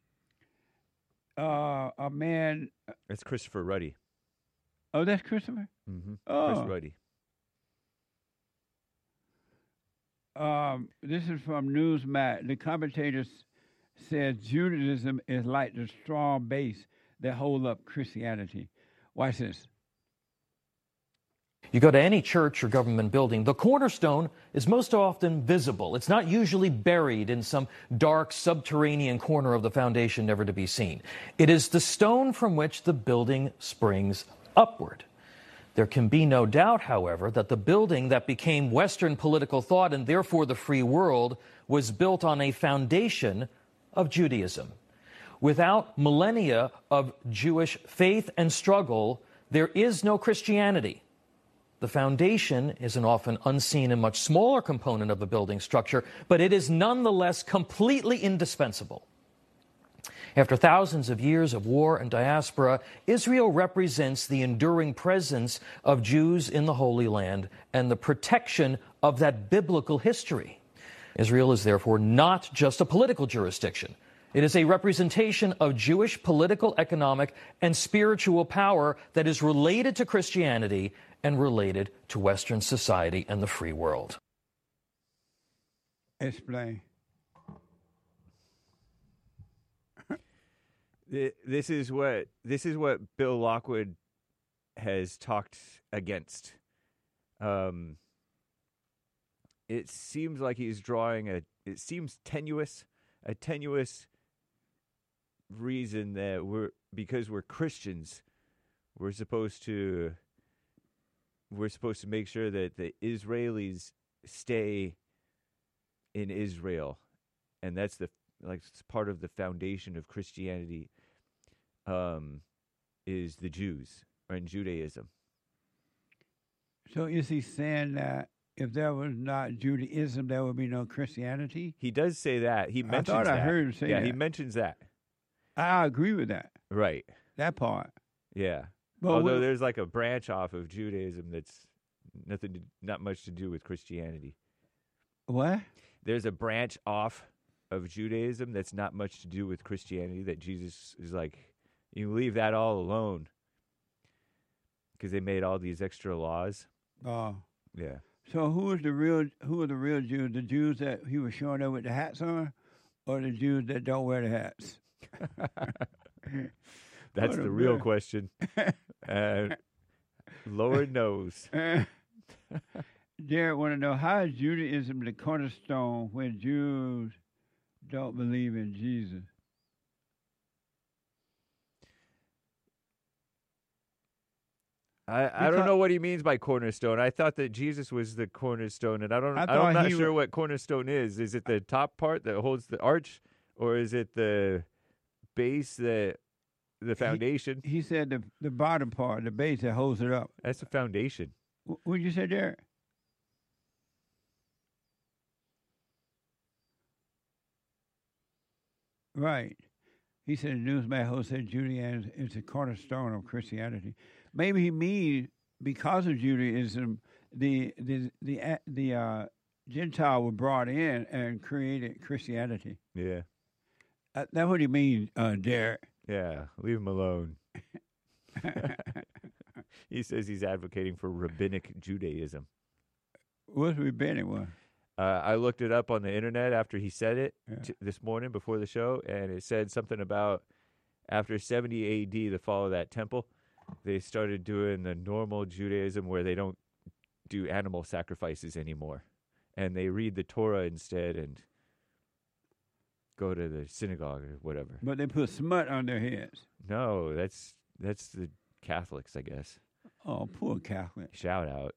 A man. That's Christopher Ruddy. Oh, that's Christopher? Mm-hmm. Oh. Chris Ruddy. This is from Newsmax. The commentators said Judaism is like the strong base that hold up Christianity. Watch this. You go to any church or government building, the cornerstone is most often visible. It's not usually buried in some dark subterranean corner of the foundation never to be seen. It is the stone from which the building springs upward. There can be no doubt, however, that the building that became Western political thought and therefore the free world was built on a foundation of Judaism. Without millennia of Jewish faith and struggle, there is no Christianity. The foundation is an often unseen and much smaller component of the building structure, but it is nonetheless completely indispensable. After thousands of years of war and diaspora, Israel represents the enduring presence of Jews in the Holy Land and the protection of that biblical history. Israel is therefore not just a political jurisdiction. It is a representation of Jewish political, economic, and spiritual power that is related to Christianity and related to Western society and the free world. Explain. This is what Bill Lockwood has talked against. It seems like he's drawing a tenuous reason that because we're Christians, we're supposed to make sure that the Israelis stay in Israel, and that's it's part of the foundation of Christianity. Is the Jews and Judaism. So is he saying that if there was not Judaism, there would be no Christianity? He does say that. He mentions that. I heard him say that. Yeah, he mentions that. I agree with that. Right. That part. Yeah. Well, although there's like a branch off of Judaism that's not much to do with Christianity. What? There's a branch off of Judaism that's not much to do with Christianity that Jesus is like, you leave that all alone because they made all these extra laws. Oh. Yeah. So who are the real Jews? The Jews that he was showing up with the hats on, or the Jews that don't wear the hats? That's the real question. Lord knows. Derek want to know, how is Judaism the cornerstone when Jews don't believe in Jesus? I don't know what he means by cornerstone. I thought that Jesus was the cornerstone, and I'm not sure what cornerstone is. Is it the top part that holds the arch, or is it the base, the foundation? He said the bottom part, the base that holds it up. That's the foundation. What did you say there? Right. He said the newsman who said Judaism is the cornerstone of Christianity. Maybe he means because of Judaism, the Gentile were brought in and created Christianity. Yeah. That's what he means, Derek. Yeah, leave him alone. He says he's advocating for rabbinic Judaism. What's rabbinic one? I looked it up on the internet after he said it this morning before the show, and it said something about after 70 AD, the fall of that temple, they started doing the normal Judaism where they don't do animal sacrifices anymore, and they read the Torah instead and go to the synagogue or whatever. But they put smut on their heads. No, that's the Catholics, I guess. Oh, poor Catholic. Shout out.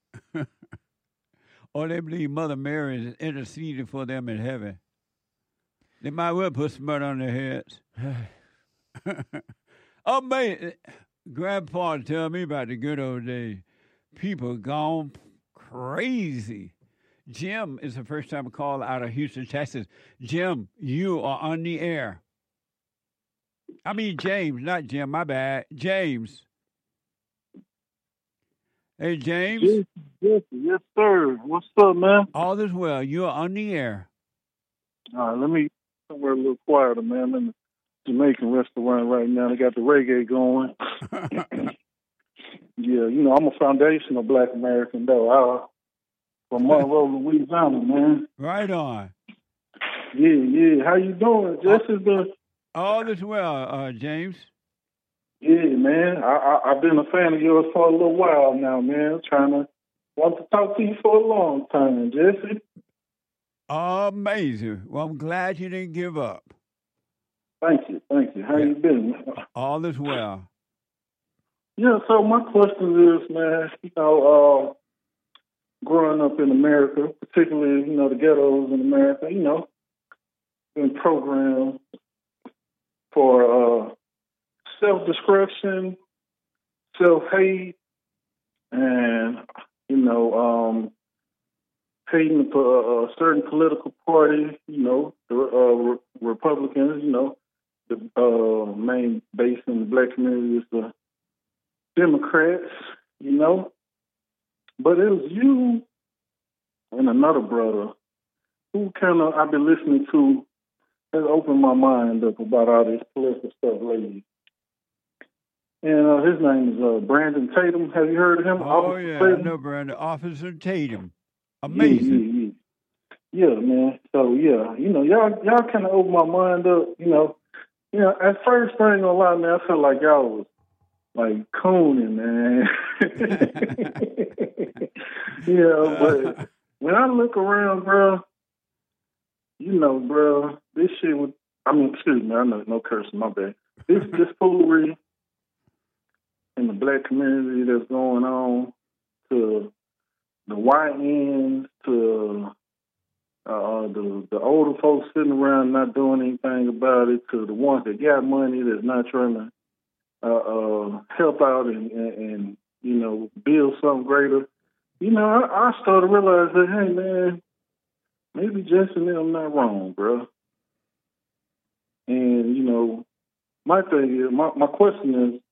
Or they believe Mother Mary is interceding for them in heaven. They might well put smut on their heads. Oh, man, Grandpa tell me about the good old days. People gone crazy. Jim is the first time call out of Houston, Texas. Jim, you are on the air. I mean James, not Jim, my bad. James. Hey, James. Yes, sir. What's up, man? All is well. You are on the air. All right, let me somewhere a little quieter, man. I'm in the Jamaican restaurant right now. They got the reggae going. Yeah, I'm a foundational Black American, though. From Monroe, Louisiana, man. Right on. Yeah. How you doing? All is well, James. Yeah, man. I've been a fan of yours for a little while now, man. Want to talk to you for a long time, Jesse. Amazing. Well, I'm glad you didn't give up. Thank you. How you been? All is well. Yeah, so my question is, man, growing up in America, particularly, the ghettos in America, been programmed for self-destruction, self-hate, and, hating a certain political party, the Republicans, the main base in the Black community is the Democrats, But it was you and another brother who I've been listening to has opened my mind up about all this political stuff lately. And his name is Brandon Tatum. Have you heard of him? Oh, yeah, I know Brandon. Officer Tatum. Amazing. Yeah, man. So, yeah, y'all kind of opened my mind up, At first, I ain't gonna lie, man, I felt like y'all was like cooning, man. But when I look around, bro, bro, this shit would, excuse me, I know no cursing, my bad. This foolery in the Black community that's going on, to the YNs, to the older folks sitting around not doing anything about it, to the ones that got money that's not trying to help out and build something greater. I started to realize that, hey, man, maybe Jesse and them not wrong, bro. And, my thing is, my question is,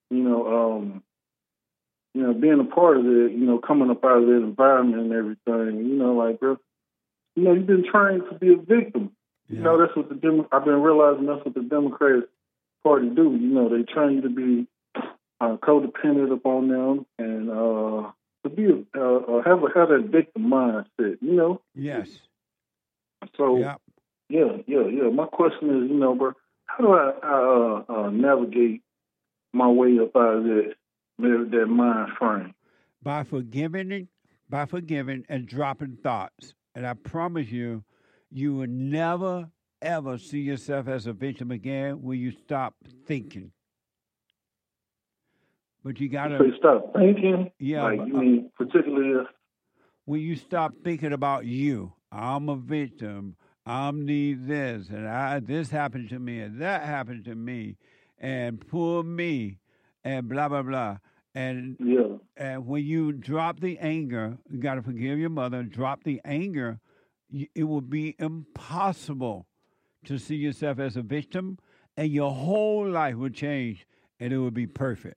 being a part of it, coming up out of that environment and everything, bro, you've been trained to be a victim. Yeah. That's what I've been realizing that's what the Democrats Party do. They train you to be codependent upon them and to be have that victim mindset. Yes. So yep. Yeah. My question is, bro, how do I navigate my way up out of that mind frame? By forgiving and dropping thoughts. And I promise you, you will never, ever see yourself as a victim again when you stop thinking. But you got So you stop thinking. Yeah, Like, you mean particularly when you stop thinking about you. I'm a victim. I'm need this, and this happened to me, and that happened to me, and poor me, and blah blah blah. And when you drop the anger, you got to forgive your mother. Drop the anger. It will be impossible to see yourself as a victim, and your whole life will change, and it will be perfect.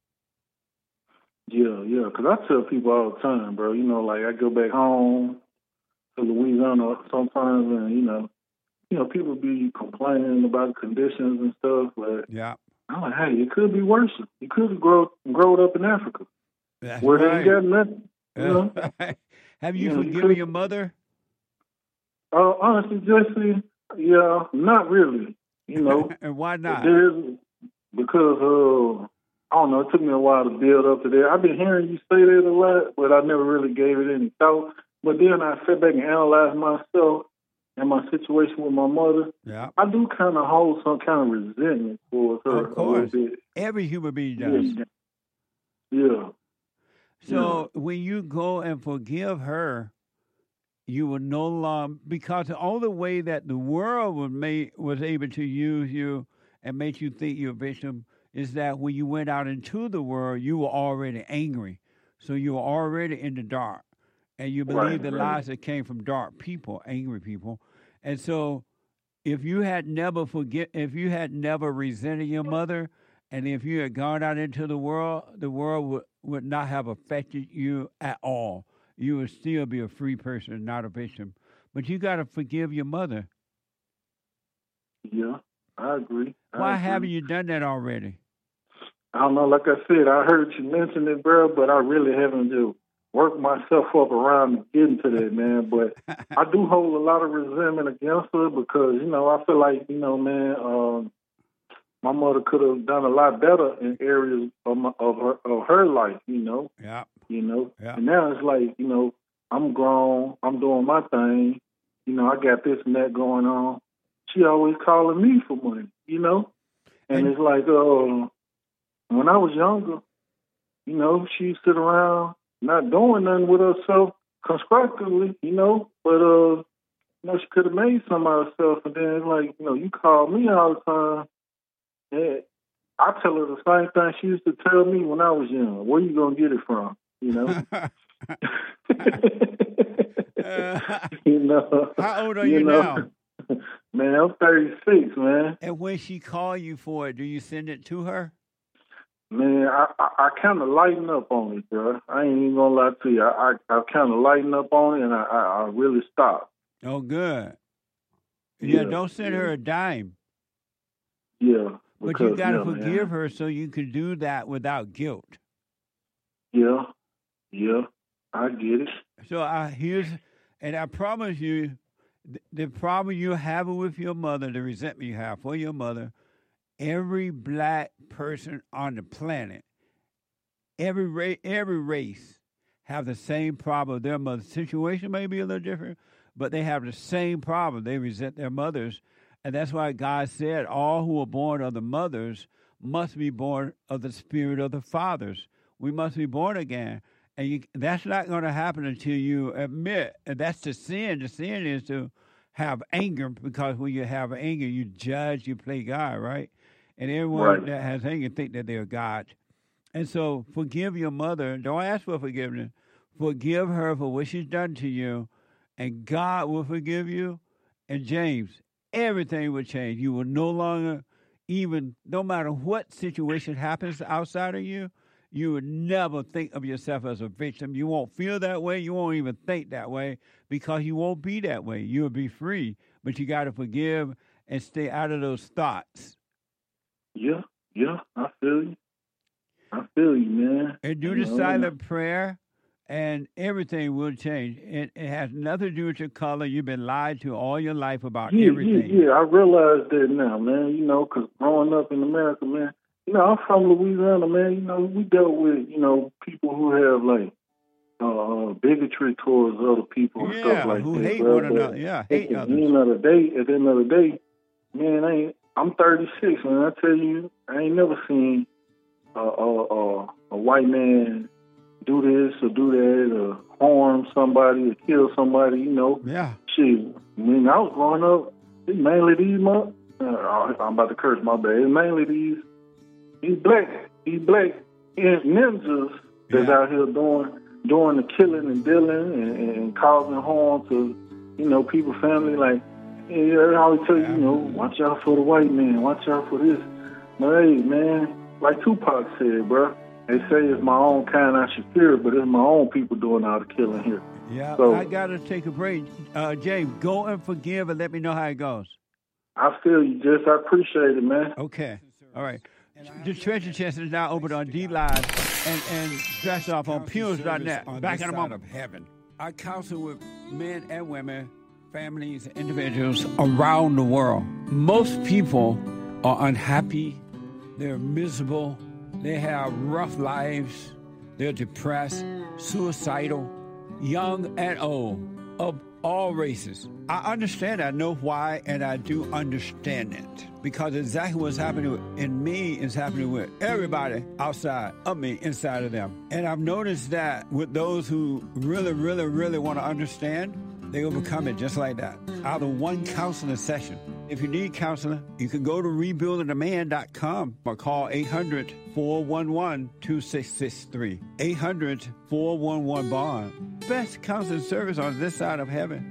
Yeah, because I tell people all the time, bro, you know, like I go back home to Louisiana sometimes and, you know, people be complaining about conditions and stuff, but I'm like, hey, it could be worse. You could have grown up in Africa. That's where right. they got nothing. You know? Have you forgiven your mother? Honestly, Jesse, yeah, not really. You know. And why not? Because I don't know, it took me a while to build up to that. I've been hearing you say that a lot, but I never really gave it any thought. But then I sat back and analyzed myself and my situation with my mother. Yeah. I do kind of hold some kind of resentment towards her Of course. a little bit. Every human being does. Yeah. So when you go and forgive her, you will no longer, because the only way that the world was able to use you and make you think you're a victim is that when you went out into the world, you were already angry. So you were already in the dark. And you believe the lies that came from dark people, angry people. And so if you had never resented your mother, and if you had gone out into the world would not have affected you at all. You would still be a free person, not a victim. But you got to forgive your mother. Yeah, I agree. Why haven't you done that already? I don't know. Like I said, I heard you mention it, bro, but I really haven't worked myself up around getting to that, man. But I do hold a lot of resentment against her because, you know, I feel like, you know, man, my mother could have done a lot better in areas of her life, you know. Yeah. You know. Yeah. And now it's like, you know, I'm grown, I'm doing my thing, you know, I got this and that going on. She always calling me for money, you know. And it's like, when I was younger, you know, she sit around not doing nothing with herself constructively, you know, but you know, she could have made some of herself, and then it's like, you know, you call me all the time. And I tell her the same thing she used to tell me when I was young. Where you gonna get it from? You know. You know. How old are you now? Man, I'm 36, man. And when she call you for it, do you send it to her? Man, I kind of lighten up on it, bro. I ain't even gonna lie to you. I kind of lighten up on it, and I really stop. Oh, good. Yeah, don't send her a dime. Yeah. But you got to forgive her so you can do that without guilt. Yeah, I get it. So and I promise you, the problem you're having with your mother, the resentment you have for your mother, every black person on the planet, every race have the same problem. Their mother's situation may be a little different, but they have the same problem. They resent their mothers. And that's why God said all who are born of the mothers must be born of the spirit of the fathers. We must be born again. And that's not going to happen until you admit. And that's the sin. The sin is to have anger, because when you have anger, you judge, you play God, right? And everyone that has anger think that they're God. And so forgive your mother. Don't ask for forgiveness. Forgive her for what she's done to you, and God will forgive you. And James, everything will change. You will no longer no matter what situation happens outside of you, you would never think of yourself as a victim. You won't feel that way. You won't even think that way, because you won't be that way. You'll be free, but you got to forgive and stay out of those thoughts. Yeah, I feel you, man. And do the silent prayer, and everything will change. It has nothing to do with your color. You've been lied to all your life about everything. Yeah, I realize that now, man. You know, because growing up in America, man, you know, I'm from Louisiana, man. You know, we dealt with, you know, people who have, like, bigotry towards other people and stuff like who that. Hate one another. Yeah, hate others. At the end of the day, man, I'm 36, man. I tell you, I ain't never seen a white man do this or do that or harm somebody or kill somebody, you know. Yeah. Shit, when I was growing up, it's mainly these I'm about to curse, my bad. It's mainly these black ninjas that's out here doing the killing and dealing and causing harm to, you know, people's family. Like, I always tell you, you know, watch out for the white man, watch out for this. But hey, man, like Tupac said, bro, they say it's my own kind I should fear, but it's my own people doing all the killing here. Yeah, so, I got to take a break. James, go and forgive and let me know how it goes. I feel you, Jess. I appreciate it, man. Okay. All right. The treasure chest is now open on D-Live and scratch off on Pews.net. Back in a moment. Of heaven. I counsel with men and women, families, individuals around the world. Most people are unhappy. They're miserable. They have rough lives. They're depressed, suicidal, young and old, of all races. I understand. I know why, and I do understand it. Because exactly what's happening in me is happening with everybody outside of me, inside of them. And I've noticed that with those who really, really, really want to understand, they overcome it just like that. Out of one counseling session. If you need counseling, you can go to rebuildingaman.com or call 800-411-2663. 800-411-BOND. Best counseling service on this side of heaven.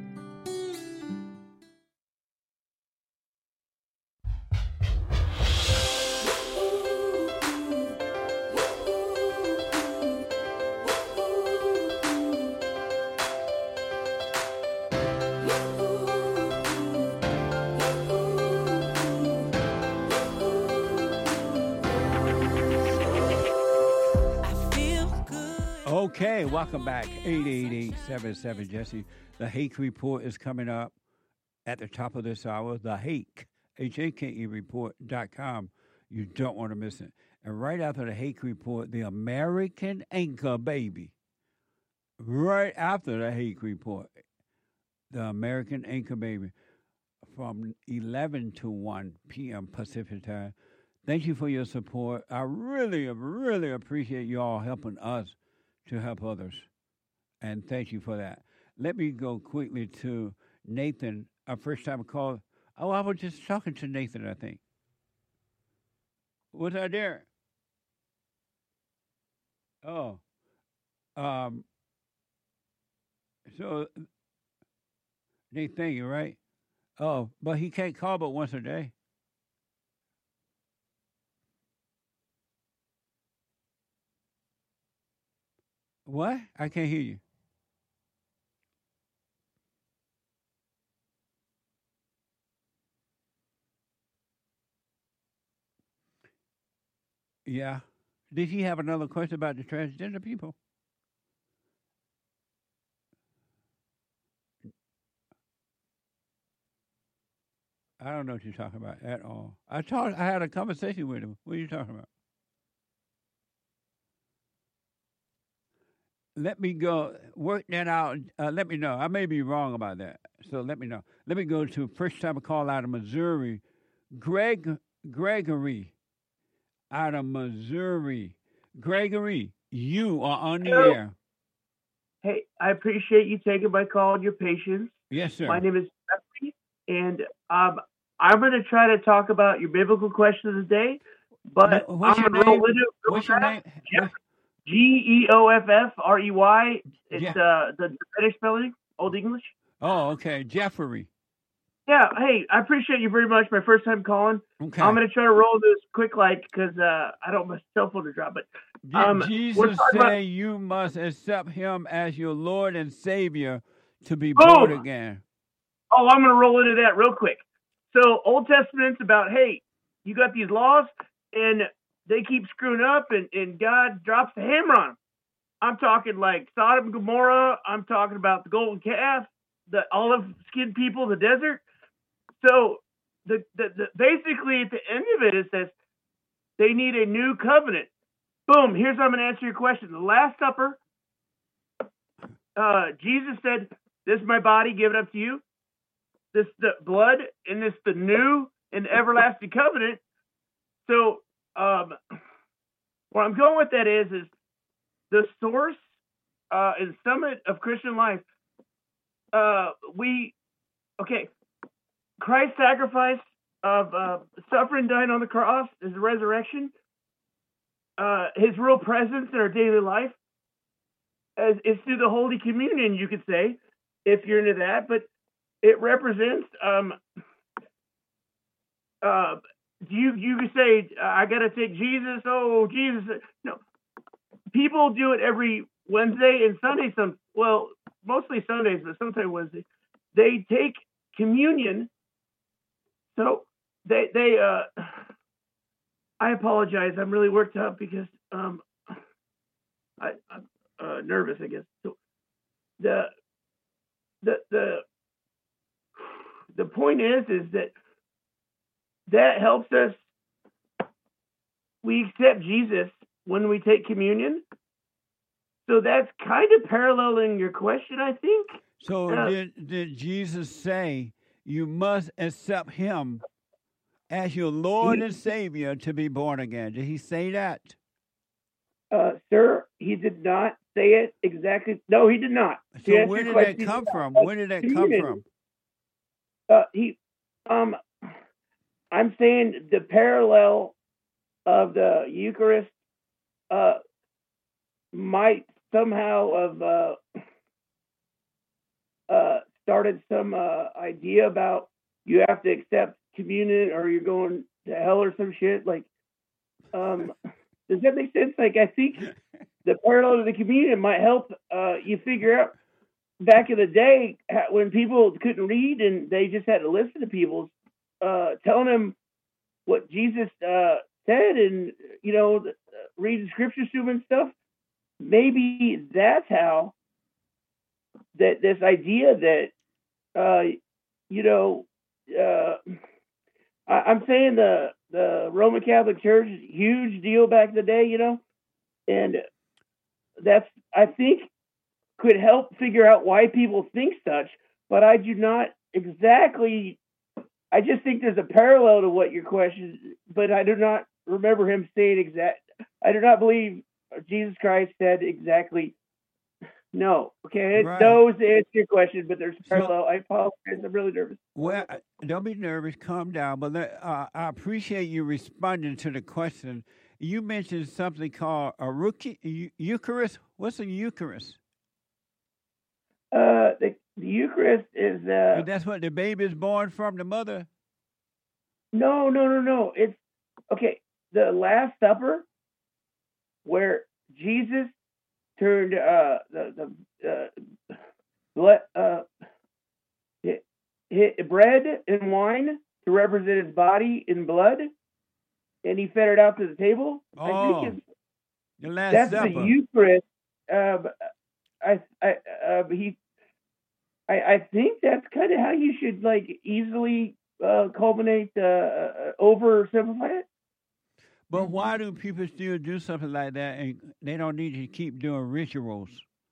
Okay, welcome back. 888-77-Jesse. The Hake Report is coming up at the top of this hour. The Hake, Hake report.com. You don't want to miss it. And right after the Hake Report, the American Anchor Baby. Right after the Hake Report, the American Anchor Baby from 11 to 1 p.m. Pacific time. Thank you for your support. I really, really appreciate you all helping us to help others. And thank you for that. Let me go quickly to Nathan, our first time call. Oh, I was just talking to Nathan, I think. Was I there? Oh. So, Nathan, thank you, right? Oh, but he can't call but once a day. What? I can't hear you. Yeah. Did he have another question about the transgender people? I don't know what you're talking about at all. I had a conversation with him. What are you talking about? Let me go work that out. Let me know. I may be wrong about that. So let me know. Let me go to first time call out of Missouri. Gregory out of Missouri. Gregory, you are on the air. Hey, I appreciate you taking my call and your patience. Yes, sir. My name is Jeffrey, and I'm going to try to talk about your biblical question of the day. But what's your name? What's your name? Geoffrey. It's the British spelling, Old English. Oh, okay. Jeffrey. Yeah. Hey, I appreciate you very much. My first time calling. Okay. I'm going to try to roll this quick, because I don't want my cell phone to drop. But Jesus said you must accept him as your Lord and Savior to be born again. Oh, I'm going to roll into that real quick. So Old Testament's about, hey, you got these laws, and they keep screwing up, and God drops the hammer on them. I'm talking like Sodom and Gomorrah. I'm talking about the golden calf, the olive-skinned people of the desert. So the basically at the end of it, it says they need a new covenant. Boom, here's how I'm going to answer your question. The Last Supper, Jesus said, this is my body, give it up to you. This the blood, and this the new and everlasting covenant. So where I'm going with that is the source and summit of Christian life. Christ's sacrifice of suffering, dying on the cross, his resurrection, his real presence in our daily life is through the Holy Communion, you could say, if you're into that. But it represents, you could say, I got to take Jesus. Oh, Jesus. No, people do it every Wednesday and Sunday. Mostly Sundays, but sometimes Wednesday. They take communion. So they I apologize. I'm really worked up because I'm nervous, I guess. So the point is that helps us. We accept Jesus when we take communion. So that's kind of paralleling your question, I think. So did Jesus say you must accept him as your Lord and Savior to be born again? Did he say that? Sir, he did not say it exactly. No, he did not. So where did that come from? Where did that come from? I'm saying the parallel of the Eucharist might somehow have started some idea about you have to accept communion or you're going to hell or some shit. Like, does that make sense? Like, I think the parallel to the communion might help you figure out back in the day when people couldn't read and they just had to listen to people telling them what Jesus said and, read the scriptures to them and stuff. Maybe that's how that this idea that, I'm saying the Roman Catholic Church is a huge deal back in the day, and that's, I think, could help figure out why people think such, but I do not exactly, I just think there's a parallel to what your question, but I do not remember him saying I do not believe Jesus Christ said exactly no. Okay, Right. No is the answer to your question, but there's a parallel. I apologize. I'm really nervous. Well, don't be nervous. Calm down. But I appreciate you responding to the question. You mentioned something called a Eucharist. What's a Eucharist? The Eucharist is. And that's what the baby is born from the mother. No. It's okay. The Last Supper, where Jesus turned bread and wine to represent his body and blood, and he fed it out to the table. Oh, I think the Last that's Supper. the Eucharist. I think that's kind of how you should easily culminate oversimplify it. But why do people still do something like that and they don't need to keep doing rituals?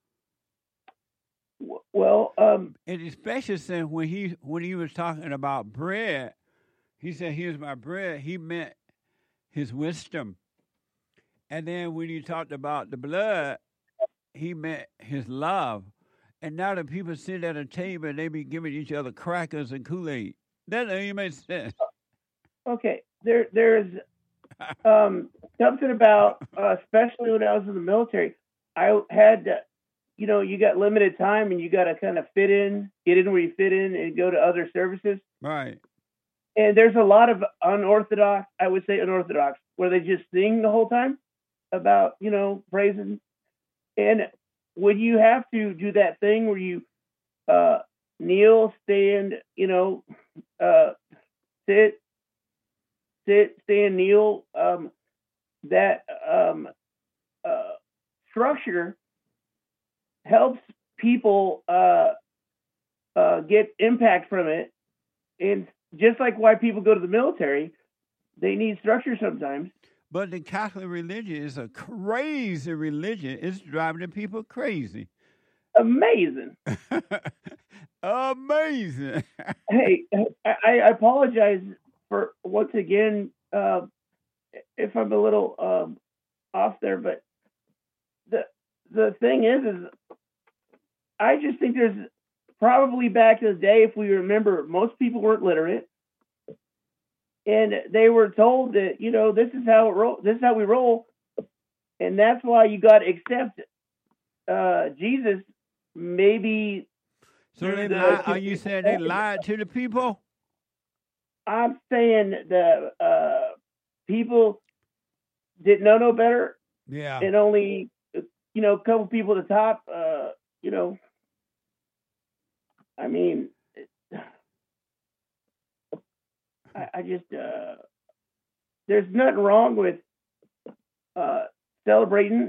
Well, and especially since when he was talking about bread, he said, "Here's my bread." He meant his wisdom. And then when he talked about the blood, he meant his love. And now that people sit at a table and they be giving each other crackers and Kool-Aid. That doesn't even make sense. Okay, there's something about, especially when I was in the military, I had, you got limited time and you got to kind of get in where you fit in and go to other services. Right. And there's a lot of unorthodox, where they just sing the whole time about, praising. And when you have to do that thing where you kneel, stand, sit, stand, kneel, that structure helps people get impact from it. And just like why people go to the military, they need structure sometimes. But the Catholic religion is a crazy religion. It's driving the people crazy. Amazing. Amazing. Hey, I apologize for once again if I'm a little off there, but the thing is I just think there's probably back in the day, if we remember, most people weren't literate, and they were told that this is how it roll, this is how we roll, and that's why you got to accept Jesus. Maybe. So are you saying they lied to the people? I'm saying the people didn't know no better. Yeah. And only, a couple people at the top, I mean, I just, there's nothing wrong with celebrating,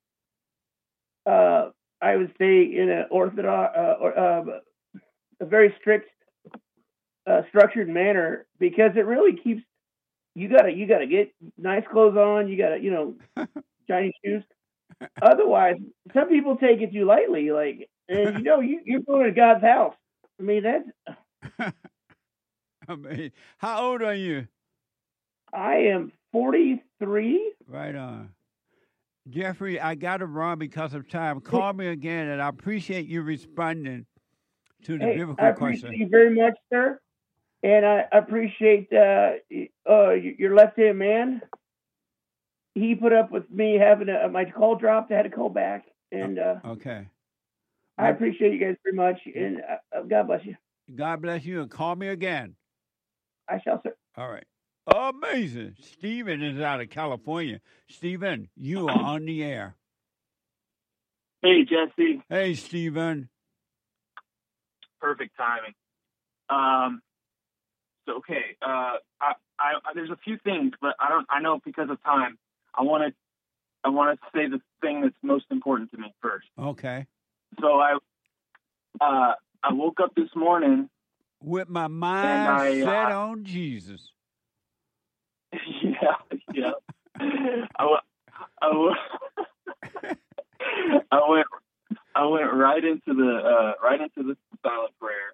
I would say, in an orthodox, a very strict, structured manner, because it really keeps, you gotta get nice clothes on, you gotta, shiny shoes. Otherwise, some people take it too lightly, and you're going to God's house. I mean, that's. I mean, how old are you? I am 43. Right on. Jeffrey, I got to run because of time. Call me again, and I appreciate you responding to the biblical I question. appreciate you very much, sir. And I appreciate your left-hand man. He put up with me having my call dropped. I had to call back. And okay. I appreciate you guys very much. And God bless you. God bless you. And call me again. I shall, sir. All right. Amazing. Stephen is out of California. Stephen, you are on the air. Hey, Jesse. Hey, Stephen. Perfect timing. Okay. There's a few things, but I know because of time, I want to say the thing that's most important to me first. Okay. So I woke up this morning with my mind set on Jesus. Yeah. I went right into the silent prayer,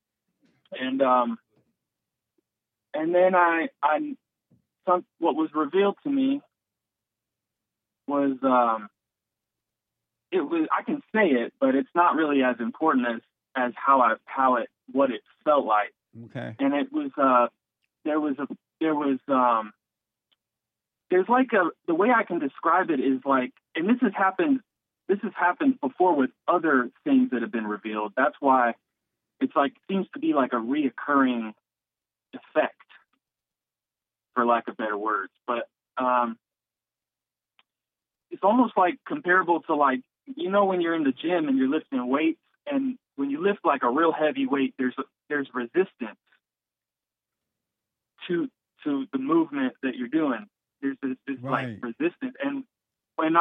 and then what was revealed to me was I can say it, but it's not really as important as what it felt like. Okay. And it was there's like the way I can describe it is like, and this has happened before with other things that have been revealed. That's why it's like, seems to be like a reoccurring effect, for lack of better words. But it's almost like comparable to, like, when you're in the gym and you're lifting weights, and when you lift like a real heavy weight, there's resistance to the movement that you're doing. There's this right. like resistance, and when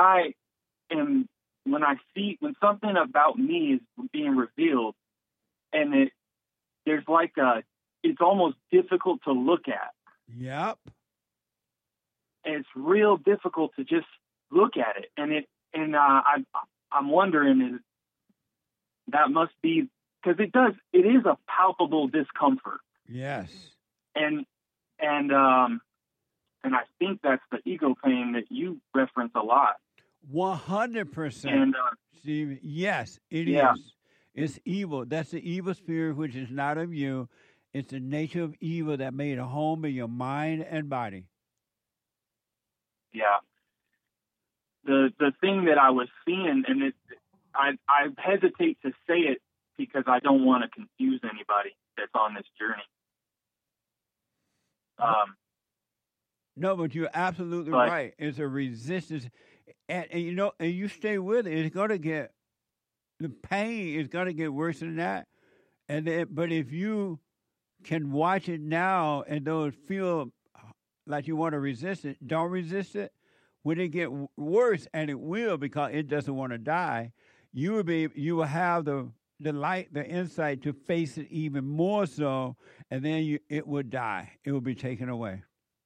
something about me is being revealed, and there's like it's almost difficult to look at. Yep. And it's real difficult to just look at it, and I'm wondering, is that must be because it is a palpable discomfort. Yes. And I think that's the ego pain that you reference a lot. 100%. And Steve, yes, it yeah. is. It's evil. That's the evil spirit, which is not of you. It's the nature of evil that made a home in your mind and body. Yeah. The thing that I was seeing, and I hesitate to say it because I don't want to confuse anybody that's on this journey. No, but you're absolutely right. It's a resistance, and you stay with it. It's going to get, the pain is going to get worse than that. But if you can watch it now and don't feel like you want to resist it, don't resist it. When it get worse, and it will, because it doesn't want to die, you will have the light, the insight to face it even more so, and then it would die. It will be taken away.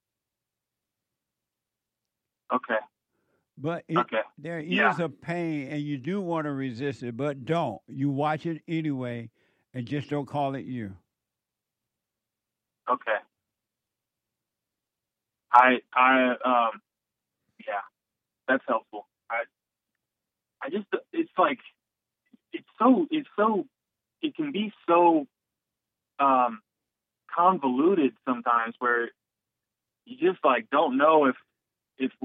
Okay. But there Yeah. is a pain, and you do want to resist it, but don't. You watch it anyway, and just don't call it you. Okay. Yeah. That's helpful. I just, it's like, it can be so convoluted sometimes, where you just like don't know if it's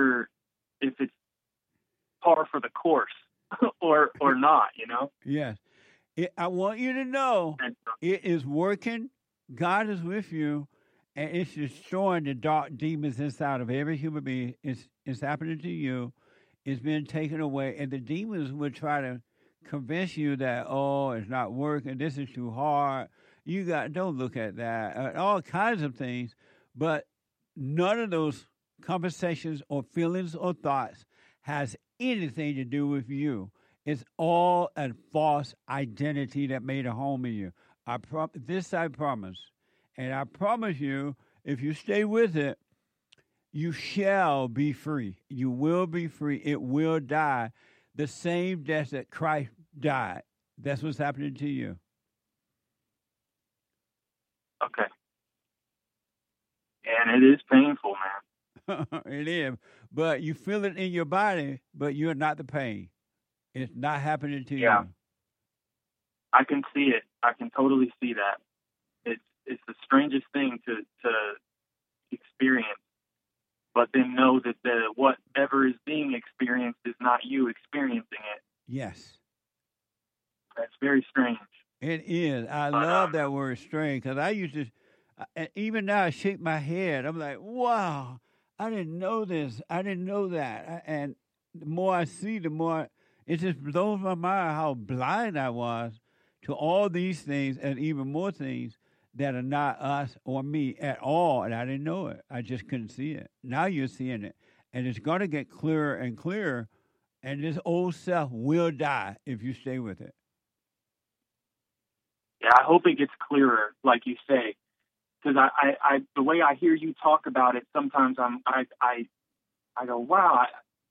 par for the course or not, you know? Yes. I want you to know it is working. God is with you, and it's destroying the dark demons inside of every human being. It's happening to you. It's been taken away, and the demons will try to convince you that, oh, it's not working. This is too hard. Don't look at that. All kinds of things, but none of those conversations or feelings or thoughts has anything to do with you. It's all a false identity that made a home in you. This I promise. And I promise you, if you stay with it, you shall be free. You will be free. It will die. The same death that Christ died. That's what's happening to you. Okay. And it is painful, man. It is. But you feel it in your body, but you're not the pain. It's not happening to you. I can see it. I can totally see that. It's the strangest thing to experience, but then know that whatever is being experienced is not you experiencing it. Yes. That's very strange. It is. I love that word strange, because I used to, even now I shake my head. I'm like, wow, I didn't know this. I didn't know that. And the more I see, the more it just blows my mind how blind I was to all these things and even more things that are not us or me at all. And I didn't know it. I just couldn't see it. Now you're seeing it. And it's going to get clearer and clearer. And this old self will die if you stay with it. Yeah, I hope it gets clearer, like you say, because I the way I hear you talk about it, sometimes I go, wow,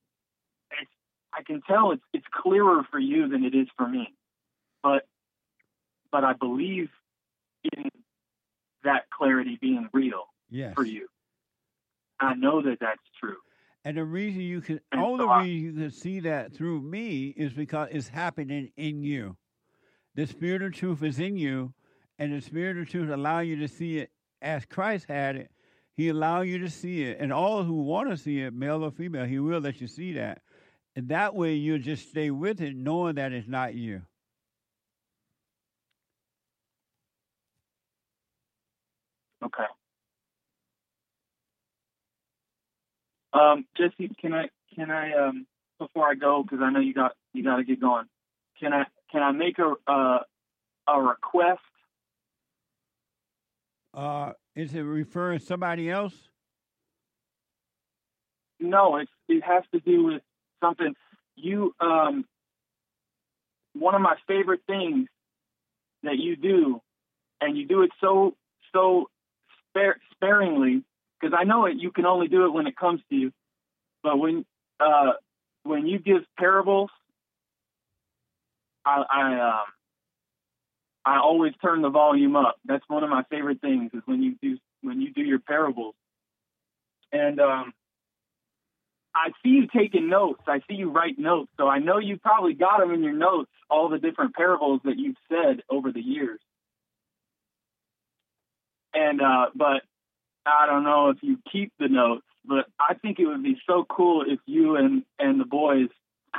I can tell it's clearer for you than it is for me, but I believe in that clarity being real for you. I know that that's true. And the reason reason you can see that through me is because it's happening in you. The Spirit of truth is in you, and the Spirit of truth allows you to see it as Christ had it. He allows you to see it. And all who want to see it, male or female, he will let you see that. And that way you'll just stay with it, knowing that it's not you. Okay. Jesse, can I before I go, because I know you got to get going. Can I make a request? Is it referring to somebody else? No, it has to do with something you. One of my favorite things that you do, and you do it so sparingly, because I know you can only do it when it comes to you. But when you give parables, I always turn the volume up. That's one of my favorite things, is when you do your parables. And I see you taking notes. I see you write notes. So I know you probably got them in your notes, all the different parables that you've said over the years. And but I don't know if you keep the notes, but I think it would be so cool if you and the boys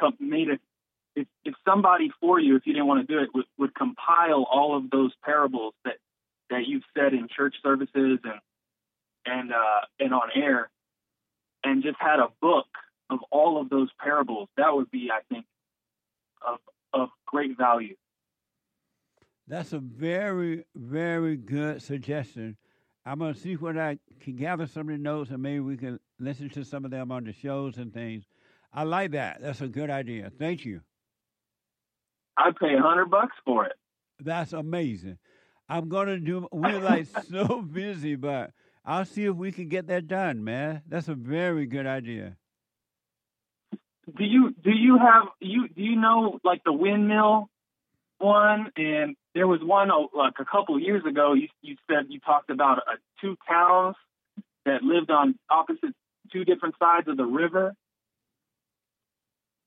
if somebody for you, if you didn't want to do it, would compile all of those parables that you've said in church services and on air, and just had a book of all of those parables. That would be, I think, of great value. That's a very, very good suggestion. I'm going to see what I can gather some of the notes, and maybe we can listen to some of them on the shows and things. I like that. That's a good idea. Thank you. I'd pay $100 for it. That's amazing. I'm going to do, we're like so busy, but I'll see if we can get that done, man. That's a very good idea. Do you know like the windmill one? And there was one like a couple of years ago. You said you talked about two towns that lived on opposite two different sides of the river,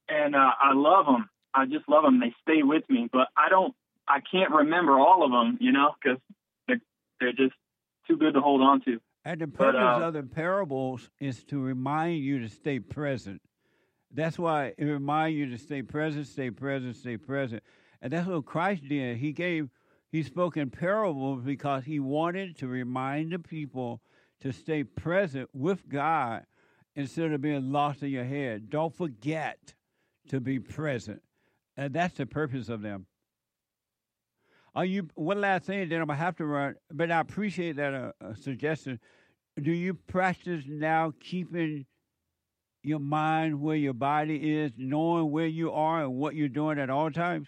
and I love them. I just love them. They stay with me, but I can't remember all of them, because they're just too good to hold on to. And the purpose of the parables is to remind you to stay present. That's why it reminds you to stay present, stay present, stay present. And that's what Christ did. He spoke in parables because he wanted to remind the people to stay present with God instead of being lost in your head. Don't forget to be present. And that's the purpose of them. One last thing, then I'm going to have to run, but I appreciate that suggestion. Do you practice now keeping your mind where your body is, knowing where you are and what you're doing at all times?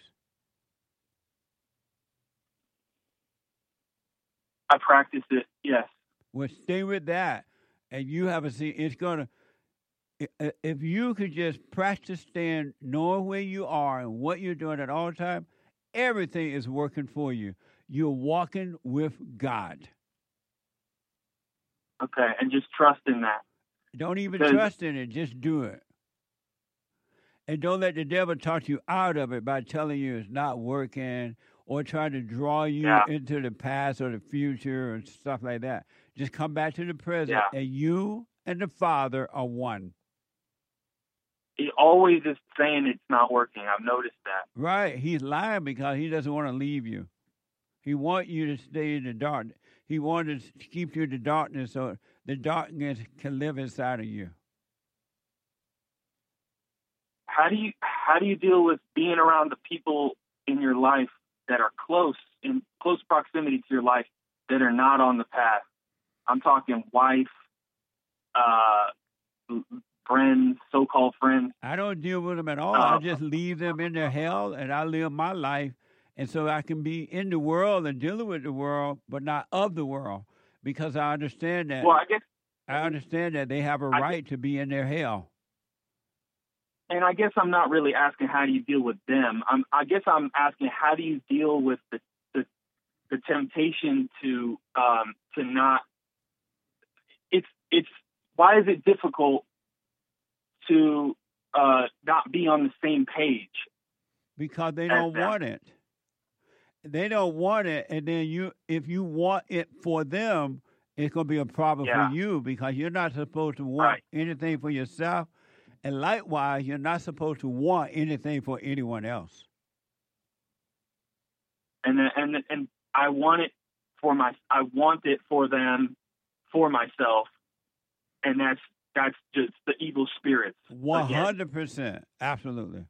I practice it, yes. Well, stay with that. And you have it's going to, if you could just practice staying, knowing where you are and what you're doing at all times, everything is working for you. You're walking with God. Okay, and just trust in that. Don't even trust in it. Just do it. And don't let the devil talk you out of it by telling you it's not working or trying to draw you into the past or the future and stuff like that. Just come back to the present, and you and the Father are one. He always is saying it's not working. I've noticed that. Right. He's lying because he doesn't want to leave you. He wants you to stay in the dark. He wanted to keep you in the darkness so the darkness can live inside of you. How do you deal with being around the people in your life that are in close proximity to your life that are not on the path? I'm talking wife, friends, so-called friends. I don't deal with them at all. I just leave them in their hell, and I live my life. And so I can be in the world and dealing with the world, but not of the world, because I understand that. Well, I understand that they have a right to be in their hell. And I guess I'm not really asking how do you deal with them. I guess I'm asking how do you deal with the temptation to not. It's why is it difficult to not be on the same page? Because they don't want it. They don't want it, and then if you want it for them, it's going to be a problem for you because you're not supposed to want anything for yourself, and likewise, you're not supposed to want anything for anyone else. And I want it for them, for myself, and that's just the evil spirits. 100%, absolutely.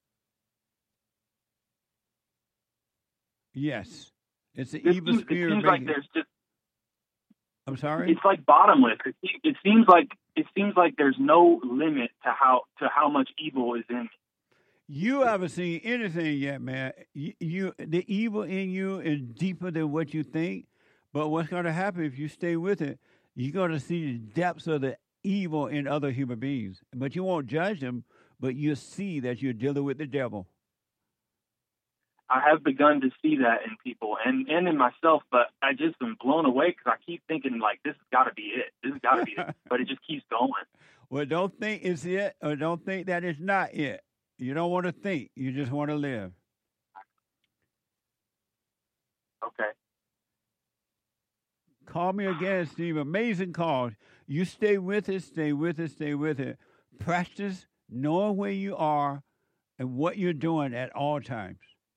Yes, it's the evil spirit. It seems like there's just. I'm sorry. It's like bottomless. It seems like there's no limit to how much evil is in me. You haven't seen anything yet, man. The evil in you is deeper than what you think. But what's going to happen if you stay with it? You're going to see the depths of the evil in other human beings, but you won't judge them. But you'll see that you're dealing with the devil. I have begun to see that in people and in myself, but I just am blown away because I keep thinking, like, this has got to be it. This has got to be it. But it just keeps going. Well, don't think it's it or don't think that it's not it. You don't want to think. You just want to live. Okay. Call me again, Steve. Amazing call. You stay with it, stay with it, stay with it. Practice knowing where you are and what you're doing at all times.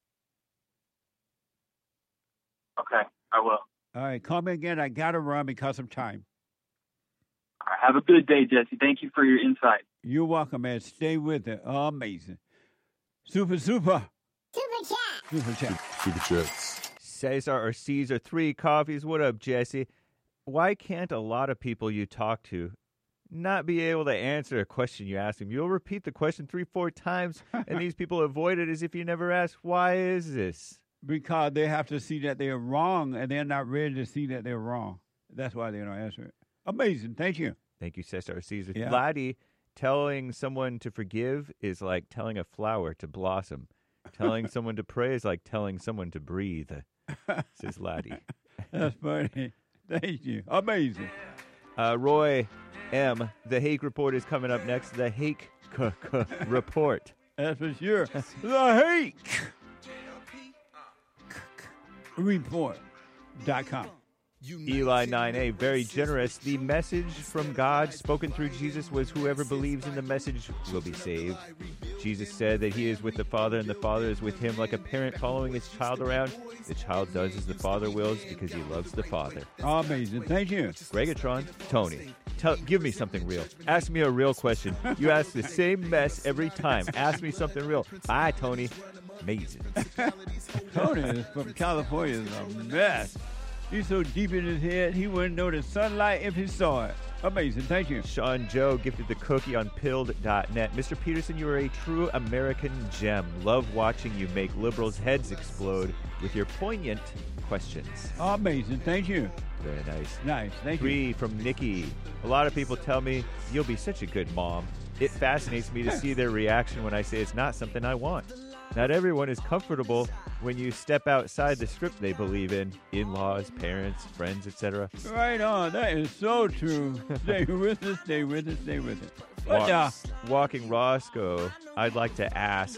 Okay, I will. All right, call me again. I got to run because of time. All right, have a good day, Jesse. Thank you for your insight. You're welcome, man. Stay with it. Amazing. Super. Super chats. Cesar or Caesar, 3 coffees. What up, Jesse? Why can't a lot of people you talk to not be able to answer a question you ask them? You'll repeat the question 3-4 times, and these people avoid it as if you never asked. Why is this? Because they have to see that they're wrong, and they're not ready to see that they're wrong. That's why they don't answer it. Amazing. Thank you. Thank you, Cesar Caesar. Yeah. Laddie, telling someone to forgive is like telling a flower to blossom. Telling someone to pray is like telling someone to breathe, says Laddie. That's funny. Thank you. Amazing. Roy M., the Hake Report is coming up next. The Hake report. That's for sure. The hate report.com. Eli 9A, very generous. The message from God spoken through Jesus was whoever believes in the message will be saved. Jesus said that he is with the Father and the Father is with him, like a parent following his child around. The child does as the Father wills because he loves the Father. Amazing. Thank you. Gregatron, Tony, give me something real. Ask me a real question. You ask the same mess every time. Ask me something real. Hi, Tony. Amazing. Tony is from California is a mess. He's so deep in his head, he wouldn't know the sunlight if he saw it. Amazing. Thank you. Sean Joe gifted the cookie on pilled.net. Mr. Peterson, you are a true American gem. Love watching you make liberals' heads explode with your poignant questions. Amazing. Thank you. Very nice. Nice. Thank you. 3 from Nikki. A lot of people tell me, you'll be such a good mom. It fascinates me to see their reaction when I say it's not something I want. Not everyone is comfortable when you step outside the script they believe in-laws, parents, friends, etc. Right on. That is so true. Stay with it, stay with it, stay with it. Walking Roscoe, I'd like to ask,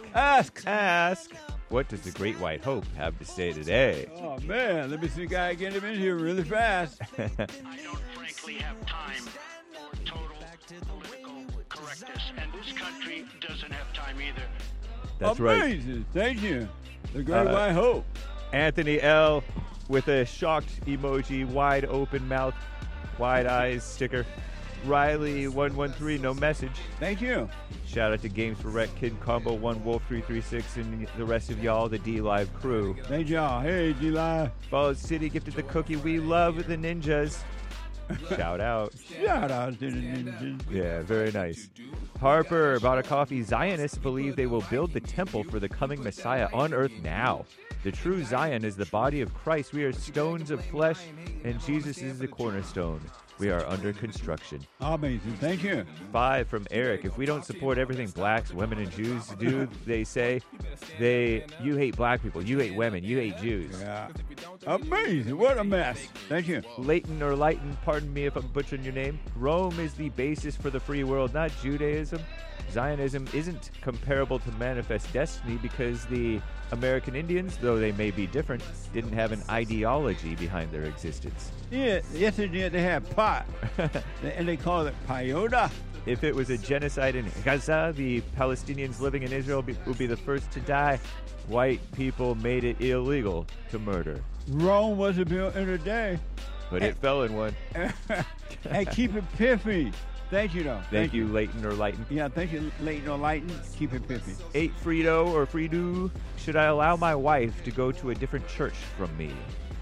what does the Great White Hope have to say today? Oh, man. Let me see, guy, get him in here really fast. I don't frankly have time for total political correctness, and this country doesn't have time either. That's Amazing. right. Thank you. The Great White Hope. Anthony L. with a shocked emoji, wide open mouth, wide eyes sticker. Riley 113, no message. Thank you. Shout out to Games for Rec, Kid Combo 1 Wolf 336, and the rest of y'all, the D Live crew. Thank y'all. Hey, D Live. Falls City gifted the cookie. We love the ninjas. Shout out. Shout out to the ninjas. Yeah, very nice. Harper bought a coffee. Zionists believe they will build the temple for the coming Messiah on earth now. The true Zion is the body of Christ. We are stones of flesh, and Jesus is the cornerstone. We are under construction. Amazing. Thank you. 5 from Eric. If we don't support everything blacks, women, and Jews do, they say, you hate black people, you hate women, you hate Jews. Yeah. Amazing. What a mess. Thank you. Leighton or Leighton, pardon me if I'm butchering your name. Rome is the basis for the free world, not Judaism. Zionism isn't comparable to Manifest Destiny because the American Indians, though they may be different, didn't have an ideology behind their existence. Yeah, yes they did. They had pot. And they call it peyote. If it was a genocide in Gaza, the Palestinians living in Israel would be the first to die. White people made it illegal to murder. Rome wasn't built in a day. But it fell in one. And keep it piffy. Thank you, though. Thank you, Leighton or Leighton. Yeah, thank you, Leighton or Leighton. Keep it piffy. 8 Frito or Fridu. Should I allow my wife to go to a different church from me?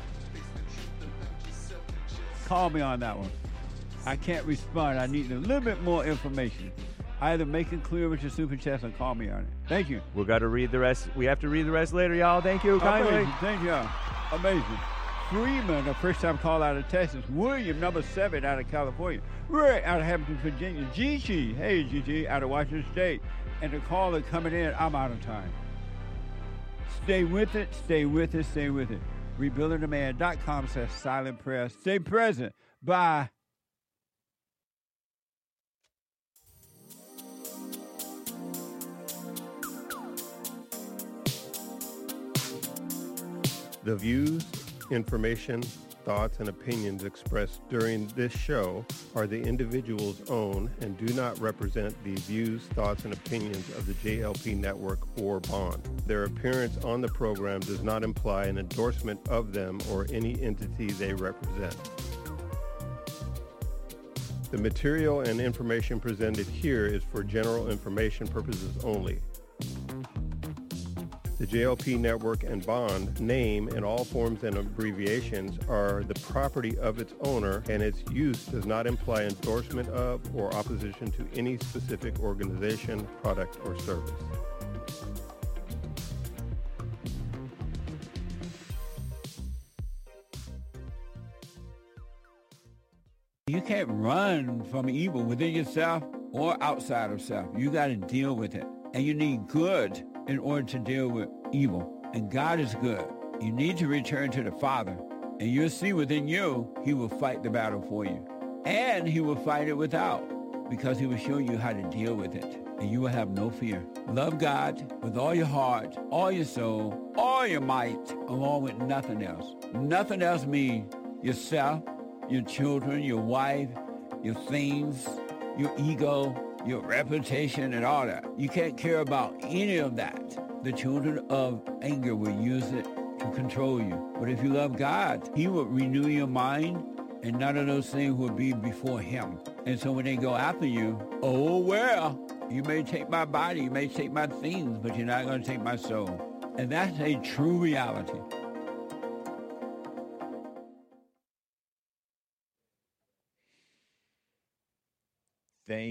Call me on that one. I can't respond. I need a little bit more information. Either make it clear with your super chat or call me on it. Thank you. We got to read the rest. We have to read the rest later, y'all. Thank you kindly. Amazing. Thank y'all. Amazing. Freeman, a first-time call out of Texas. William, number 7, out of California. Ray, out of Hampton, Virginia. Gigi, hey, Gigi, out of Washington State. And the caller coming in, I'm out of time. Stay with it, stay with it, stay with it. RebuildingTheMan.com says silent prayer. Stay present. Bye. The views, information, thoughts, and opinions expressed during this show are the individual's own and do not represent the views, thoughts, and opinions of the JLP Network or Bond. Their appearance on the program does not imply an endorsement of them or any entity they represent. The material and information presented here is for general information purposes only. The JLP Network and Bond name and all forms and abbreviations are the property of its owner, and its use does not imply endorsement of or opposition to any specific organization, product, or service. You can't run from evil within yourself or outside of self. You got to deal with it. And you need good in order to deal with evil. And God is good. You need to return to the Father. And you'll see within you, he will fight the battle for you. And he will fight it without, because he will show you how to deal with it. and you will have no fear. Love God with all your heart, all your soul, all your might, along with nothing else. Nothing else means yourself, your children, your wife, your things, your ego, your reputation, and all that. You can't care about any of that. The children of anger will use it to control you. But if you love God, he will renew your mind, and none of those things will be before him. And so when they go after you, oh, well, you may take my body, you may take my things, but you're not going to take my soul. And that's a true reality. Thank